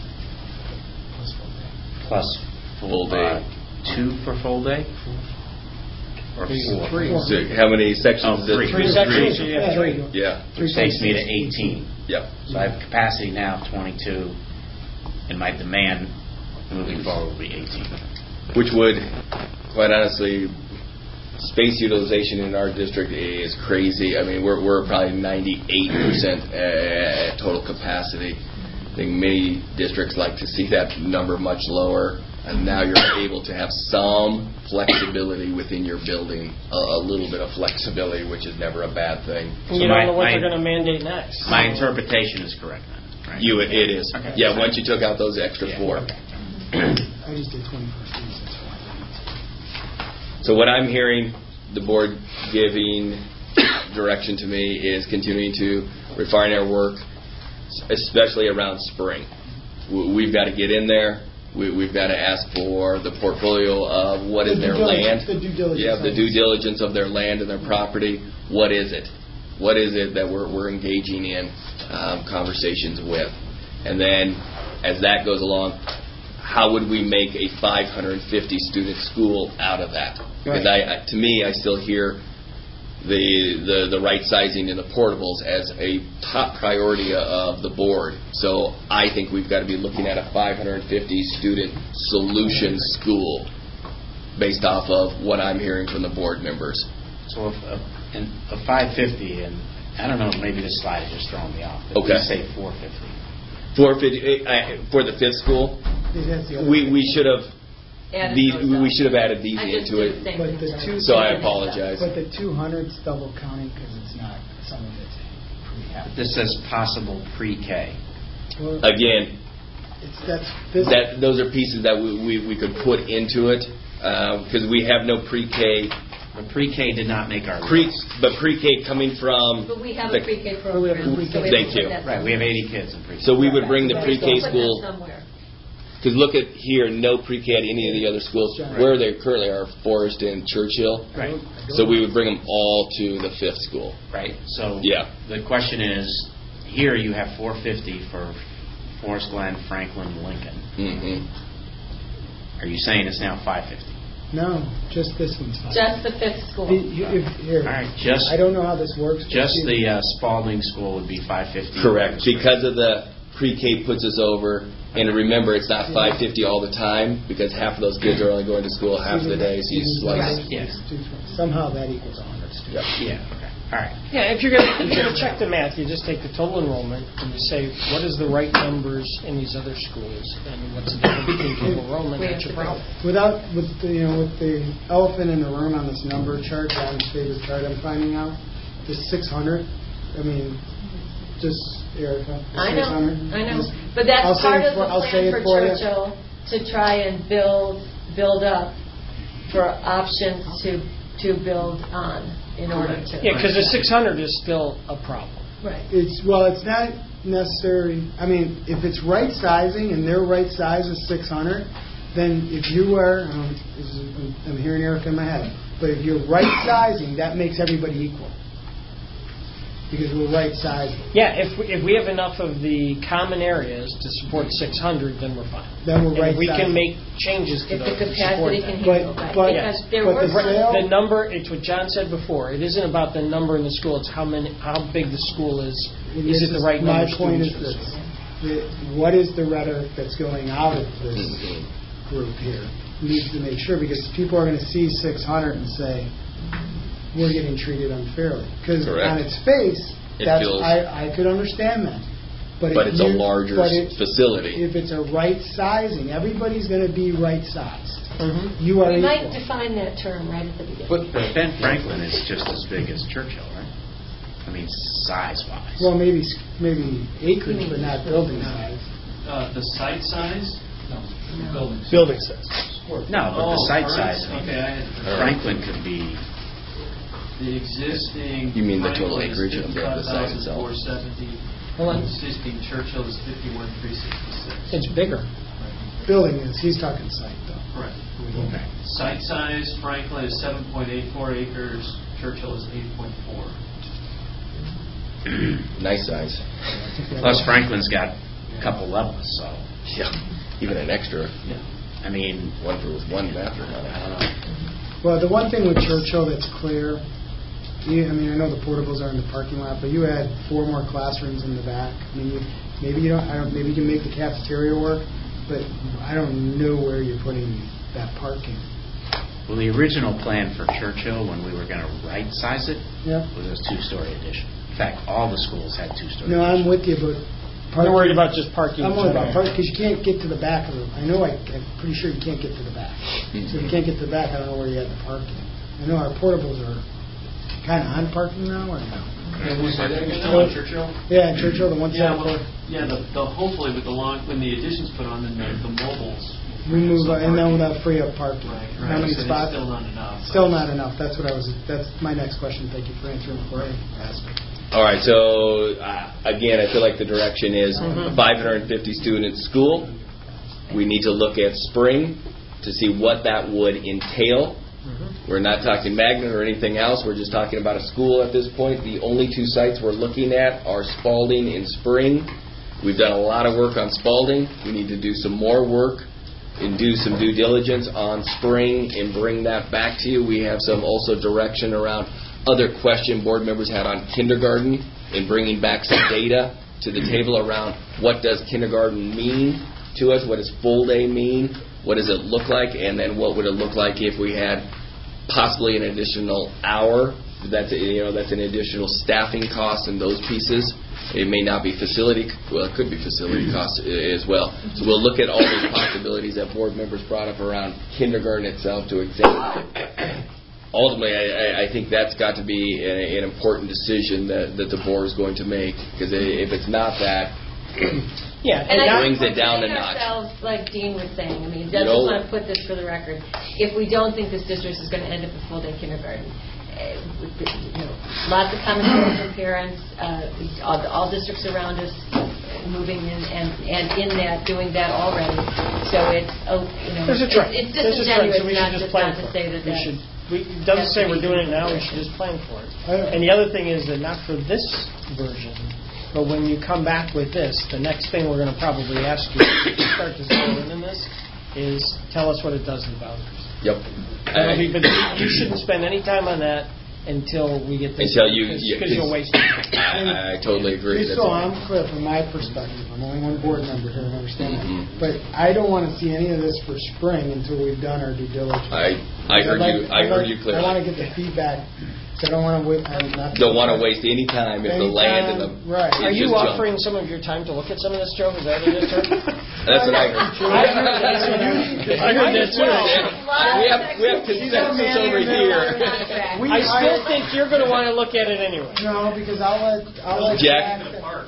plus full day. 2 for full day? Or 4? 3. So how many sections? 3. 3 sections, so you have 3. Yeah. Which takes me to 18. Yep. So I have capacity now of 22, and my demand moving forward will be 18. Which would, quite honestly... Space utilization in our district is crazy. I mean, we're probably 98% at total capacity. I think many districts like to see that number much lower. And now you're able to have some flexibility within your building, a little bit of flexibility, which is never a bad thing. You don't know what they're going to mandate next. My interpretation is correct then, right? It is. Okay. Yeah, once you took out those extra 4. Okay. I just did 21. So what I'm hearing the board giving direction to me is continuing to refine our work, especially around spring. We've got to get in there. We've got to ask for the portfolio of what is their land. The due diligence. Yeah, the due diligence of their land and their property. What is it? What is it that we're engaging in conversations with? And then as that goes along, how would we make a 550-student school out of that? Because to me, I still hear the right sizing and the portables as a top priority of the board. So I think we've got to be looking at a 550-student solution school based off of what I'm hearing from the board members. So a 550, and I don't know, maybe this slide is just throwing me off. But okay. We say 450. 450 for the 5th school. We should have added these into it. So I apologize. But the 200's double counting because it's not some of it's pre-K. This says possible pre-K. Well, again, those are pieces that we could put into it because we have no pre-K. The pre-K did not make our list. But pre-K coming from... But we have a pre-K program. Thank you. Right, we have 80 kids in pre-K. So we would bring the pre-K school... Because look at here, no pre-K at any of the other schools. Right. Where they currently are, Forest and Churchill. Right. So we would bring them all to the 5th school. Right. So yeah. The question is, here you have 450 for Forest Glen, Franklin, Lincoln. Mm-hmm. Are you saying it's now 550? No, just this one's fine. Just the 5th school. Here, all right, I don't know how this works. Just the Spalding school would be 550. Correct. Because of the pre-K puts us over. And remember, it's not $550 all the time because half of those kids are only going to school half of the day. So you slice. Somehow that equals 100 students. Yeah. Okay. All right. Yeah, if you're going to check the math, you just take the total enrollment and you say, what is the right numbers in these other schools, and what's the difference between total enrollment? That's your problem. With the elephant in the room on this number chart, John's favorite chart, I'm finding out, the 600. I mean, just Erica. I know. But that's part of the plan for Churchill to try and build up for options to build on in order to. Yeah, because the 600 is still a problem. Right. It's not necessary. I mean, if it's right sizing and their right size is 600, then if you are, I'm hearing Erica in my head, but if you're right sizing, that makes everybody equal. Because we're right sizing. Yeah, if we have enough of the common areas to support 600, then we're fine. Then we're right sizing. We can make changes to those to support that. The number, it's what John said before. It isn't about the number in the school. It's how big the school is. Is it the right number of students? My point is this. What is the rhetoric that's going out of this group here? We need to make sure, because people are going to see 600 and say, we're getting treated unfairly. Because on its face, I could understand that. But it's a larger facility. If it's a right sizing, everybody's going to be right sized. Mm-hmm. You are we equal. might define that term right at the beginning. But Ben Franklin is just as big as Churchill, right? I mean, size-wise. Well, maybe acreage, but not building size. The site size? No. Building size. No, but the site size. Franklin could be. The existing. You mean the total acreage of the site itself? 470. Existing Churchill is 51,366. It's bigger. Building is. He's talking site though. Correct. Okay. Site size, Franklin is 7.84 acres. Churchill is 8.4. Nice size. Plus Franklin's got a couple levels, so. Yeah. Even an extra. Yeah. I mean, one bathroom. I don't know. Well, the one thing with Churchill that's clear. I know the portables are in the parking lot, but you had 4 more classrooms in the back. I mean, maybe you can make the cafeteria work, but I don't know where you're putting that parking. Well, the original plan for Churchill, when we were going to right-size it, was a 2-story addition. In fact, all the schools had 2-story. No, I'm with you, but I'm worried about just parking. I'm worried about parking because you can't get to the back of it. I'm pretty sure you can't get to the back. So if you can't get to the back, I don't know where you had the parking. I know our portables are kind of on parking now, or no? Churchill? Yeah, in Churchill, the one side. Yeah, hopefully with when the additions put on, then the mobiles. We move, and then we'll free up parking. Right. How many spots? Still not enough. Still not enough. That's my next question. Thank you for answering before I ask. All right, so again, I feel like the direction is a 550 student school. We need to look at spring to see what that would entail. We're not talking magnet or anything else. We're just talking about a school at this point. The only 2 sites we're looking at are Spalding and Spring. We've done a lot of work on Spalding. We need to do some more work and do some due diligence on Spring and bring that back to you. We have some also direction around other question board members had on kindergarten and bringing back some data to the table around what does kindergarten mean to us, what does full day mean, what does it look like, and then what would it look like if we had possibly an additional hour. That's an additional staffing cost and those pieces. It may not be facility. Well, it could be facility costs as well. So we'll look at all those possibilities that board members brought up around kindergarten itself to examine. Ultimately, I think that's got to be an important decision that the board is going to make, because if it's not that, and it brings it down a notch. Like Dean was saying, I mean, just want to put this for the record. If we don't think this district is going to end up with full-day kindergarten, lots of commentary from parents, all districts around us moving in and in that doing that already. So it's it's disingenuous not to say that. It doesn't say we're doing it now. We should just plan for it. And the other thing is that not for this version, but when you come back with this, the next thing we're going to probably ask you to start to zero in this is tell us what it does to the boundaries. Yep. But you shouldn't spend any time on that until we get this. Until you, because you'll waste it. I totally agree. Just so I'm clear from my perspective, I'm only one board member here, and I understand that. But I don't want to see any of this for spring until we've done our due diligence. I heard you clearly. I want to get the feedback. So I don't want to wait. Don't want to waste any time if the land and the right. Are you offering some of your time to look at some of this, Joe? Is that what it is, sir? That's what I heard. I heard that too. We have consensus over here. I still think you're going to want to look at it anyway. No, because I'll let Jack.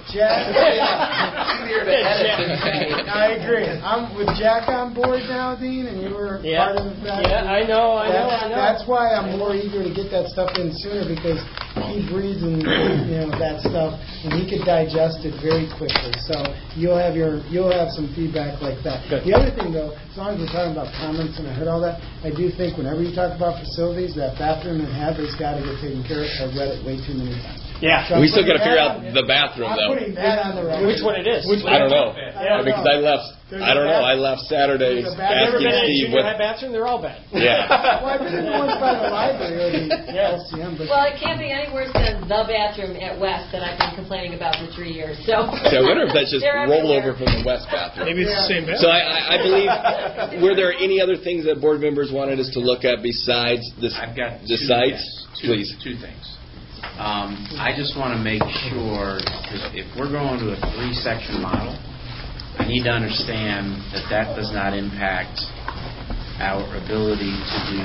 I agree. I'm with Jack on board now, Dean, and you were part of that. Yeah, I know. That's why I'm more eager to get that stuff in sooner, because he breathes in that stuff, and he could digest it very quickly. So you'll have some feedback like that. Good. The other thing, though, as long as we're talking about comments, and I heard all that, I do think whenever you talk about facilities, that bathroom and Hadley's got to get taken care of. I've read it way too many times. Yeah. So We still got to figure out the bathroom, I'm though. putting that on the record. Which one it is? I don't know. Because I left. I don't know. I left Saturday Never asking been in a Steve junior high bathroom? They're all bad. Yeah. Well, I've been in the ones by the library or the LCM. But Well, it can't be any worse than the bathroom at West that I've been complaining about for 3 years. So I wonder if that's just They're rollover everywhere. from the West bathroom. Maybe it's the same bathroom. So I believe, were there any other things that board members wanted us to look at besides I've got the sites? Please. Two things. I just want to make sure, because if we're going to a 3-section model, I need to understand that does not impact our ability to do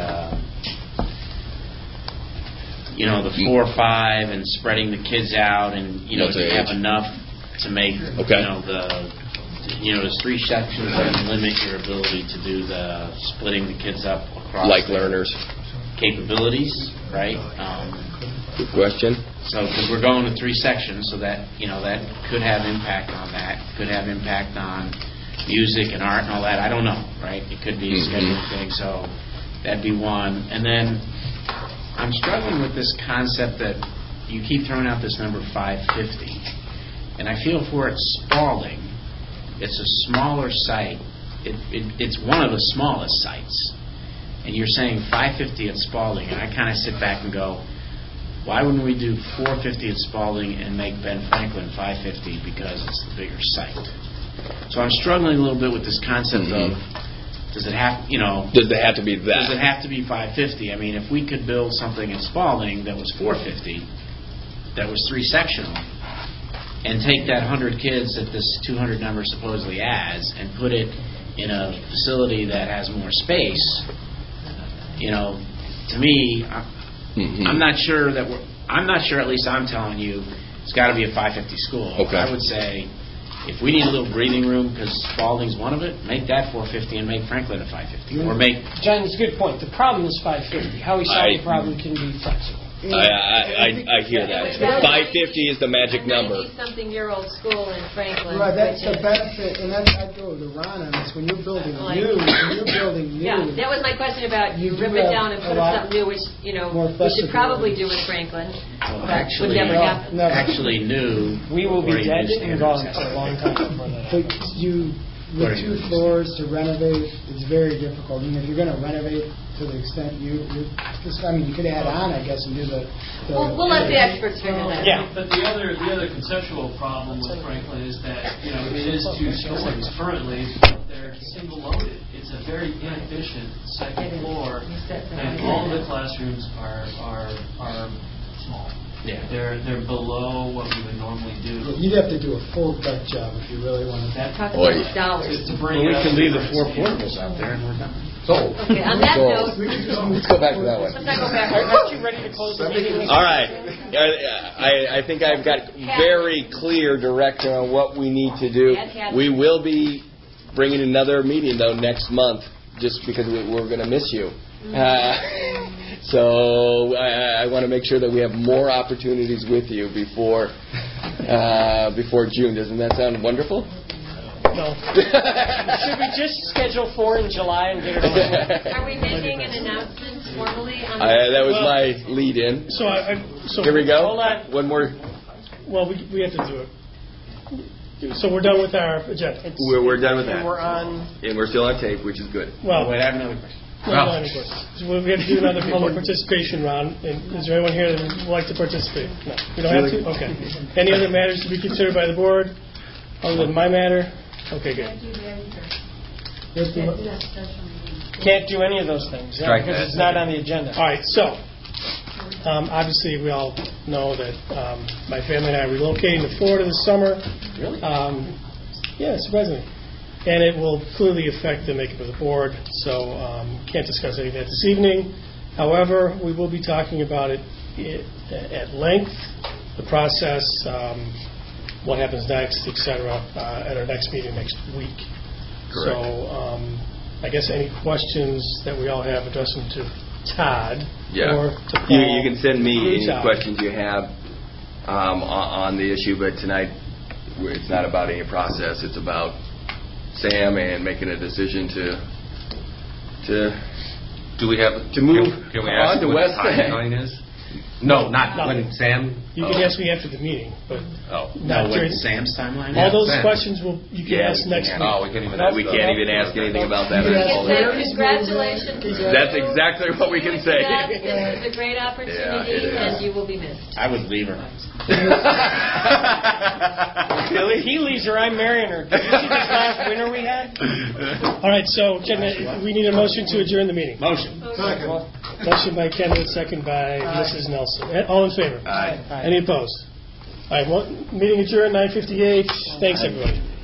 the 4 or 5 and spreading the kids out, and to have enough to make there's 3 sections that limit your ability to do the splitting the kids up across learners capabilities, right? Good question. So, because we're going to 3 sections, so that that could have impact on that. Could have impact on music and art and all that. I don't know, right? It could be a scheduling thing. So that'd be one. And then I'm struggling with this concept that you keep throwing out this number 550, and I feel for it Spalding. It's a smaller site. It's one of the smallest sites, and you're saying 550 at Spalding, and I kind of sit back and go, why wouldn't we do 450 at Spalding and make Ben Franklin 550 because it's the bigger site? So I'm struggling a little bit with this concept of does it have to be that? Does it have to be 550? I mean, if we could build something at Spalding that was 450, that was 3-sectional, and take that 100 kids that this 200 number supposedly has and put it in a facility that has more space, to me, I'm not sure that at least I'm telling you it's got to be a 550 school. Okay. I would say if we need a little breathing room because Spalding's one of it, make that 450 and make Franklin a 550. Or make John, it's a good point. The problem is 550. How we solve the problem can be flexible. I hear that. 550 is the magic number. 90-something-year-old school in Franklin. Right, that's the benefit, and that's I go to Ron on this. When you're building new, yeah, that was my question about you rip it down and put up something new, which we should probably do with Franklin, but would never happen. Actually, new. We will be dead and gone for a long time before that. But with 2 floors to renovate, it's very difficult. I mean, if you're going to renovate to the extent you could add on, I guess, and do the. We'll let the experts figure that out. Yeah, but the other conceptual problem with Franklin is that it is 2 stories currently. They're single loaded. It's a very inefficient second floor, and all of the classrooms are small. Yeah. They're below what we would normally do. You'd have to do a full gut job if you really wanted that. Dollars. We can leave the 4 portables out there and we're done. Okay, on that note, let's go back to that one. Let's not go back. Aren't you ready to close the meeting? All right. I think I've got very clear direction on what we need to do. We will be bringing another meeting, though, next month, just because we're going to miss you. So I want to make sure that we have more opportunities with you before June. Doesn't that sound wonderful? No. Should we just schedule 4 in July and get it over with? Are we making an announcement formally on that was my lead-in. So here we go. Hold on. One more. Well, we have to do it. So we're done with our agenda. We're done with that. And we're still on tape, which is good. Well, wait, I have another question. No, don't have any questions. We have to do another public participation round. And is there anyone here that would like to participate? No. You don't have to? Okay. Any other matters to be considered by the board other than my matter? Okay, good. Can't do any of those things, because it's not on the agenda. All right, so obviously we all know that my family and I are relocating to Florida this summer. Really? Yeah, surprisingly. And it will clearly affect the makeup of the board, so can't discuss any of that this evening. However, we will be talking about it at length, the process, what happens next, et cetera, at our next meeting next week. Correct. So I guess any questions that we all have, address them to Todd or to Paul. You can send me any Todd. questions you have on the issue, but tonight it's not about any process. It's about Sam and making a decision Do we have to move can we on ask to what West the timeline is? No, not when Sam. You can ask me after the meeting, but not during Sam's timeline. all those Sam. questions you can ask next week. Oh, we can't even. We can't even ask anything about that. You can say congratulations. That's exactly what we can say. This is a great opportunity, and you will be missed. I would leave her. Billy, he leaves her, I'm marrying her. Did you see this last winter we had? All right, so Ken, we need a motion to adjourn the meeting. Motion. Motion by Ken, second by Mrs. Nelson. All in favor? Aye. Any opposed? All right, meeting adjourned, 9:58. Thanks, everybody.